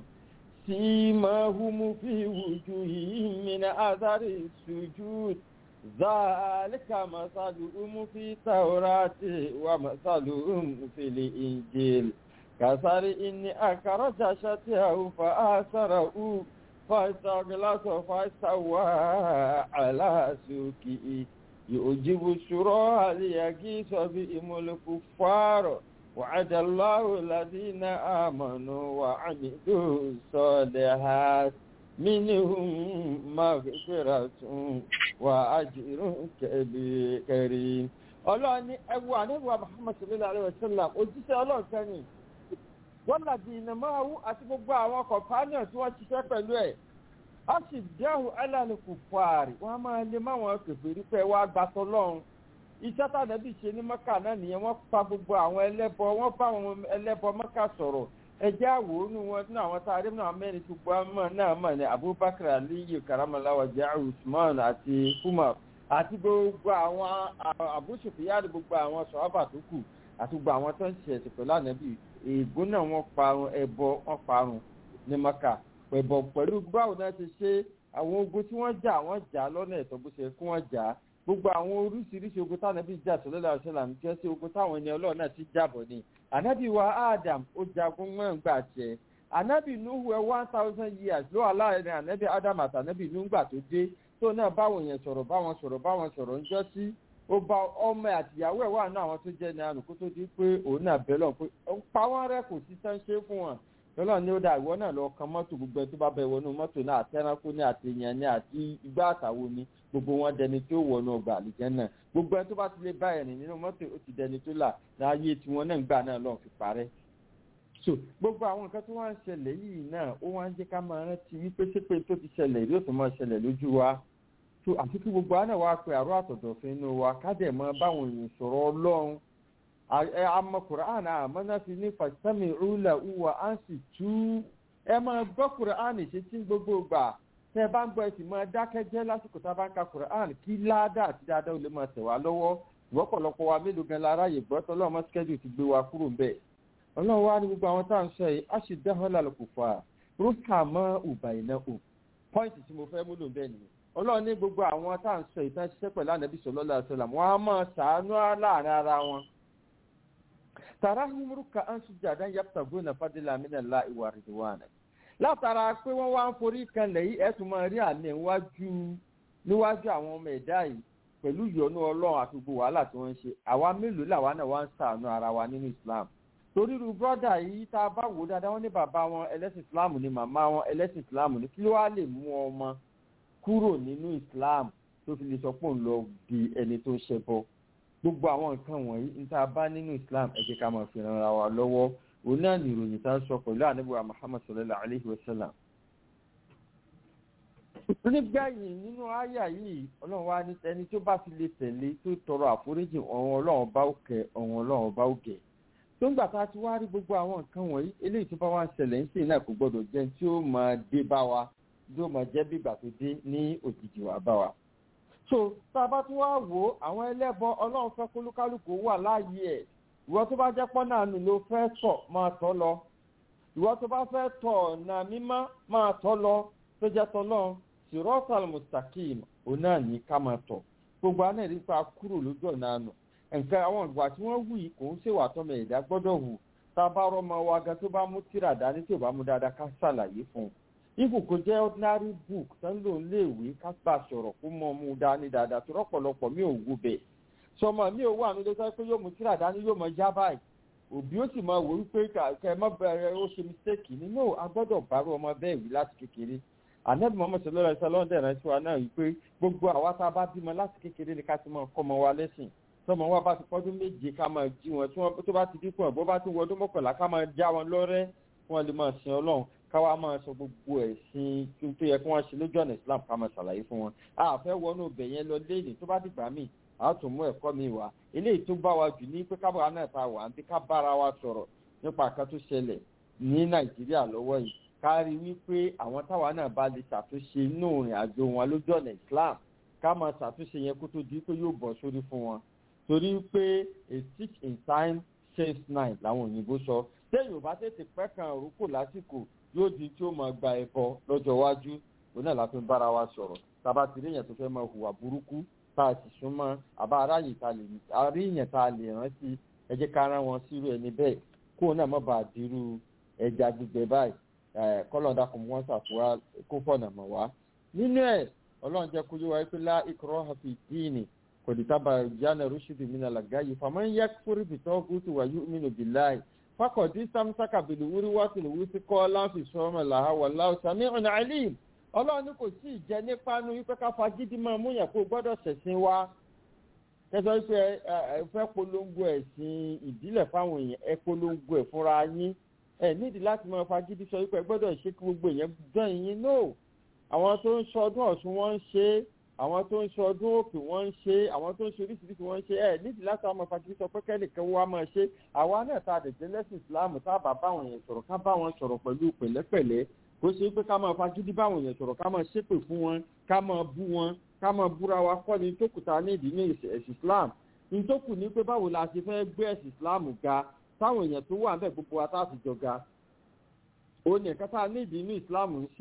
simahum fi wujuhihim min athari sujud ذلك مثلهم في التوراة ومثلهم في الإنجيل كزرع أخرج شطأه فآزره فاستغلظ فاستوى على سوقه يعجب الزراع ليغيظ بهم الكفار وعد الله الذين آمنوا وعملوا الصالحات منهم مغفرة وأجر كريم ọlọ́run ní ẹwù àníwá Muhammad sallallahu alaihi wasallam òjíṣẹ́ ọlọ́run kẹ́ni wọ́n làdí ìnà máa wú àti gbogbo àwọn kọ̀pánìyàn tí wọ́n ṣiṣẹ́ pẹ̀lú ẹ̀ a sì dẹ́hùn ẹlẹ́nìkù fàárì wọ́n máa lè máwọn kèfèrí pé wá gbàtọ́ lọ́run iṣẹ́ tàbí ṣe ní Mẹ́kà náà nìyẹn wọ́n pa gbogbo àwọn ẹlẹ́bọ wọ́n bá àwọn ẹlẹ́bọ Mẹ́kà sọ̀rọ̀ ẹjẹ́ àwòrán wọn ní àwọn tá a rí náà mẹ́rin tó gbọ́ mọ́ náà mọ̀ ní Abubakar Aliyu karamalawa jẹ́ Usman àti Umar àti gbogbo àwọn Abu Sufyan gbogbo àwọn sọ̀hábà tó kù àti gbogbo àwọn tó ń ṣe ẹ̀sìn pẹ̀lú ànábì èèbó náà wọ́n parun ẹbọ wọ́n parun ní Mẹ́kà pẹ̀bọ̀ pẹ̀lú báwo náà ti ṣe àwọn ogun tí wọ́n jà lọ́nà ẹ̀tọ́ bó ṣe kí wọ́n jà gbogbo àwọn oríṣiríṣi ogun tánàbí jà sallallahu alaihi wasallam jẹ́ sí ogun táwọn ẹni ọlọ́run náà ti jàbọ̀ ni ànábì wa Adam ó jagun mọ́ǹgbà tiẹ̀ ànábì Nuhu 1000 years ló wà láàrin ànábì Adam àti ànábì Nuhu gbà tó dé tó náà báwọn yẹn sọ̀rọ̀ báwọn sọ̀rọ̀ ń jọ́ sí ó bá ọmọ àtìyàwó ẹ̀ wà náà àwọn tó jẹ́ ní ànùkú tó di pé òun náà bẹ́ lọ́n pé pa wọ́n rẹ́ kò sí tán ṣe fún wọn lọ́lọ́ ní ó dà ìwọ náà lọ kan mọ́tò gbogbo ẹ̀ tó bá bẹ wọnú mọ́tò náà àtẹnákó ní àtẹyàn ní àti igbá àtàwọn ní gbogbo wọn dẹni tó wọnú ọgbà àlùjẹ́ náà gbogbo ẹ̀ tó bá ti lè bá ẹ̀rìn nínú mọ́tò ó ti dẹni tó là láàyè tí wọn náà ń gbà náà lọ́n fi parẹ́. so gbogbo àwọn nǹkan tó wá ń ṣẹlẹ̀ yìí náà ó wá ń jẹ́ ká máa rántí wípé ṣépè tó ti ṣẹlẹ̀ yóò tún máa ṣẹlẹ̀ lójú wa so àti kí gbogbo àná wa pe àrò àtọ̀dọ̀fin inú wa ká dẹ̀ mọ báwọn èèyàn sọ̀rọ̀ ọlọ́run àmọ́ Kùránì àmọ́ náà fi ní fàṣẹ́mi rúlẹ̀ uwa á sì tú ẹ máa gbọ́ Kùránì ṣe tí gbogbo gbà tẹ́ ẹ bá ń gbọ́ ẹ̀sìn máa dákẹ́jẹ́ lásìkò tá a bá ń ka Kùránì kí ládàá àti dáadáa ò lè máa tẹ̀ wá lọ́wọ́ ìwọ́pọ̀lọpọ̀ wa mélòó gan lára yè gbọ́ tọ́lọ́ ọmọ skẹ́dù ti gbé wa kúrò ń bẹ̀ ọlọ́run wá ní gbogbo àwọn tá à ń sọ yìí á sì dáhùn lálùkù fà rúkà mọ́ ùbà iná ò pọ́ìntì tí mo fẹ́ múlò bẹ́ẹ̀ nìyẹn ọlọ́run ní gbogbo àwọn tá à ń sọ ìtàn ṣiṣẹ́ pẹ̀lú ànábì sallallahu alaihi wasallam wọ́n á máa ṣàánú láàrin ara wọn. tarahum ruk'an sujadan yabtaguna fadlan minallahi wa ridwana. látara pé wọ́n wá ń forí kanlẹ̀ yìí ẹ̀sùn máa rí àmì níwájú àwọn ọmọ ẹ̀dá yìí pẹ̀lú ìyọ́nú ọlọ́run àti gbogbo wàhálà tí wọ́n ń ṣe àwa mélòó làwa náà wá ń ṣàánú ara wa nínú Islam. torí irú brọ́dà yìí tá a bá wò dáadáa wọ́n ní bàbá wọn ẹlẹ́sìn Islam ni màmá wọn ẹlẹ́sìn Islam ni kí ló wá lè mú ọmọ kúrò nínú Islam tó fi lè sọ pé òun lọ di ẹni tó ṣẹbọ gbogbo àwọn nǹkan wọ̀nyí ní tá a bá nínú Islam ẹ jẹ́ ká máa fi ran ara wa lọ́wọ́ òun náà ní ìròyìn tá a sọ pẹ̀lú ànábì wa Muhammad sallallahu alaihi wasallam. nígbàyìn nínú àyà yìí ọlọ́run wá ní ẹni tó bá fi lè tẹ̀lé tó tọrọ àforíjì ọ̀run ọlọ́run bá òkè ọ̀run ọlọ́run bá òkè tó ń gbà tá a ti wá rí gbogbo àwọn nǹkan wọ̀nyí eléyìí tó bá wá ń ṣẹlẹ̀ ń ṣe náà kò gbọdọ̀ jẹ́ tí ó máa dé bá wa yóò máa jẹ́ bí ìgbà tó dé ní òjijì wà bá wa. so tá a bá tún wá wò ó àwọn ẹlẹ́bọ ọlọ́run fẹ́ kólúkálùkù wà láàyè ẹ̀ ìwọ tó bá jẹ́ pọ́nà àánú ló fẹ́ tọ̀ máa tọ́ lọ ìwọ tó bá fẹ́ tọ̀ ọ̀nà mímọ́ máa tọ́ lọ tó jẹ́ tọ́lọ́ siratal mustaqim òun náà ní ká máa tọ̀ gbogbo àná ìrí pa kúrò lójú ọ̀nà àánú nǹkan àwọn ìgbà tí wọ́n wù yìí kò ń ṣèwà tọ́mọ ẹ̀dá gbọ́dọ̀ hù tá a bá rọ́mọ wa gan tó bá mú tírà dání tí ò bá mú dáadáa ká ṣàlàyé fún un ibù kò jẹ́ ordinary book tán ló ń léèwé ká bá sọ̀rọ̀ kó mọ́ mú dání dáadáa tó rọ́pọ̀lọpọ̀ mi ò wú bẹ́ẹ̀ sọmọ mi ò wà ní ló sọ pé yóò mú tírà dání yóò mọ já báyìí òbí ó sì máa wò wípé kẹ mọ́ bẹ̀rẹ̀ ó ṣe mistake nínú agbọ́dọ̀ bárò ọmọ bẹ́ẹ̀ wí láti kékeré Ànábì Muhammad sallallahu alaihi wasallam dẹ̀rẹ̀ sí wa náà wípé gbogbo àwa tá a bá bímọ láti kékeré ni ká ti máa kọ́ ọmọ wa lẹ́sìn tọmọ wa bá ti pọ́dún méje ká máa jí wọn tí wọ́n tó bá ti dínkù ẹ̀ bó bá ti wọdún mọ́kànlá ká máa já wọn lọ́rẹ́ kí wọ́n lè máa sin Ọlọ́run káwa máa sọ gbogbo ẹ̀sìn tó yẹ kí wọ́n ṣe lójú ọ̀nà Islam ká máa ṣàlàyé fún wọn. a fẹ́ wọnú ibẹ̀ yẹn lọ léèdè tó bá dìgbà míì a tún mú ẹ̀kọ́ mi wá eléyìí tó bá wa jù ní pé kábàá náà ta wà ní ká bára wa sọ̀rọ̀ nípa kan tó ṣẹlẹ̀ ní Nàìjíríà lọ́wọ́ yìí ká rí wípé àwọn táwa náà bá lè ṣàtúnṣe inú ìrìn àjò wọn lójú ọ̀nà Islam ká máa ṣàtúnṣe yẹn kó tó di pé yóò bọ̀ sórí fún wọn torí pé a stitch in time saves nine làwọn òyìnbó sọ téèyàn bá tètè pẹ́ kan òrùkò lásìkò yóò di tí ó máa gba ẹ̀kọ́ lọ́jọ́ iwájú òun náà láti ń bára wa sọ̀rọ̀ tàbá ti rí èèyàn tó fẹ́ máa hùwà burúkú tá a sì súnmọ́ àbá aráyè tá a lè rí èèyàn tá a lè rántí ẹ jẹ́ ká rán wọn sírú ẹni bẹ́ẹ̀ kó náà má bàa dirú ẹja gbígbẹ báyìí kọ́lọ́ọ̀dà kò mú wọn ṣàfùwà kó fọ̀nà mọ̀ wá. nínú ẹ̀ ọlọ́run jẹ́ kó yé wa pé lá ikraha fi dini qad tabayyana rushdu minal ghayyi faman yakfur bitaghut wa yu'min billahi faqad istamsaka bil urwatil wuthqa la infisama laha wallahu sami'un alim. ọlọ́run ní kò sí ìjẹ nípa nu wípé ká fagídí máa mú yàn kó gbọ́dọ̀ ṣẹ̀sìn wa. ẹ sọ wípé ẹ fẹ́ polongo ẹ̀sìn ìbílẹ̀ fáwọn èèyàn ẹ polongo ẹ̀ fúnra yín ẹ nídìí láti máa fagídí sọ wípé ẹ gbọ́dọ̀ ṣe kí gbogbo èèyàn jọ ìyín náà. àwọn tó ń ṣọdún Ọ̀ṣun wọ́n ń ṣe àwọn tó ń ṣọdún Òkè wọ́n ń ṣe àwọn tó ń ṣe oríṣiríṣi wọ́n ń ṣe ẹ nídìí láti máa fagídí sọ pé kẹ́nìkan wá máa ṣe àwa náà tá a dẹ̀ jẹ́ lẹ́sìn Ìsìláàmù tá a bá báwọn èèyàn sọ̀rọ̀ ká bá wọn sọ̀rọ̀ pẹ̀lú pẹ̀lẹ́pẹ̀lẹ́ kó ṣe pé ká máa fagídí báwọn èèyàn sọ̀rọ̀ ká máa ṣépè fún wọn ká máa bú wọn ká máa búra wa kọ́ ni tó kùtà ní ìdí ní ẹ̀sìn Islam ní tó kù ní pé báwo la ṣe fẹ́ gbé ẹ̀sìn Islam ga táwọn èèyàn tó wà ń bẹ̀ gbogbo wa tá a fi jọ ga ó ní ẹ̀ka tá a ní ìdí ní Islam ń sìn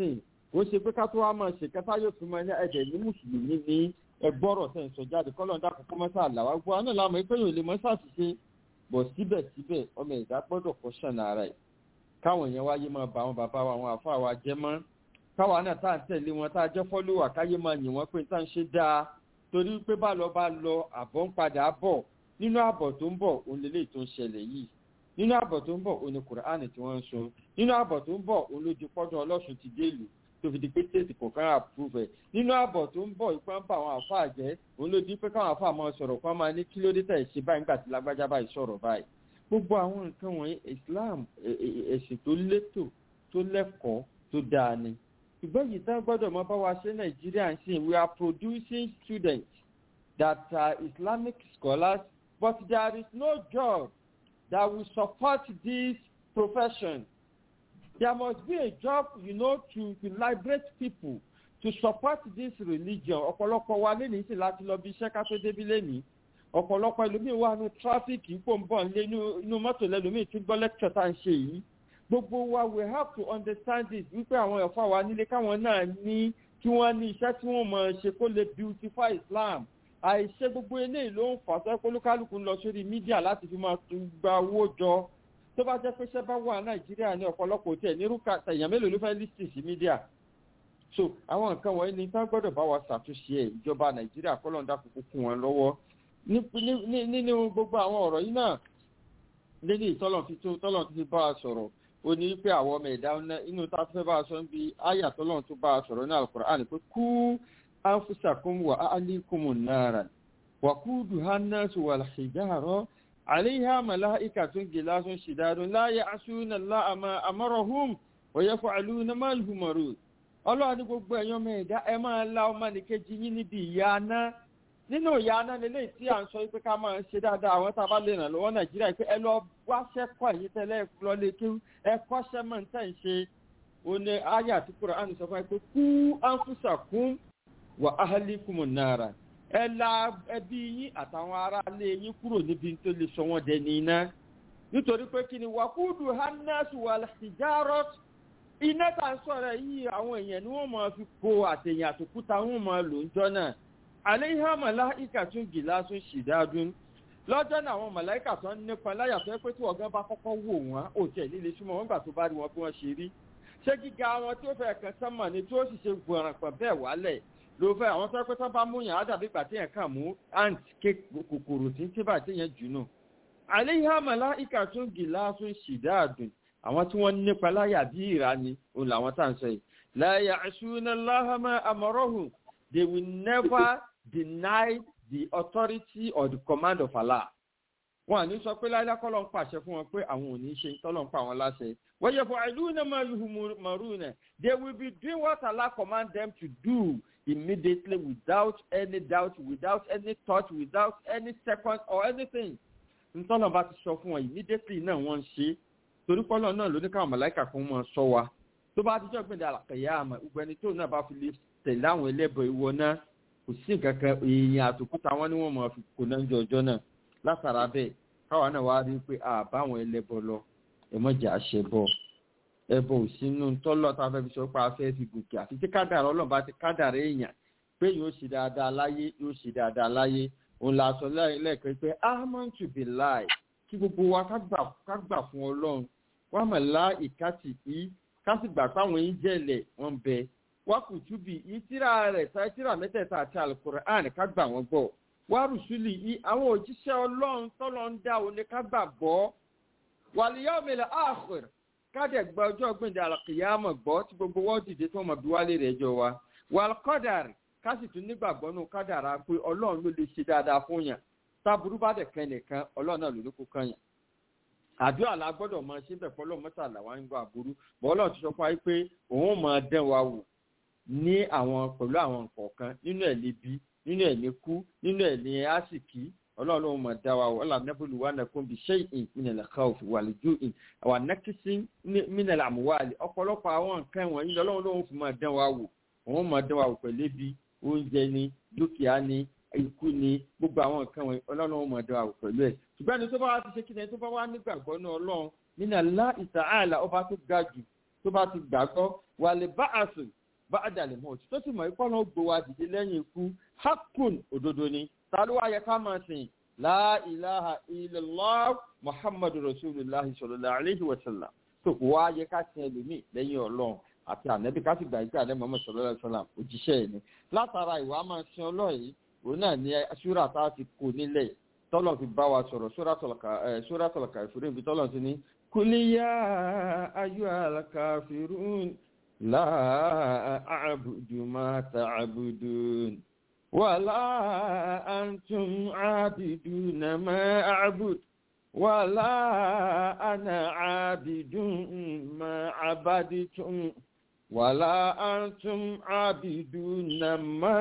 kò ṣe pé ká tó wá máa ṣe kẹta yóò fi máa ní ẹ̀jẹ̀ ní mùsùlùmí ní ẹgbọ́rọ̀ tẹ̀ ń sọ jáde kọ́lọ́ ń dákun kó mọ́sá àlàwà gbọ́ àná làwọn ẹgbẹ́ yóò lè mọ́sá ṣiṣẹ́ bọ̀ síbẹ̀síbẹ̀ ọmọ ẹ̀dá gbọ́dọ̀ kọ́ ṣànà ara ẹ̀ káwọn èèyàn wáyé máa bá àwọn bàbá wa àwọn àfáà wa jẹ́ mọ́ káwa náà tá à ń tẹ̀lé wọn tá a jẹ́ fọ́lọ́wà káyé máa yìn wọ́n pé tá à ń ṣe dáa torí pé bá lọ àbọ̀ ń padà bọ̀ nínú àbọ̀ tó ń bọ̀ òun lélẹ́yìí tó ń ṣẹlẹ̀ yìí nínú àbọ̀ tó ń bọ̀ òun ni kùránì tí wọ́n ń sọ nínú àbọ̀ tó ń bọ̀ òun ló di pọ́dún ọlọ́sùn ti dé ìlú tó fi di pé tètè kọ̀ọ̀kan àpúrúfẹ̀ nínú àbọ̀ tó ń bọ̀ ìpá ń bá àwọn àfáà jẹ́ òun ló di pé káwọn àfáà máa sọ̀rọ̀ kan máa ní kí ló dé tẹ̀ ṣe báyìí nígbà tí lágbájá báyìí sọ̀rọ̀ báyìí gbogbo àwọn nǹkan wọ̀nyí Islam ẹ̀sìn tó létò tó lẹ́kọ̀ọ́ tó dáa ni ṣùgbọ́n yìí tán gbọ́dọ̀ mọ bá wa ṣe Nàìjíríà ń sìn we are producing students that are Islamic scholars but there is no job that will support this profession. There must be a job, to liberate people, to support this religion. Ọ̀pọ̀lọpọ̀ wa lé ní sí láti lọ bí iṣẹ́ ká tó débí lẹ́ni. Ọ̀pọ̀lọpọ̀ ẹlòmíì wà ní tráfíkì pò ń bọ̀ nílé inú mọ́tò lẹ́lòmíì tún gbọ́ lecture tá à ń ṣe yìí. Gbogbo wa we have to understand this wípé àwọn ẹ̀fọ́ wa nílé káwọn náà ní kí wọ́n ní iṣẹ́ tí wọ́n mọ̀ ṣe kó lè beautify Islam. Àìṣe gbogbo eléyìí ló ń fà sọ pé olúkálùkù ń lọ sórí mídíà láti fi máa gba owó jọ tó bá jẹ́ pé ṣẹ́ bá wà Nàìjíríà ní ọ̀pọ̀lọpọ̀ tí ẹ̀ nírúkà èèyàn mélòó ló fẹ́ lísì sí mídíà so àwọn nǹkan wọ̀nyí ni tá gbọ́dọ̀ bá wa ṣàtúnṣe ẹ̀ ìjọba Nàìjíríà kọ́lọ́ndà kúkú kún wọn lọ́wọ́ nínú gbogbo àwọn ọ̀rọ̀ yìí náà lẹ́ni tọ́lọ̀ fi bá a sọ̀rọ̀ ó ní pé àwọn ọmọ ẹ̀dá inú tá a fẹ́ bá a sọ ń bi áyà tọ́lọ̀ tó bá a sọ̀rọ̀ ní Al-Qur'an pé kú أنفسكم وأهليكم النار وقودها الناس والحجارة عليها ملائكة غلاظ شداد لا يعصون الله ما أمرهم ويفعلون ما يؤمرون Ọlọ́run ní gbogbo ẹ̀yàn mẹ́ẹ̀dá ẹ máa la ọmọ nìkejì yín níbi ìyà náà nínú ìyà náà lélẹ́yìí tí à ń sọ pé ká máa ṣe dáadáa àwọn tá a bá lè ràn lọ́wọ́ Nàìjíríà pé ẹ lọ wáṣẹ́ kọ́ ẹ̀yìn tẹ́lẹ̀ lọ lè kí ẹ kọ́ṣẹ́ mọ̀ ní tẹ̀ ń ṣe òní ayé àti Kùránì sọ fún ẹ pé kú anfusakum wa ahlikumun nara ẹ la ẹbí yín àtàwọn ará ilé yín kúrò níbi tó lè sọ wọ́n dẹni iná nítorí pé kí ni wakudu hannas wal hijarat iná tá ń sọ̀rọ̀ yìí àwọn èèyàn ni wọ́n máa fi kó àtẹ̀yìn àtòkúta wọn máa lò ń jọ náà alayha malaikatun gilasun shidadun lọ́jọ́ náà àwọn màláìkà tó ń nípa láyà tó pé tí ọ̀gá bá kọ́kọ́ wò wọ́n ò tẹ̀ líle súnmọ́ wọn gbà tó bá rí wọn bí wọ́n ṣe rí ṣé gíga wọn tí ó fẹ́ kan sánmà ni tí ó sì ṣe gbọ̀ràn pọ̀ bẹ́ẹ̀ wálẹ̀ ló fẹ́ àwọn tó pé tó bá mú yàn á dàbí ìgbà tí yẹn kàn mú ant kòkòrò tí ń tí bá tí yẹn jù nù. alayha malaikatun gilasun shidadun àwọn tí wọ́n nípa láyà bí ìrà ni òun làwọn tá à ń sọ yìí. la ya'suna Allaha ma amarahum they will never deny the authority or the command of Allah. Wọ́n à ní sọ pé láyé kọ́lọ́ ń pàṣẹ fún wọn pé àwọn ò ní ṣe tọ́lọ́ ń pa àwọn láṣẹ. wa yaf'aluna ma yu'maruna they will be doing what Allah command them to do immediately without any doubt, without any thought, without any second or anything. Ntọ́lọ́ bá ti sọ fún wọn immediately náà wọ́n ń ṣe. Torí pọ́lọ́ náà ló ní káwọn màláíkà kan máa sọ wa. Tó bá dijọ́ gbẹ̀dẹ̀ àlàkàyàmà ìgbẹ́ni tó náà bá fi lè tẹ̀lé àwọn ẹlẹ́bọ̀ ìwọ náà kò sí nǹkan kan èèyàn àtòkúta wọn ni wọ́n máa fi kó náà jọjọ́ náà látara bẹ́ẹ̀ káwa náà wá rí pé àbáwọn ẹlẹ́bọ̀ lọ ẹ̀mọ́jà àṣẹbọ ẹbọ òsínú tọ́lọ́ tá a fẹ́ fi sọ pé a fẹ́ fi gòkè àfi tí kádàrá Ọlọ́run bá ti kádàrá èèyàn pé yóò ṣe dáadáa láyé yóò ṣe dáadáa láyé òun là sọ lẹ́ẹ̀kan pé amantu billahi kí gbogbo wa ká gbà fún Ọlọ́run wa malaikati yìí ká sì gbà páwọn yìí jẹ́lẹ̀ wọ́n bẹ wá kùtùbì yìí tíra rẹ̀ sáyé tíra mẹ́tẹ̀ẹ̀ta àti Al-Qur'an ká gbà wọ́n gbọ́ wá rùsùlì yìí àwọn òjíṣẹ́ Ọlọ́run tọ́lọ́ ń dá òun ní ká gbà gbọ́ wal yawmil akhir kádẹ̀ gba ọjọ́ gbẹ̀dẹ̀ al-qiyamah gbọ́ tí gbogbo wọ́n dìde tó mọ̀ bí wálé rẹ̀ jọ wa wal qadar ká sì tún nígbàgbọ́ nù kádàrá pé Ọlọ́run ló lè ṣe dáadáa fún yàn táburú bá dẹ̀ kẹ́ nìkan Ọlọ́run náà ló ní kó kàn yàn àdúrà la gbọ́dọ̀ máa ṣe bẹ̀ fọlọ́ mọ́sàlá wa ń gbọ́ àbúrú bọ́ọ̀lọ́ ti sọ fún wa pé òun máa dán wa wò ní àwọn pẹ̀lú àwọn nǹkan nínú ẹ̀ lébi nínú ẹ̀ ní kú nínú ẹ̀ ní àsìkí Ọlọ́run ló máa dá wa wò ọlọ́run nẹ́bùlù wa nàkún bí shay'in minal khawfi wal ju'i wa nakisin minal amwali ọ̀pọ̀lọpọ̀ àwọn nǹkan wọ̀nyí Ọlọ́run ló ń fi máa dán wa wò òun máa dán wa wò pẹ̀lú ebi oúnjẹ ni dúkìá ni ikú ni gbogbo àwọn nǹkan wọ̀nyí Ọlọ́run ló máa dán wa wò pẹ̀lú ẹ̀ ṣùgbọ́n ẹni tó bá wá ti ṣe kí ni tó bá wá nígbàgbọ́ ní Ọlọ́run nínú Allah ta'ala ọba tó ga jù tó bá ti gbàgbọ́ wà lè bá àṣù ba'da al-maut tó sì mọ̀ ipò náà gbé wa dìde lẹ́yìn ikú haqqun òdodo ni ta ló wá yẹ ká máa sìn la ilaha illallah muhammadu rasulullah sallallahu alaihi wa sallam tó kò wá yẹ ká sìn ẹlòmíì lẹ́yìn ọlọ́run àti ànábì ká sì gbà ìgbà ànábì Muhammad sallallahu alaihi wa sallam òjíṣẹ́ ẹ̀ ni látara ìwà máa sin ọlọ́run yìí òun náà ní ṣúra tá a ti kó nílẹ̀ tọ́lọ̀ fi bá wa sọ̀rọ̀ suratul kafirun ibi tọ́lọ̀ ti ní kul ya ayyuhal kafirun la a'budu ma ta'budun wala antum 'abiduna ma a'budu wala ana 'abidun ma 'abadtum wala antum 'abiduna ma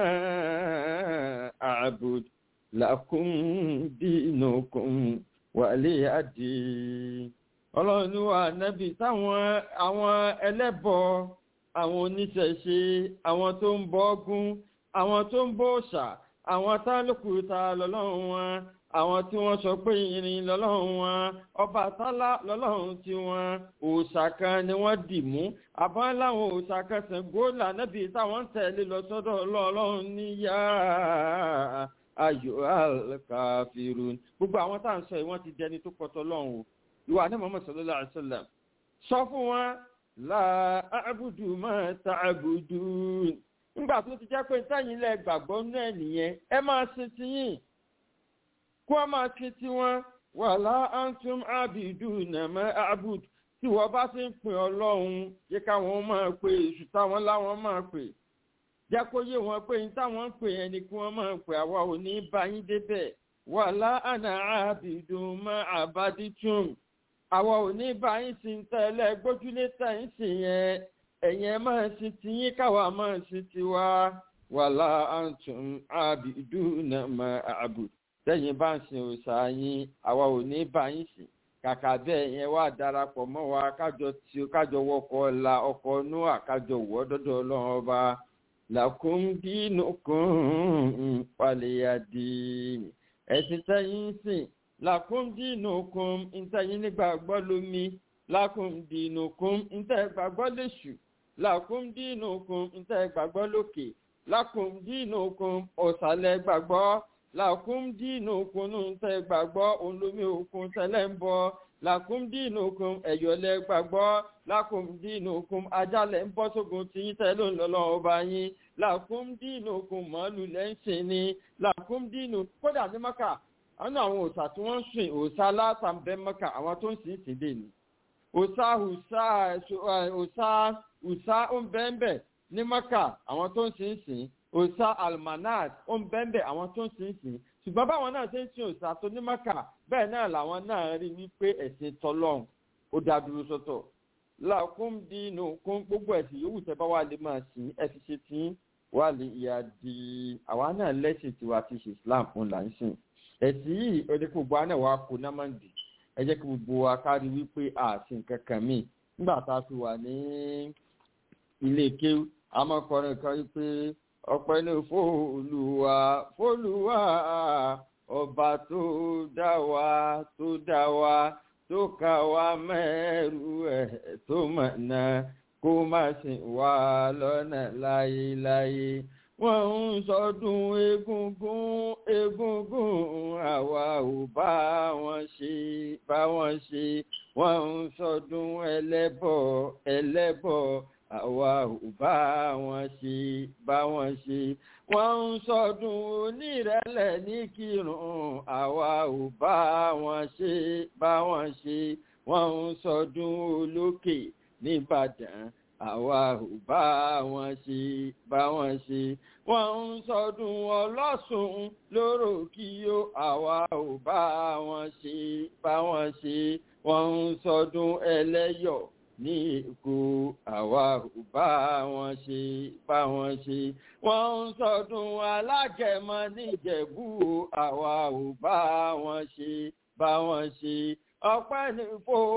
a'budu lakum dinukum waliya din. Ọlọ́run wa nábì táwọn àwọn ẹlẹ́bọ àwọn oníṣẹ̀ṣe àwọn tó ń bọ Ògún àwọn tó ń bọ òòṣà àwọn tálùkùtà lọ́lọ́run wọn àwọn tí wọ́n sọ pé irin lọ́lọ́run wọn Ọbàtálá lọ́lọ́run tí wọn òòṣà kan ni wọ́n dì mú àbá láwọn òòṣà kan Ṣàngó lànábì táwọn ń tẹ̀lé lọ sọ́dọ̀ Ọlọ́run níyà ayyuhal kafirun gbogbo àwọn tá à ń sọ yìí wọ́n ti dẹni tó pọ̀tọ́ lọ́hùn o ìwà ní Muhammad sallallahu alaihi wasallam sọ fún wọn la a'budu ma ta'budun nígbà tó ti jẹ́ pé sẹ́yìn lẹ gbàgbọ́ náà nìyẹn ẹ máa ṣe tiyín kó a máa ṣe tiwọn wala antum abiduna ma a'budu tí wọ́n bá ti ń pè Ọlọ́run yẹ káwọn máa pè èṣù táwọn láwọn máa pè jẹ́ kó yé wọn pé ní táwọn ń pè ẹni kí wọ́n máa pè àwa ò ní bá yín débẹ̀ wala ana abidun ma abaditum àwa ò ní bá yín sí tẹ́lẹ̀ gbójúlé tẹ̀yìn sí yẹn ẹ̀yẹn máa ṣe tiyín káwa máa ṣe tiwa wala antum abiduna ma a'budu tẹ́yìn bá ń sin òòṣà yín àwa ò ní bá yín sí kàkà bẹ́ẹ̀ yẹn wá darapọ̀ mọ́ wa kájọ wọkọ̀ la ọkọ̀ Nóà kájọ wọ́ dọ́dọ̀ Ọlọ́run ọba lakum dinukum waliyadin ẹ̀sìn tẹ́yìn sìn lakum dinukum ìtẹ́yìn nígbàgbọ́ lómi lakum dinukum ìtẹ́ gbàgbọ́ léṣù lakum dinukum ìtẹ́ gbàgbọ́ lókè lakum dinukum ọ̀sàlẹ̀ gbàgbọ́ lakum dinukum ìtẹ́ gbàgbọ́ olómi òkun tẹ́lẹ̀ ń bọ̀ lakum dinukum ẹ̀yọ̀lẹ̀ gbàgbọ́ lakum dinukum ajálẹ̀ ń bọ́ sógun tí yín tẹ́lẹ̀ ń lọ́lọ́ ọba yín lakum dinukum màálù lẹ́ńsìn ni lakum dinukum kódà ní Mákà àwọn òòṣà tí wọ́n ń sìn òòṣà látàmbẹ́ Mákà àwọn tó ń sìn sílé ni òòṣà ó ń bẹ́ẹ̀ ní Mákà àwọn tó ń sìn òòṣà almanat ó ń bẹ́ẹ̀ àwọn tó ń sìn ṣùgbọ́n báwọn náà ṣe ń sin òòṣà tó ní Mákà bẹ́ẹ̀ náà làwọn náà rí wípé ẹ̀sìn tọlọ́run ó dá dúró sọ́tọ̀ lakum dinukum gbogbo ẹ̀sìn yòówù tẹ́ bá wà lè máa sìn ẹ fi ṣe tí wà lè ìyá di àwa náà lẹ́sìn tiwa ti ṣe Islam fún là ń sìn ẹ̀sìn yìí ó dé kó gbogbo àná wa kó náà máa ń dì ẹ jẹ́ kí gbogbo wa kárí wípé àsìn kankan míì nígbà tá a fi wà ní ilé kéwú àmọ́kọrin kan wípé ọpẹ́ ní fÓlúwa ọba tó dá wa tó ká wa mẹ́rù ẹ̀ tó mọ̀nà kó má sìn wá lọ́nà láyéláyé wọ́n ń sọdún egúngún àwa ò bá wọn ṣe wọ́n ń sọdún ẹlẹ́bọ àwa ò bá wọn ṣe wọ́n ń sọdún onírẹ̀lẹ̀ ní Kírun àwa ò bá wọn ṣe wọ́n ń sọdún olókè nìbàdàn àwa ò bá wọn ṣe wọ́n ń sọdún Ọlọ́ṣun lóró kíyó àwa ò bá wọn ṣe wọ́n ń sọdún Ẹlẹ́yọ̀ ní Èkó àwa ò bá wọn ṣe wọ́n ń sọdún Alágẹmọ níjẹ̀bú àwa ò bá wọn ṣe ọpẹ́ ní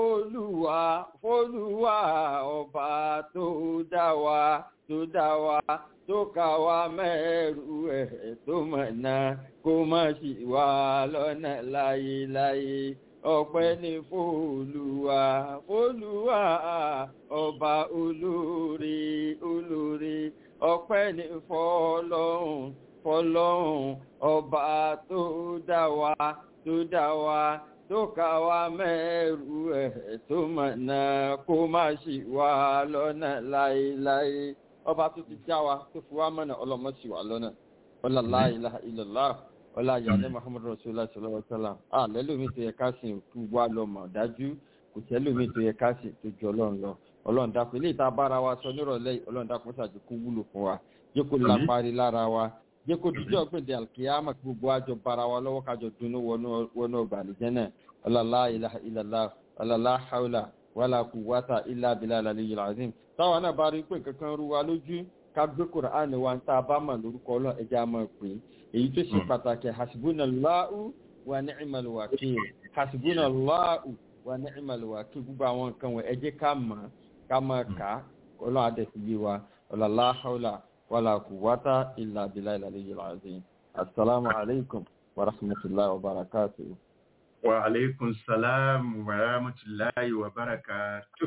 fÓlúwa ọba tó dá wa tó ká wa mẹ́rù ẹ̀ tó mọ̀nà kó má ṣì wá lọ́nà láyéláyé ọpẹ́ ní f'Olúwa f'Olúwa ọba olóore olóore ọpẹ́ ní f'Ọlọ́run f'Ọlọ́run ọba tó dá wa tó ká wa mẹ́rù ẹ̀ tó mọ̀nà kó má ṣì wá lọ́nà láéláé ọba tó ti já wa tó fi wá mọ̀nà ọlọ́mọ ṣì wá lọ́nà ọlá la ilaha illallah ọlá yàlẹ́ muhammadu rasulullah sallallahu alaihi wasallam lẹ́lómi tó yẹ ká sìn òkú wa lọ mọ̀ dájú kò sẹ́lómi tó yẹ ká sìn tó ju ọlọ́run lọ ọlọ́run dákun ilé ìta bára wa sọ nírọ̀lẹ́ ọlọ́run dákun ṣàjò kó wúlò fún wa jẹ́ kó lápárí lára wa jẹ́ kó díjọ́ gbèdé alkiyama gbogbo àjọ bára wa lọ́wọ́ kájọ dunú wọnú ọgbà àlùjànnà ọlá la ilaha illallah ọlá la hawla wala quwwata illa billahi aliyyil azim táwọn náà bá rí pé kankan rú wa lójú ká gbé Kùránì wa ń tá a bá mọ̀ lórúkọ ọlọ́run ẹja máa pè é èyí tó ṣe pàtàkì hasbunallahu wa ni'mal wakil hasbunallahu wa ni'mal wakil gbogbo àwọn nǹkan wọ̀ ẹ jẹ́ ká mọ̀ ká máa kà á ọlọ́run adẹ̀sí yé wa wala la hawla wala quwwata illa billahi aliyyil azim assalamu alaikum wa rahmatullahi wa barakatuh. Wa alaikum salam wa rahmatullahi wa barakatuh.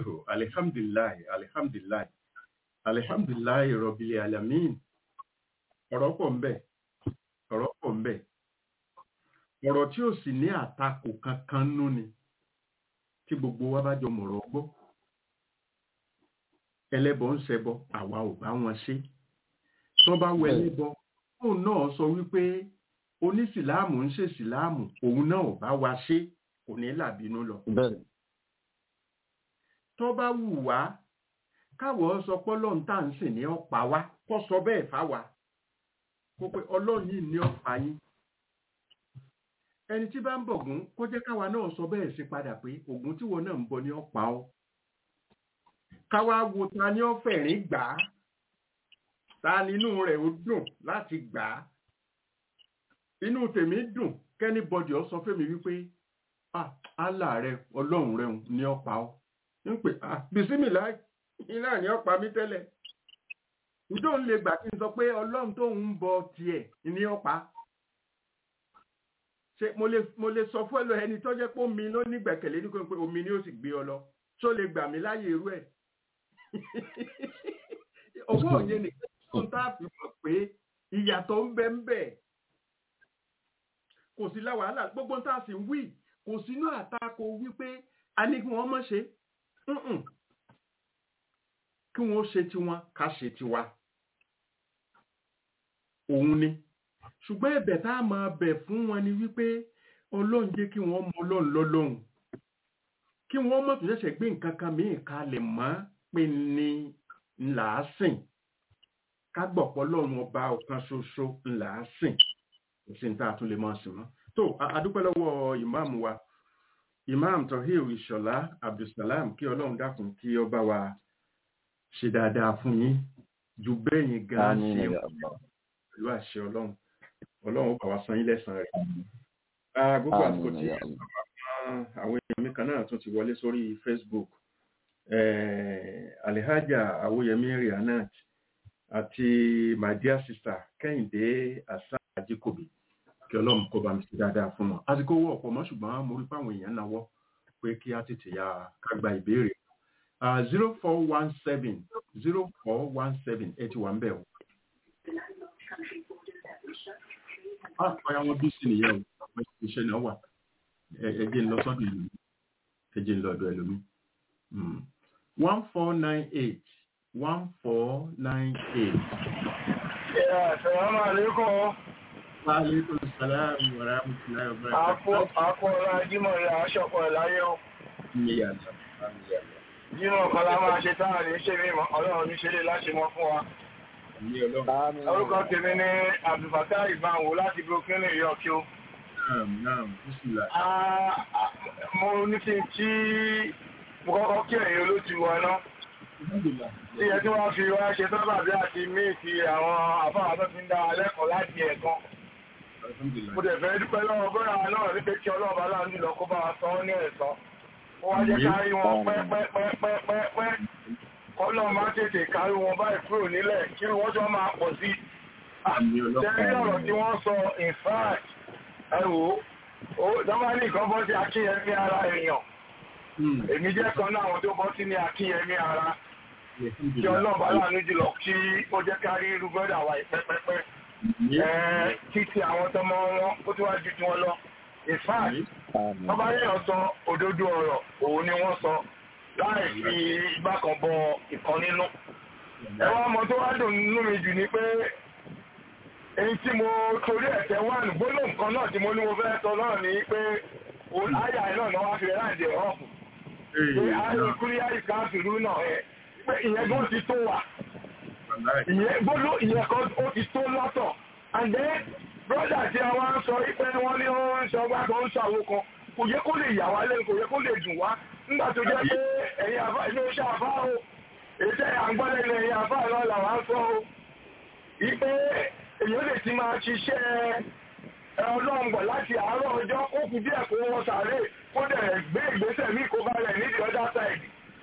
Alhamdulillahi rabbil alamin. Ọ̀rọ̀ pọ̀ ń bẹ ọ̀rọ̀ tí ó sì ní àtakò kankan nú ni tí gbogbo wa bá jọ mọ̀rọ̀ gbọ́ ẹlẹ́bọ ń ṣẹbọ àwa ò bá wọn ṣe tó bá wọ ẹlẹ́bọ òun náà sọ wípé onísìláàmù ń ṣe sìláàmù òun náà ò bá wa ṣe kò ní làbínú lọ tó bá wù wá káwọ̀ sọ pé Ọlọ́run tá ń sìn ní ọ̀pá wa kó sọ bẹ́ẹ̀ fáwa kó pé Ọlọ́run yìí ní ọ̀pá yín ẹni tí bá ń bọ̀gún kó jẹ́ káwa náà sọ bẹ́ẹ̀ sí padà pé Ògún tí wọn náà ń bọ ní ọ̀pá ọ káwa wo ta ní ọ̀fẹ̀rín gbà á ta nínú rẹ̀ ó dùn láti gbà á inú tèmi dùn kẹ́ni bọ́dì ọ sọ fẹ́mi wípé Allah rẹ Ọlọ́run rẹ ní ọ̀pá ọ ń pè bismillah iná ní ọ̀pá mi tẹ́lẹ̀ ìjọ ń lè gbà kí n sọ pé Ọlọ́run tó ń bọ tiẹ̀ ní ọ̀pá ṣe mo lè sọ fún ẹni tó jẹ́ pé omi ló ní gbẹ̀kẹ̀lé ní pé omi ni ó sì gbé ọ lọ tó lè gbà mí láyé irú ẹ̀ owó òye nìkan tó ń tàbí mọ̀ pé ìyàtọ̀ ń bẹ kò sí láwàhálà gbogbo ń tà sí wí kò sínú àtakò wípé a ní kí wọ́n mọ̀ ṣe kí wọ́n ṣe tiwọn ká ṣe tiwa òun ni ṣùgbọ́n ẹ̀bẹ̀ tá a máa bẹ̀ fún wọn ni wípé Ọlọ́run jẹ́ kí wọ́n mọ Ọlọ́run lọ́lọ́run kí wọ́n mọ̀ tó ṣẹ̀ṣẹ̀ gbé nǹkan kan mìíràn kalẹ̀ mọ́ pé ní ńlá sìn ká gbọ̀pọ̀ Ọlọ́run ọba ọ̀kan ṣoṣo ńlá sìn kò sí ní tá a tún lè máa sìn mọ́ tó adúpẹ́ lọ́wọ́ ìmáàmù wa Imam Tohir Ìṣọ̀lá Abdulsalam kí Ọlọ́run dákun kí ó bá wa ṣe dáadáa fún yín ju bẹ́yìn gan ṣe pẹ̀lú àṣẹ Ọlọ́run ó bá wa san yín lẹ́san rẹ̀ gbogbo àsìkò tí àwọn èèyàn mi kan náà tún ti wọlé sórí Facebook Alhaja Awoyemi Rihanat àti my dear sister Kẹ́hìndé Asa Ajikobi kí Ọlọ́run kó bá mi ṣe dáadáa fún wọn àsìkò owó ọ̀pọ̀ mọ́ ṣùgbọ́n mo rí fáwọn èèyàn náwó pé kí á tètè ya ká gba ìbéèrè 0417 81 bẹ́ẹ̀ o. Ọ̀yà wọn bí sí nìyẹn o iṣẹ́ náà wà ẹjẹ́ ń lọ sọ́dọ̀ ìlú ẹjẹ́ ń lọ ọ̀dọ̀ ẹlòmí 1498. Assalamu alaikum. Wa alaikum salam wa rahmatullahi wa barakatuh. Àkọ́lá jímọ̀ rẹ̀ aṣọ́pọ̀ láyé o. Jímọ̀ kan la máa ṣe táà ní ṣe mímọ̀ Ọlọ́run ní ṣe lè láti mọ́ fún wa. Orúkọ tèmi ní Abdulfatah Ìbáwò láti Brooklyn, New York o. Mo ní kí n tí mo kọ́kọ́ kí ẹ̀yin olóòtú wọn náà. Tí ẹ tí wọ́n fi wá ṣe sábàbí àti míìtì àwọn àfáà tó fi ń dá alẹ́kọ̀ọ́ láti ẹ̀kan. Mo dẹ̀ fẹ́ dúpẹ́ lọ́wọ́ bọ́ra náà ní pé kí Ọlọ́run bá láàrín jùlọ kó bá wa san ní ẹ̀san. Ó wá jẹ́ kárí wọn pẹ́pẹ́pẹ́pẹ́. Ọlọ́run máa tètè kárí wọn báyìí kúrò nílẹ̀ kí wọ́n tó máa pọ̀ sí. Tẹ́rí ọ̀rọ̀ tí wọ́n sọ in fact, ẹ wò Dọ́bà ní nǹkan bọ́ sí akínyẹmí ara èèyàn. Èmi jẹ́ kan náà àwọn tó bọ́ sí ní akínyẹmí ara. Kí ọlọ́ọ̀bá láàánú jùlọ kí ó jẹ́ kárí irú gbọ́dọ̀ àwa ìpẹ́pẹ́pẹ́. Kí ti àwọn tọmọ wọn ó tó wá ju tí wọ́n lọ. In fact, wọ́n bá yẹ̀yàn sọ òdodo ọ̀rọ̀ òun ni wọ́n sọ láì fi igbá kan bọ ìkan nínú. Ẹwà ọmọ tó wá dùn nínú mi jù ni pé èyí tí mo torí ẹ̀tẹ̀ wà ní gbólóhùn kan náà tí mo ní mo fẹ́ sọ náà ni pé àyà ẹ̀ náà wá fi láìdè ọ̀pù. Pé àyè kúrí àyíká àtúrú náà ẹ̀ pé ìyẹn gan ti tó wà. Ìyẹn kan ó ti tó lọ́tọ̀. And then brọ́dà tí a wá ń sọ pé wọ́n ní ó ń sọ gbá kan ń ṣàwó kan kò yẹ kó lè yà wá lẹ́nu kò yẹ kó lè dùn wá nígbà tó jẹ́ pé ẹ̀yin àbá ilé iṣẹ́ àbá o ètò àgbọ́lẹ̀lẹ̀ ẹ̀yin àbá náà làwọn ń sọ o ìpé èyí lè ti máa ṣiṣẹ́ ọlọ́ngbọ̀ láti àárọ̀ ọjọ́ ó kù díẹ̀ kó wọ́n sàárè kó dẹ̀ gbé ìgbésẹ̀ míì kó bá rẹ̀ nídìí other side.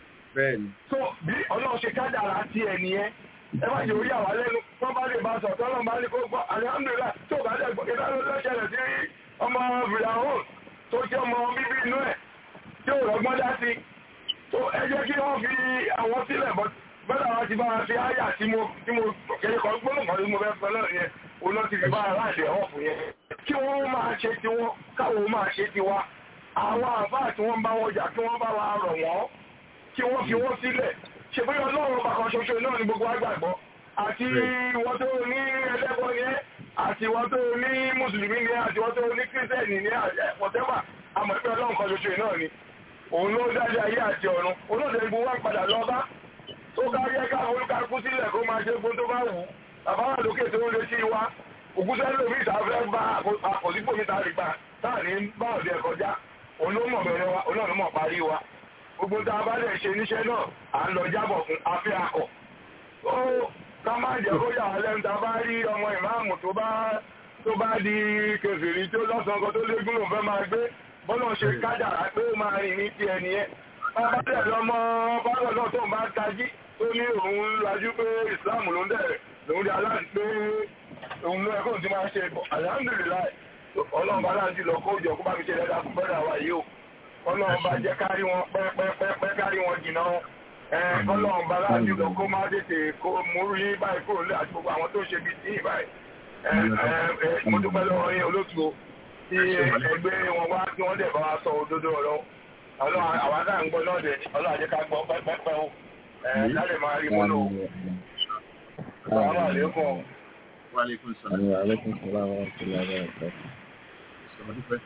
So bí ọlọ́run ṣe kádàrá ti ẹ̀ nìyẹn ẹ má jẹ́ orí àwa lẹ́nu tó bá lè bá sọ tọ́lọ́ bá ní kó gbọ́ alihamudulila tó bá dẹ̀ gbọ́ ìdá lọ́ṣẹ̀lẹ̀ sí ọmọ fìlàhùn tó jẹ́ ọmọ bíbí inú ẹ̀ tí ò rọ́gbọ́n dá sí. tó ẹ jẹ́ kí wọ́n fi àwọn sílẹ̀ bọ́dà wa ti bá wa fi áyà tí mo kéré kan gbọ́dọ̀ kan tí mo fẹ́ fẹ́ náà yẹn òun náà ti fi bá aláàdẹ̀ ọ̀fù yẹn. kí wọ́n máa ṣe tiwọn káwọn máa ṣe tiwa àwọn àfáà tí wọ́n bá wọn jà kí wọ́n bá wa rọ̀ wọ́n kí wọ́n fi wọ́n sílẹ̀ ṣèpé ọlọ́run ọba kan ṣoṣo náà ní gbogbo àgbàgbọ́ àti wọ́n tó ní ẹlẹ́bọ ní àti wọ́n tó ní mùsùlùmí ní àti wọ́n tó ní kírísítẹ́nì ní whatever àmọ́ pé ọlọ́run kan ṣoṣo náà ni òun ló dájú ayé àti ọ̀run olóòdè gbogbo wá padà lọ bá tó kárí ẹ̀ka olúkakú sílẹ̀ kó máa ṣe gbogbo tó bá wù ú bàbá wà lókè tó ń lè sí wa ògúnṣẹ́ lómi ìta fẹ́ bá àkọsípò mi ta rí gbà táàní bá òde ẹ̀kọjá òun ló mọ̀ bẹ̀rẹ̀ wa òun náà ló mọ̀ parí wa gbogbo tá a bá lè ṣe níṣẹ́ náà à ń lọ jábọ̀ fún afẹ́ akọ̀. ó ká má jẹ́ kó yà wá lẹ́nu tá a bá rí ọmọ ìmáàmù tó bá di kèfèrí tó lọ́sàn-án kan tó légún lòun fẹ́ máa gbé bọ́lá ṣe kádàrá pé ó máa rìn ní ti ẹni yẹn. bàbá tẹ̀ lọ́mọ báwọn náà tó ń bá tají tó ní òun lajú pé ìsìláàmù ló ń dẹ̀rẹ̀ lòun di aláàdì pé òun ló ẹ̀kọ́ ti máa ṣe alhamdulillah ọlọ́run bá láti lọ kó jọ kó bá mi ṣe dáadáa fún bẹ́ẹ̀ àwa yìí o. Ọlọ́run bá jẹ́ kárí wọn pẹ́pẹ́pẹ́ kárí wọn jìnnà ọlọ́run bá láti lọ kó má tètè kó múrú yín báyìí kúrò lé àti gbogbo àwọn tó ṣe bí tí báyìí. Mo dúpẹ́ lọ́wọ́ yín olóòtú o tí ẹgbẹ́ wọn wá tí wọ́n dẹ̀ bá wa sọ òdodo ọ̀rọ̀ ọlọ́run àwọn àdá ń gbọ́ náà dẹ̀ ní ọlọ́run àjẹká gbọ́ pẹ́pẹ́pẹ́ o lálẹ́ máa rí múlò o. Assalamu alaikum. Wa alaikum salaam. Wa alaikum salaam wa rahmatullahi wa barakatuh.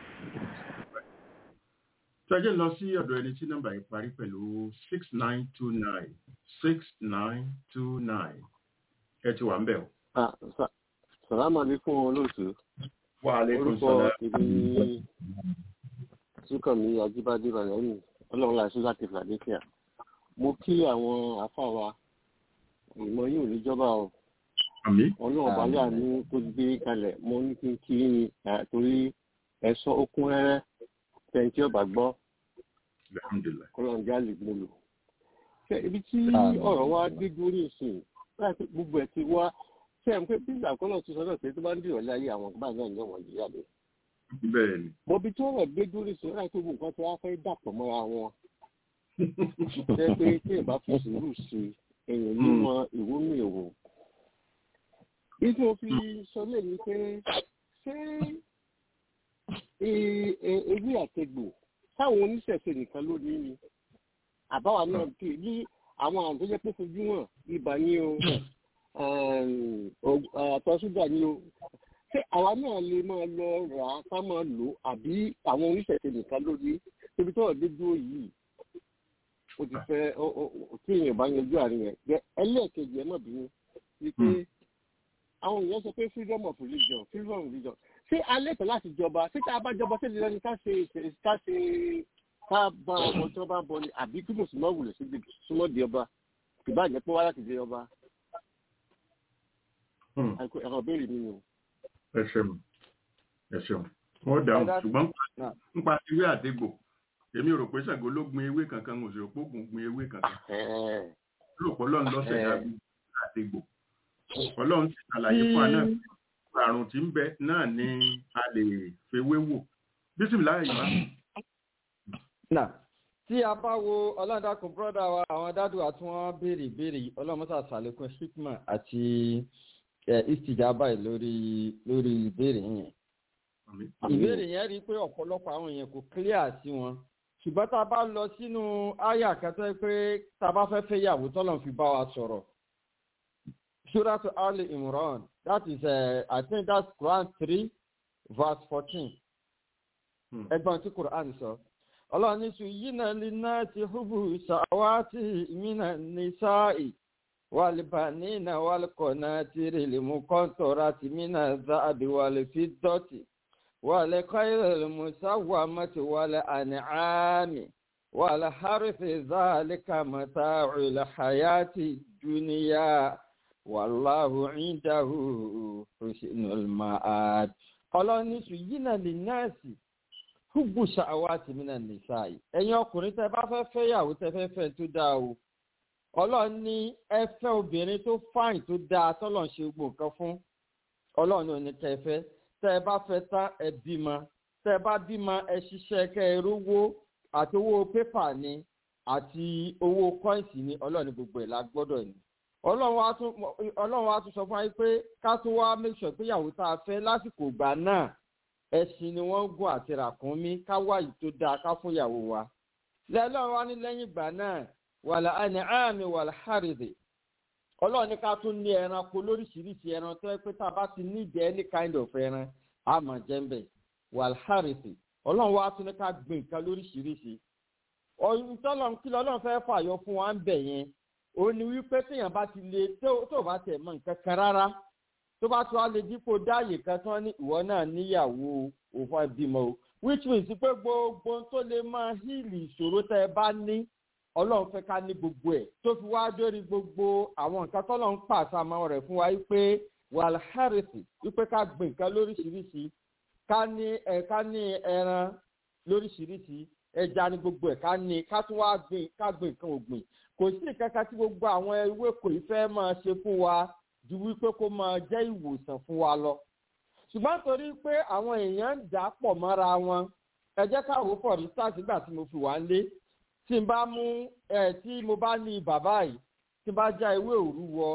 Tọ́jẹ́ lọ sí ọ̀dọ̀ ẹni tí nọ́mbà yìí parí pẹ̀lú 6929 6929. Ẹ ti wà ń bẹ̀ o. Sàlámà ní fún olóòtú. Wa alaikum salaam. Orúkọ ìbí Súnkànmí Ajíbádé Bàlẹ́yìn ọlọ́run láìsí láti Philadelphia. Mo kí àwọn afáwa ìmọ̀ yóò níjọba o. Àmín. Ọlọ́run bá yà ní tó gbé kalẹ̀ mo ní kí n kí ni torí ẹ̀sọ́ okun rẹ́rẹ́ tẹ̀ǹtì ọba gbọ́ kọlọ́njà lè gbòòlò. Ibi tí ọ̀rọ̀ wa dé dúró ní ìsìn láti gbogbo ẹ̀ ti wá ṣe ń pé bíbá kọ́nà ti sọ náà pé tó bá ń dìrọ̀ láyé àwọn ọgbà náà ní ọ̀wọ̀n ìyá rẹ̀. Bẹ́ẹ̀ni. Bọ̀bí tí ọ̀rọ̀ dé dúró ní ìsìn láti gbogbo nǹkan tí wọ́n fẹ́ dàpọ̀ mọ́ra wọn. Ṣé pé tí ìbá fi sùúrù sí èèyàn mímọ ìwúmi èrò. Bí tí mo fi sọ lè ní pé ṣé ewé àtẹgbò táwọn oníṣẹ̀ṣe nìkan ló ní ni àbáwá náà kì í ní àwọn àrùn tó jẹ́ pé fojú hàn ibà ní o àtọ̀ṣúgà ní o ṣé àwa náà lè máa lọ rà á ká máa lò àbí àwọn oníṣẹ̀ṣe nìkan ló ní ibi tó ọ̀dẹ́ dúró yìí ó ti fẹ́ tí èèyàn bá yanjú àárín yẹn ẹlẹ́ẹ̀kejì ẹ̀ náà bínú ni pé àwọn èèyàn sọ pé freedom of religion ṣé alẹ́ pẹ̀ láti jọba ṣé ká bá jọba ṣé lè ní ká bá ọmọ tí wọ́n bá bọ ni àbí kí mùsùlùmí wùlẹ̀ sí súnmọ́ di ọba ìbàjẹ́ pé wá láti di ọba. ẹ̀rọ béèrè mi o. Ẹ ṣeun wọ́n dáhùn ṣùgbọ́n nípa ewé àtegbò èmi rò pé Ṣàngó ló gbin ewé kankan òṣèré òpógùn gbin ewé kankan lóòpọ̀ lọ́n lọ́sẹ̀ dàbí àtegbò ọlọ́run ti ṣàlàyé fún àná àrùn tí ń bẹ náà ni a lè fewé wò Bismillah ìmá. Náà tí a bá wo ọlọ́dàkùn brọ́dà wa àwọn dádùn àti wọ́n béèrè ìbéèrè ọlọ́mọ́sà sàlékún hikma àti istijaba lórí ìbéèrè yẹn. Ìbéèrè yẹn rí pé ọ̀pọ̀lọpọ̀ àwọn èèyàn kò clear sí wọn. Ṣùgbọ́n tá a bá lọ sínú àyà kẹtọ́ pé tá a bá fẹ́ fẹ́ yàwó tọ́lọ̀ fi bá wa sọ̀rọ̀. Surah Ali Imran, that is, I think that's Quran 3, verse 14. Ẹgbọ́n tí Quran sọ. Allah ní suyyina linnasi hubbu shahawati minan nisa'i wal banina wal qanatiri lil muqantarati minaz zahabi wal fiddati wal khayril musawwamati wal an'ami wal harthi dhalika mata'ul hayati dunya wallahu 'indahu husnul ma'ab. Allah ní suyyina linnasi hubbu sha'awati minan nisa'i. Ẹ̀yin ọkùnrin tẹ́ bá fẹ́ fẹ́yàwó tẹ́ fẹ́ fẹ́ tó dáa o. Ọlọ́run ní ẹ fẹ́ obìnrin tó fáìn tó dáa tọ́lọ̀ ń ṣe gbogbo nǹkan fún. Ọlọ́run ò ní kẹ́ fẹ́. Tẹ́ ẹ bá fẹ́ tán ẹ bímọ. Tẹ́ ẹ bá bímọ ẹ ṣiṣẹ́ kẹ́ ẹ rówó àti owó pépà ni àti owó kọ́ìnsì ni Ọlọ́run ní gbogbo ẹ̀ la gbọ́dọ̀ ní. Ọlọ́run wa tún sọ fún wa pé ká tó wá make sure pé ìyàwó tá a fẹ́ lásìkò ìgbà náà ẹṣin ni wọ́n gùn àti ràkúnmí ká wá yìí tó dáa ká fún ìyàwó wa. Lẹ́lọ́run wá ní lẹ́yìn ìgbà náà wàlà an'ami wàlà haridi. Ọlọ́run ní ká tún ní ẹranko lóríṣiríṣi ẹran tó yẹ pé tá a bá ti ní ìdí any kind of ẹran a máa jẹ ń bẹ̀. Wàlà haridi. Ọlọ́run wá tún ní ká gbìn nǹkan lóríṣiríṣi. Kí lọ́lọ́run fẹ́ fàyọ fún wa ń bẹ̀ yẹn. Ó ní wípé téèyàn bá ti lè tó bá tẹ̀ mọ́ nǹkan kan rárá. Tó bá tún á lè dípò dáàyè kan tán ní ìwọ náà níyàwó òfin ìbímọ o which means pé gbogbo tó lè máa híìlì ìṣòro tẹ́ ẹ bá ní Ọlọ́run fẹ́ ká ní gbogbo ẹ̀ tó fi wá dórí gbogbo àwọn nǹkan tọ́lọ́run ń pàṣàmọ́ rẹ̀ fún wa wípé wàlhárìsì wípé ká gbìn nǹkan lóríṣiríṣi ká ní ẹran lóríṣiríṣi ẹja ní gbogbo ẹ̀ ká tún wá gbìn nǹkan ògbìn kò sí ìkẹ́kẹ́ tí gbogbo àwọn ewéko ìfẹ́ máa ṣe fún wa ju wípé kó máa jẹ́ ìwòsàn fún wa lọ. Ṣùgbọ́n torí pé àwọn èèyàn ń dà pọ̀ mọ́ra wọn ẹ jẹ́ káwọ́ for instance nígbà tí mo fi wà ń lé tí mo bá ní bàbá yìí tí bá já ewé òrúwọ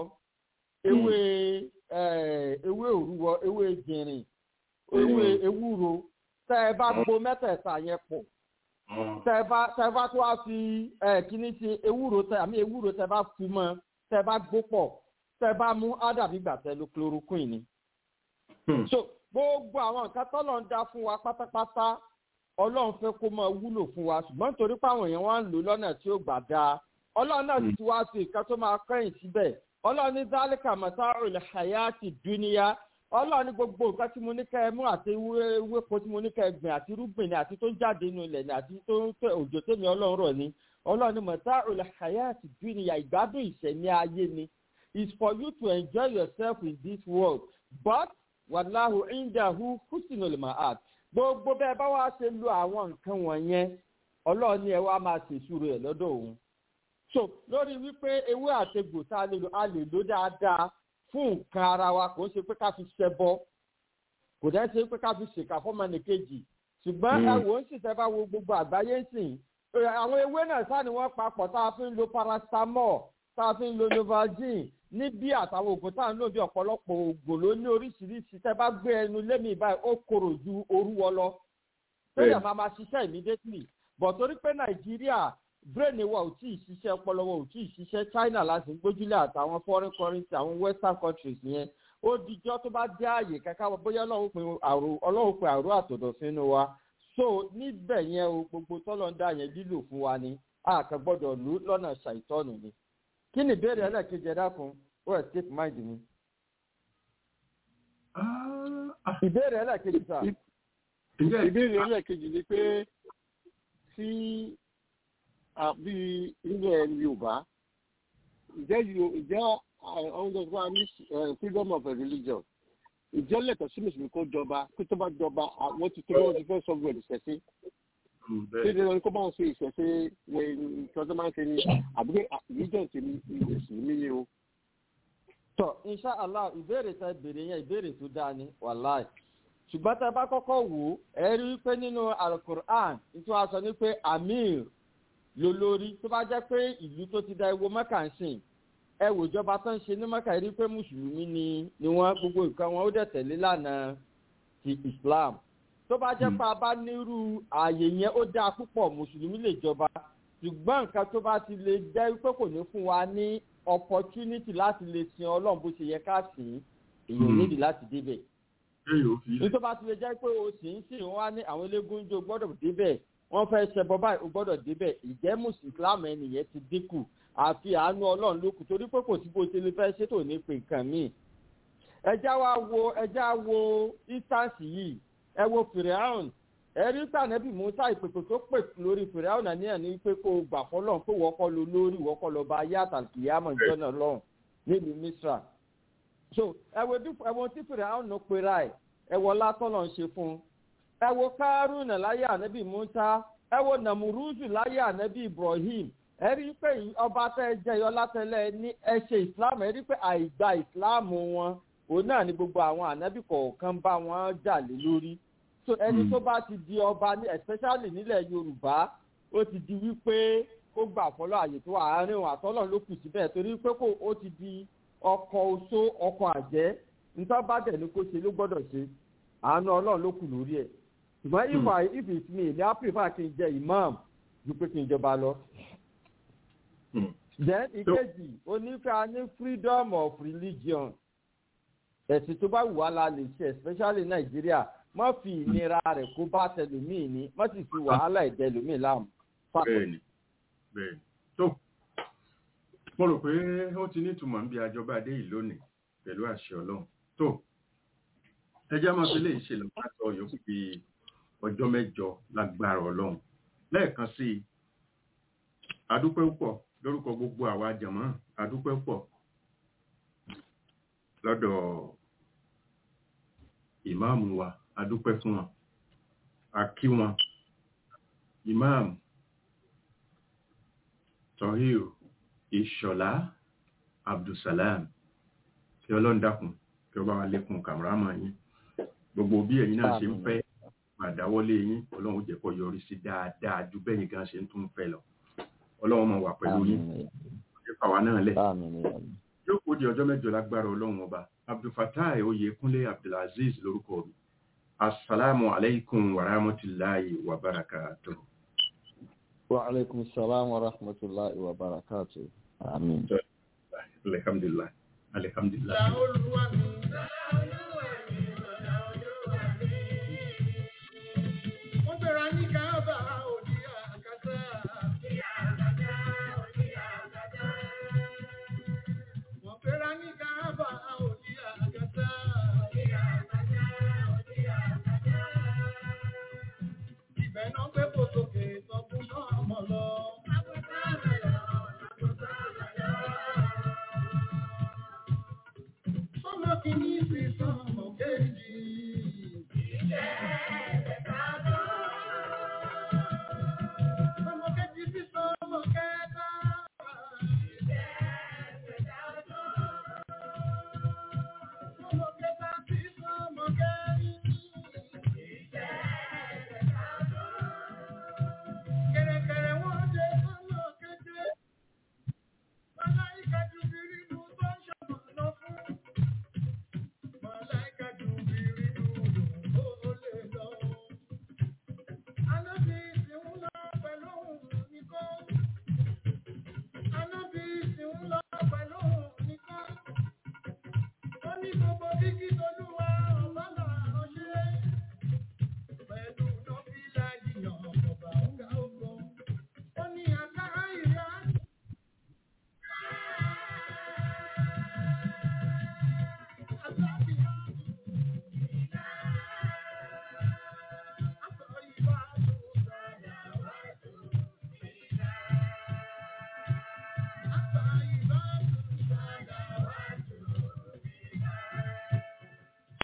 ewé jìnrìn ewé ewúro tẹ́ ẹ bá gbo mẹ́tẹ̀ẹ̀ta yẹn pọ̀ tẹ́ ẹ bá tó wá fi kíní ti ewúro tẹ́ bá fi mọ́ tẹ́ ẹ bá gbó pọ̀ tẹ́ bá mú ádàbí gbà tẹ́ lo chloroquine ni. So gbogbo àwọn nǹkan tọ́lọ̀ ń dá fún wa pátápátá Ọlọ́run fẹ́ kó máa wúlò fún wa ṣùgbọ́n nítorí páwọn èèyàn wá ń lò lọ́nà tí ó gbà dáa Ọlọ́run náà ti wá sí nǹkan tó máa kẹ́yìn síbẹ̀ Ọlọ́run ní zálíkà mata'ul hayati dunya Ọlọ́run ní gbogbo nǹkan tí mo ní kẹ́ ẹ mú àti ewéko tí mo ní kẹ́ ẹ gbìn àti irúgbìn ni àti tó jáde inú ilẹ̀ ni àti tó ń tẹ òjò tèmi Ọlọ́run rọ̀ ni Ọlọ́run ní mata'ul hayati dunya ìgbádùn ìṣẹ̀mí ayé ni is for you to enjoy yourself in this world but wallahu indahu husnul ma'ab. Gbogbo bẹ́ẹ̀ bá wá ṣe lo àwọn nǹkan wọ̀nyẹn Ọlọ́run ní ẹ wá máa ṣèṣirò ẹ̀ lọ́dọ̀ òun. So lórí wípé ewé àtegbò tá a lè lò dáadáa fún nǹkan ara wa kò ń ṣe pé ká fi ṣẹbọ kò dẹ́ ṣe pé ká fi ṣèkà fọ́mọnìkejì ṣùgbọ́n ẹ wò ó sì tẹ́ bá wo gbogbo àgbáyé sìn àwọn ewé náà sáà ni wọ́n papọ̀ tá a fi ń lo paracetamol tá a fi ń lo Novalgin ní bí àtàwọn oògùn tá à ń lò bí ọ̀pọ̀lọpọ̀ oògùn ló ní oríṣiríṣi tẹ́ bá gbé ẹnu lémi báyìí ó korò ju orúwọ lọ tẹ́lẹ̀ máa ṣiṣẹ́ immediately but torí pé Nàìjíríà brain wa ò tí ì ṣiṣẹ́ ọpọlọ wa ò tí ì ṣiṣẹ́ China láti gbójúlé àtàwọn foreign currency àwọn western countries yẹn ó dijọ́ tó bá dé ààyè kankan bóyá Ọlọ́run pe àrò àtọ̀dọ̀ sínú wa so níbẹ̀ yẹn o gbogbo tọ́lọ́ ń dá yẹn lílò fún wa ni a kàn gbọ́dọ̀ lù lọ́nà ṣàìtọ́nù ni. Kí ni ìbéèrè ẹlẹ́ẹ̀kejì ẹ̀dá kan ó escape mind mi. Ìbéèrè ẹlẹ́ẹ̀kejì sà. Ìbéèrè ẹlẹ́ẹ̀kejì ni pé tí bí ilẹ̀ Yorùbá ìjẹ́ ọ̀húndọ̀gbọ́n ní freedom of religion ìjẹ́ lẹ́tọ̀ọ́ sí mùsùlùmí kó jọba kó tó bá jọba àwọn ti tó wọ́n ti fẹ́ sọ́gbọ̀n ìṣẹ̀ṣẹ̀. Ṣé ìdílé kó máa ń ṣe ìṣẹ̀ṣẹ̀ wẹ̀ nǹkan tó máa ń ṣe ní àbúgbé religion ti mùsùlùmí ni o. Tọ́ insha Allah ìbéèrè tẹ béèrè yẹn ìbéèrè tó dáa ni wàláì ṣùgbọ́n tá a bá kọ́kọ́ wò ó ẹ rí i pé nínú alukur'an tí wọ́n sọ ní pé amir lolórí tó bá jẹ́ pé ìlú tó ti da ewo mẹ́kà ń sìn ẹ wò ìjọba tó ń ṣe ní mẹ́kà rí i pé mùsùlùmí ni wọ́n gbogbo nǹkan wọn ó dẹ̀ tẹ̀lé lánàá ti islam tó bá jẹ́ pé a bá nírú ààyè yẹn ó dáa púpọ̀ mùsùlùmí lè jọba ṣùgbọ́n nǹkan tó bá ti lè jẹ́ pé kò ní fún wa ní opportunity láti lè sin ọlọ́run bó ṣe yẹ ká sìn èèyàn nídìí láti débẹ̀. nítorí bá ti lè jẹ́ pé o sì ń sìn wọ́n á ní àwọn eléégún jó gbọ́dọ̀ débẹ̀ wọ́n fẹ́ ṣẹbọ báyìí o gbọ́dọ̀ débẹ̀ ìjẹ́ mùsùlùmí ẹnìyẹn ti dínkù àfi àánú ọlọ́run ló kù torí pé kò sí bó ṣe lè fẹ́ ṣètò ní pé nǹkan míì. ẹjá wo instance yìí ẹ wo fìrẹ́hàn ẹ̀rí tànẹ́bì musa ìpèpè tó pè lórí fìrẹ́hàn àníyàn ní pé kó o gbà fọlọ́n pé wọ́kọ́ lo lórí wọ́kọ́ lọ bá ayé àtàkìyàmọ̀ ìjọ́nà lọ́hùn nílùú misra. so ẹ̀wọ̀n tí fìrẹ́hàn ló pera ẹ̀ ẹ̀wọ̀ látọ́lọ̀ ń ṣe fún un. ẹ wo kárùnà láyé ànẹ́bì musa ẹ wo nàmúrúzù láyé ànẹ́bì ibrahim ẹ rí pé ọba tẹ́ jẹyọ látẹlẹ ní ẹ ṣe islam ẹ rí pé àìgbà islam wọn òun náà ni gbogbo àwọn ànẹ́bì kọ̀ọ̀kan bá wọn jà lé lórí. so ẹni tó bá ti di ọba ní especially nílẹ̀ yorùbá ó ti di wípé kó gbà fọlọ́ àyè tó àárín òun àtọ́lọ̀ ló kù síbẹ̀ torí pé kó ó ti di ọkọ̀ oṣó ọkọ̀ àjẹ́ nítorí bá dẹ̀ ní kó ṣe ló gbọ́dọ̀ ṣe àánú ọlọ́run ló kù lórí ẹ̀ ṣùgbọ́n if it's me ní I prefer kí n jẹ imam ju pé kí n jọba lọ. then ìkejì onífẹ́ ní freedom of religion ẹ̀sìn tó bá wù wá la lè ṣe especially nàìjíríà má fi ìnira rẹ̀ kó bá tẹlòmíì ní má sì fi wàhálà ìdẹlòmíì láàmú. bẹ́ẹ̀ni tó mo rò pé ó ti ní ìtumọ̀ ń bí àjọba adé yìí lónìí pẹ̀lú àṣẹ ọlọ́run tó ẹjẹ́ máa fi lè ṣe lọ láti ọyọ́ fi ọjọ́ mẹ́jọ lágbára ọlọ́run lẹ́ẹ̀kan sí i adúpẹ́ púpọ̀ lórúkọ gbogbo àwa jàmọ́ adúpẹ́ púpọ̀ lọ́dọ̀ ìmáàmù wa adúpẹ́ fún wọn akí wọn ìmáàmù Tohir Ìṣọ̀lá Abdulsalam kí ọlọ́run dákun kí ọba wa lékún kàmúrámà yín gbogbo bí ẹ̀yin náà ṣe ń fẹ́ àdáwọ́lé yín ọlọ́run jẹ́ kó yọrí sí dáadáa ju bẹ́yìn gan ṣe ń tún fẹ́ lọ ọlọ́run máa wà pẹ̀lú yín nípa wa náà lẹ̀ yóò kó di ọjọ́ mẹ́jọ lágbára ọlọ́run ọba Abdulfatai Oyèkúnlé Abdulaziz lórúkọ mi assalamu alaikum wa rahmatullahi wa barakatuh. wa alaikum salam wa rahmatullahi wa barakatuh. Amin. Alhamdulillah.